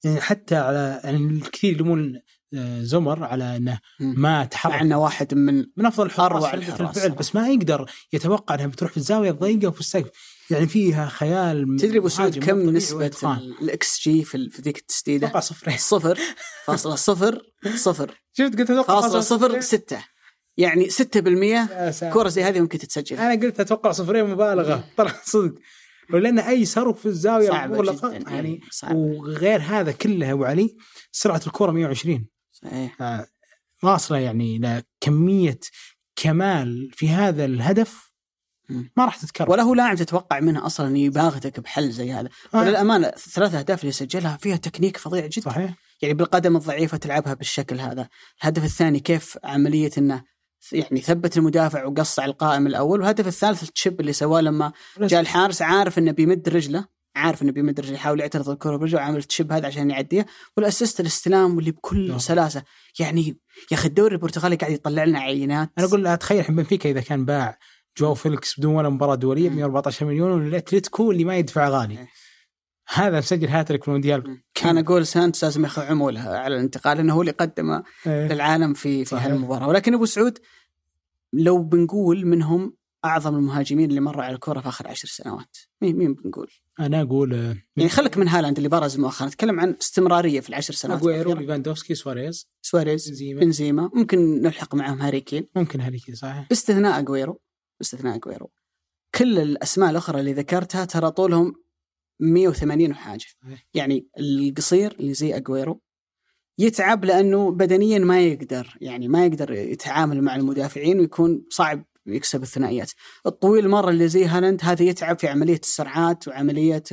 يعني حتى على يعني الكثير يلومون زمر على انه ما تحرك، مع انه واحد من من افضل اروع الحراس الفعل، بس ما يقدر يتوقع انها بتروح في الزاويه الضيقه وفي السقف، يعني فيها خيال. تدري ابو سعود كم نسبه الاكس جي في ذيك التسديده؟ توقع صفرين صفر فاصلة صفر صفر شفت قلت اتوقع فاصلة صفر ستة، يعني ستة بالمية كرة زي هذه ممكن تتسجل. انا قلت اتوقع صفرين مبالغه طلع صدق، ولأن أي صاروخ في الزاوية مغلقة يعني صعبة. وغير هذا كله أبو علي سرعة الكرة مية وعشرين صحيح، واصلة يعني لكمية كمال في هذا الهدف ما راح تتكرر، ولا هو لاعب تتوقع منه أصلا أن يباغتك بحل زي هذا. آه. وللأمانة ثلاثة أهداف اللي سجلها فيها تكنيك فظيع جدا. صحيح. يعني بالقدم الضعيفة تلعبها بالشكل هذا. الهدف الثاني كيف عملية أنه يعني ثبت المدافع وقصع القائم الأول. والهدف الثالث التشيب اللي سواه لما جاء الحارس عارف أنه بيمد رجله، عارف أنه بيمد رجله، يحاول يعترض الكرة برجله وعمل التشيب هذا عشان يعديه. والأسيست الاستلام واللي بكل أوه. سلاسة. يعني يا أخي الدوري البرتغالي قاعد يطلع لنا عينات. أنا أقول أتخيل حين بنفيكا إذا كان باع جواو فيليكس بدون ولا مباراة دولية ب مية وأربعة عشر مليون، والأتلتيكو اللي ما يدفع غالي م. هذا مسجل هاتريك في المونديال. كان أقول سانتوس لازم ياخذ عمولها على الانتقال لأنه هو اللي قدمه إيه. للعالم في في هالمباراة. ولكن أبو سعود لو بنقول منهم أعظم المهاجمين اللي مروا على الكرة في آخر عشر سنوات، مين مين بنقول؟ أنا أقول يعني خلك من هالاند اللي برز مؤخرا، نتكلم عن استمرارية في العشر سنوات. أغويرو، ليفاندوفسكي، سواريز سواريز بنزيما. بنزيما ممكن نلحق معهم هاري كين، ممكن هاري كين صحيح، باستثناء أغويرو باستثناء أغويرو. كل الأسماء الأخرى اللي ذكرتها ترى طولهم مية وثمانين وحاجة. يعني القصير اللي زي أغويرو يتعب لأنه بدنيا ما يقدر، يعني ما يقدر يتعامل مع المدافعين ويكون صعب يكسب الثنائيات. الطويل مرة اللي زي هالاند هذا يتعب في عملية السرعات وعملية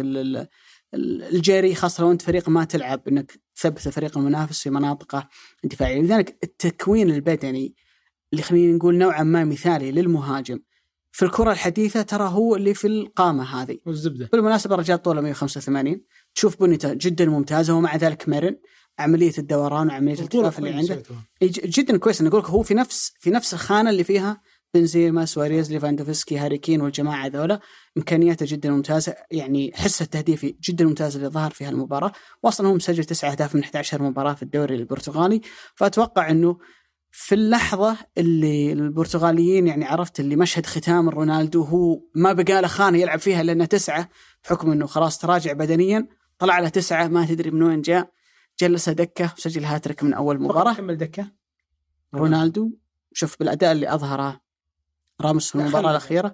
الجري، خاصة لو أنت فريق ما تلعب إنك تثبت الفريق المنافس في مناطقه الدفاعية. لذلك التكوين البدني اللي خلينا نقول نوعا ما مثالي للمهاجم في الكرة الحديثة ترى هو اللي في القامة هذه. والزبدة بالمناسبة رجال طوله مية وخمسة وثمانين، تشوف بنيته جدا ممتازة ومع ذلك مرن، عملية الدوران وعملية الالتفاف اللي عنده جدا كويس. نقولك هو في نفس في نفس الخانة اللي فيها بنزيما، سواريز، ليفاندوفسكي، هاري كين والجماعة ذولا. إمكانياته جدا ممتازة، يعني حس التهديفي جدا ممتاز اللي ظهر في هالمباراة. وأصلا هو مسجل تسعة أهداف من إحدى عشرة مباراة في الدوري البرتغالي. فأتوقع إنه في اللحظة اللي البرتغاليين يعني عرفت اللي مشهد ختام رونالدو هو ما بقى له خانة يلعب فيها لأنه تسعة، بحكم إنه خلاص تراجع بدنيا، طلع على تسعة ما تدري من وين جاء، جلس دكة وسجل هاتريك من أول مباراة. كمل دكة رونالدو. شوف بالأداء اللي أظهره راموس في المباراة الأخيرة،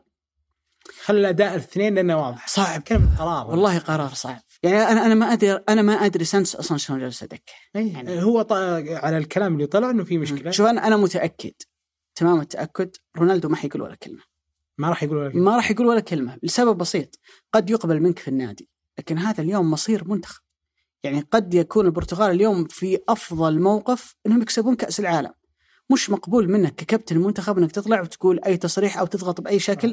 خلى الأداء الاثنين لأنه واضح صعب. كلمة قرار، والله قرار صعب. يعني أنا أنا ما أدري أنا ما أدري سانتوس أصلاً شلون جلس دكة. يعني هو ط... على الكلام اللي طلع إنه في مشكلة. شوف أنا أنا متأكد تمام التأكد رونالدو ما حيقول ولا كلمة، ما راح يقول ولا كلمة. ما راح يقول ولا كلمة لسبب بسيط، قد يقبل منك في النادي لكن هذا اليوم مصير منتخب. يعني قد يكون البرتغال اليوم في أفضل موقف إنهم يكسبون كأس العالم، مش مقبول منك ككابتن المنتخب انك تطلع وتقول اي تصريح او تضغط باي شكل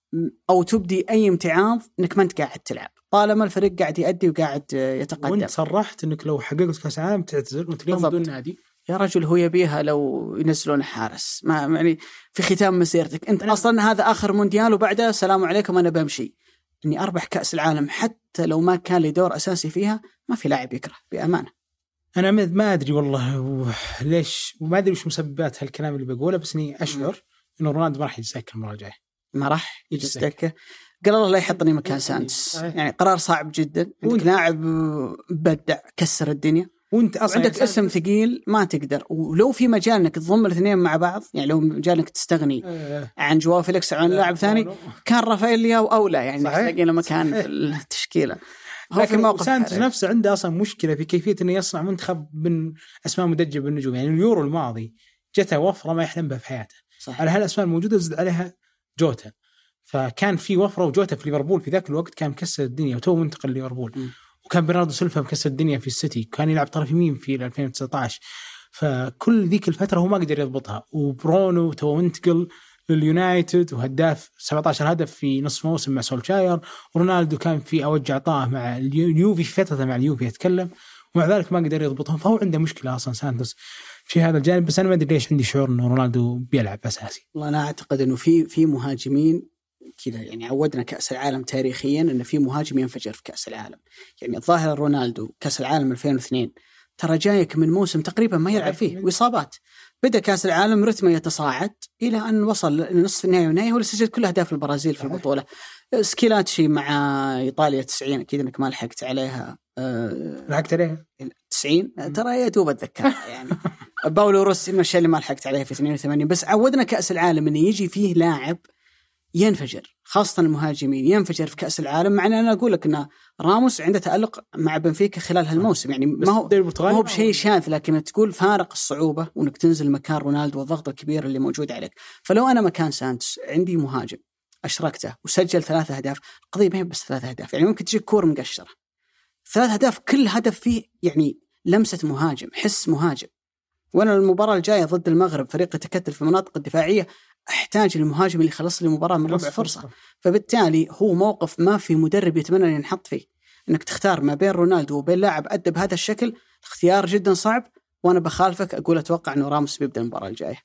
او تبدي اي امتعاض انك ما انت قاعد تلعب طالما الفريق قاعد يؤدي وقاعد يتقدم. وانت صرحت انك لو حققت كاس العالم تعتزل وانت اليوم بدون نادي. يا رجل هو يبيها لو ينزلون حارس، ما يعني في ختام مسيرتك انت اصلا هذا اخر مونديال وبعده السلام عليكم انا بمشي. اني اربح كاس العالم حتى لو ما كان لي دور اساسي فيها ما في لاعب يكره بامانه. أنا ما أدري والله ليش وما أدري وش مسببات هالكلام اللي بقوله، بس إني أشعر إنه رونالدو ما راح يجلس المرة الجاية. ما راح يجلس دكة. قال الله لا يحطني مكان سانتوس. يعني قرار صعب جدا. عندك لاعب بدع كسر الدنيا. وأنت أصلا عندك اسم ثقيل ما تقدر، ولو في مجال إنك تضم الاثنين مع بعض، يعني لو مجال إنك تستغني أه عن جواو فيليكس أو عن لاعب ثاني كان رافائيل لياو أولى، يعني تلاقي له مكان في التشكيلة. لكن سانتوس نفسه عنده أصلا مشكلة في كيفية إنه يصنع منتخب من أسماء مدججة بالنجوم. يعني اليورو الماضي جته وفرة ما يحلم بها في حياته. صح. على هالأسماء الموجودة زد عليها جوتا، فكان في وفرة. وجوتا في ليفربول في ذاك الوقت كان مكسر الدنيا وتو منتقل ليفربول. م. وكان برناردو سيلفا مكسر الدنيا في السيتي، كان يلعب طرف يمين في ألفين وتسعة عشر. فكل ذيك الفترة هو ما قدر يضبطها. وبرونو تو منتقل لليونايتد وهداف سبعة عشر هدف في نصف موسم مع سولشاير. ورونالدو كان في أوج عطاه مع اليوفي في فترة مع اليوفي يتكلم، ومع ذلك ما قدر يضبطهم. فهو عنده مشكلة أصلا سانتوس في هذا الجانب. بس أنا ما أدري ليش عندي شعور إنه رونالدو بيلعب أساسي. والله أنا أعتقد إنه في في مهاجمين كذا يعني عودنا كأس العالم تاريخيا أن في مهاجم ينفجر في كأس العالم. يعني الظاهرة رونالدو كأس العالم ألفين واثنين ترى جايك من موسم تقريبا ما يلعب فيه وإصابات، بدأ كأس العالم رتمه يتصاعد إلى أن وصل لنصف النهائي والنهائي، هو اللي سجل كل أهداف البرازيل في البطولة. سكيلاتشي مع إيطاليا تسعين أكيد إنك ما لحقت عليها. أه لحقت عليها تسعين ترى يا دوب أتذكر يعني. باولو روسي من الشيء اللي ما لحقت عليها في اثنين وثمانين. بس عودنا كأس العالم إنه يجي فيه لاعب ينفجر، خاصة المهاجمين ينفجر في كأس العالم. مع أن أنا أقول لك أن راموس عنده تألق مع بنفيكا خلال هالموسم، يعني ما هو ما هو بشيء شاذ، لكن تقول فارق الصعوبة وإنك تنزل مكان رونالدو والضغط الكبير اللي موجود عليك. فلو أنا مكان سانتوس عندي مهاجم أشركته وسجل ثلاثة أهداف، القضية ما هي بس ثلاثة أهداف، يعني ممكن تجيك كور مقشرة، ثلاث أهداف كل هدف فيه يعني لمسة مهاجم، حس مهاجم. وأنا المباراة الجاية ضد المغرب فريق يتكتل في المناطق الدفاعية، أحتاج المهاجم اللي خلص لي المباراة من ربع فرصة. فبالتالي هو موقف ما في مدرب يتمنى أن ينحط فيه، أنك تختار ما بين رونالدو وبين لاعب أدى بهذا الشكل، اختيار جدا صعب. وأنا بخالفك أقول أتوقع أنه راموس بيبدأ المباراة الجاية.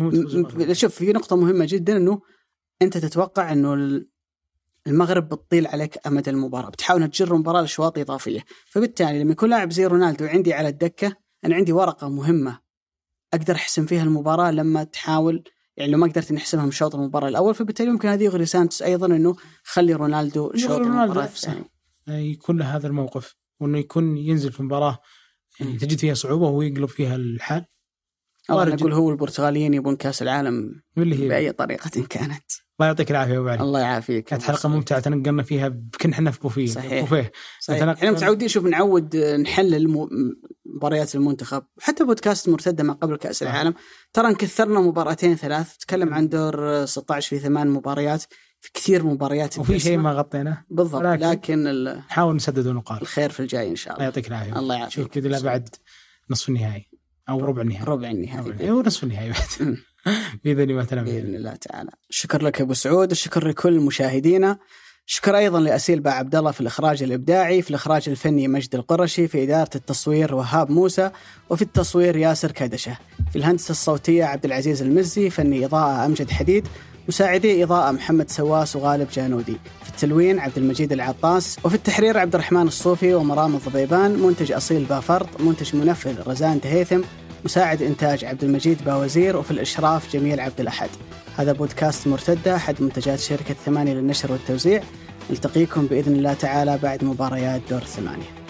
شوف في نقطة مهمة جدا، أنه أنت تتوقع أنه المغرب بتطيل عليك أمد المباراة، بتحاول تجر المباراة لأشواط إضافية. فبالتالي لما يكون لاعب زي رونالدو عندي على الدكة، أنا عندي ورقة مهمة أقدر أحسم فيها المباراة لما تحاول، يعني لو ما قدرت نحسمها من شوط المباراة الأول، فبالتالي ممكن هذه يغري سانتوس أيضا إنه خلي رونالدو شوط المباراة الثاني يكون له هذا الموقف، وإنه يكون ينزل في مباراة يعني تجد فيها صعوبة وهو يقلب فيها الحال. أنا أقول هو البرتغاليين يبون كأس العالم بأي طريقة كانت. الله يعطيك العافية أبو علي. الله يعافيك. كانت حلقة ممتعة تنقلنا فيها بكن حنا في بوفيه. صحيح. بوفيه. صحيح. احنا متعودين شوف نعود نحلل مباريات المنتخب، حتى بودكاست مرتدة ما قبل كأس آه. العالم ترى نكثرنا مباراتين ثلاث، تكلم عن دور ستة عشر في ثمان مباريات، في كثير مباريات وفي شيء ما غطيناه بالضبط، لكن, لكن نحاول نسدد نقاط. الخير في الجاي إن شاء الله. الله يعطيك العافية. الله يعافيك. شوف كذا بعد نصف النهائي أو ربع النهائي. ربع النهائي. أيوة نصف النهائي بعد. بإذن الله تعالى. بإذن الله تعالى. شكر لك أبو سعود، الشكر لكل مشاهدينا. شكر أيضا لأسيل باع عبد الله في الإخراج الإبداعي، في الإخراج الفني مجد القرشي، في إدارة التصوير وهاب موسى، وفي التصوير ياسر كدشة، في الهندسة الصوتية عبد العزيز المزي، فني إضاءة أمجد حديد، مساعدي إضاءة محمد سواس وغالب جانودي، في التلوين عبد المجيد العطاس، وفي التحرير عبد الرحمن الصوفي ومرام الضبيبان، منتج أصيل بافرط، منتج منفذ رزان دهيثم، مساعد إنتاج عبد المجيد باوزير، وفي الإشراف جميل عبد الأحد. هذا بودكاست مرتدة، أحد منتجات شركة ثمانية للنشر والتوزيع. نلتقيكم بإذن الله تعالى بعد مباريات دور الثمانية.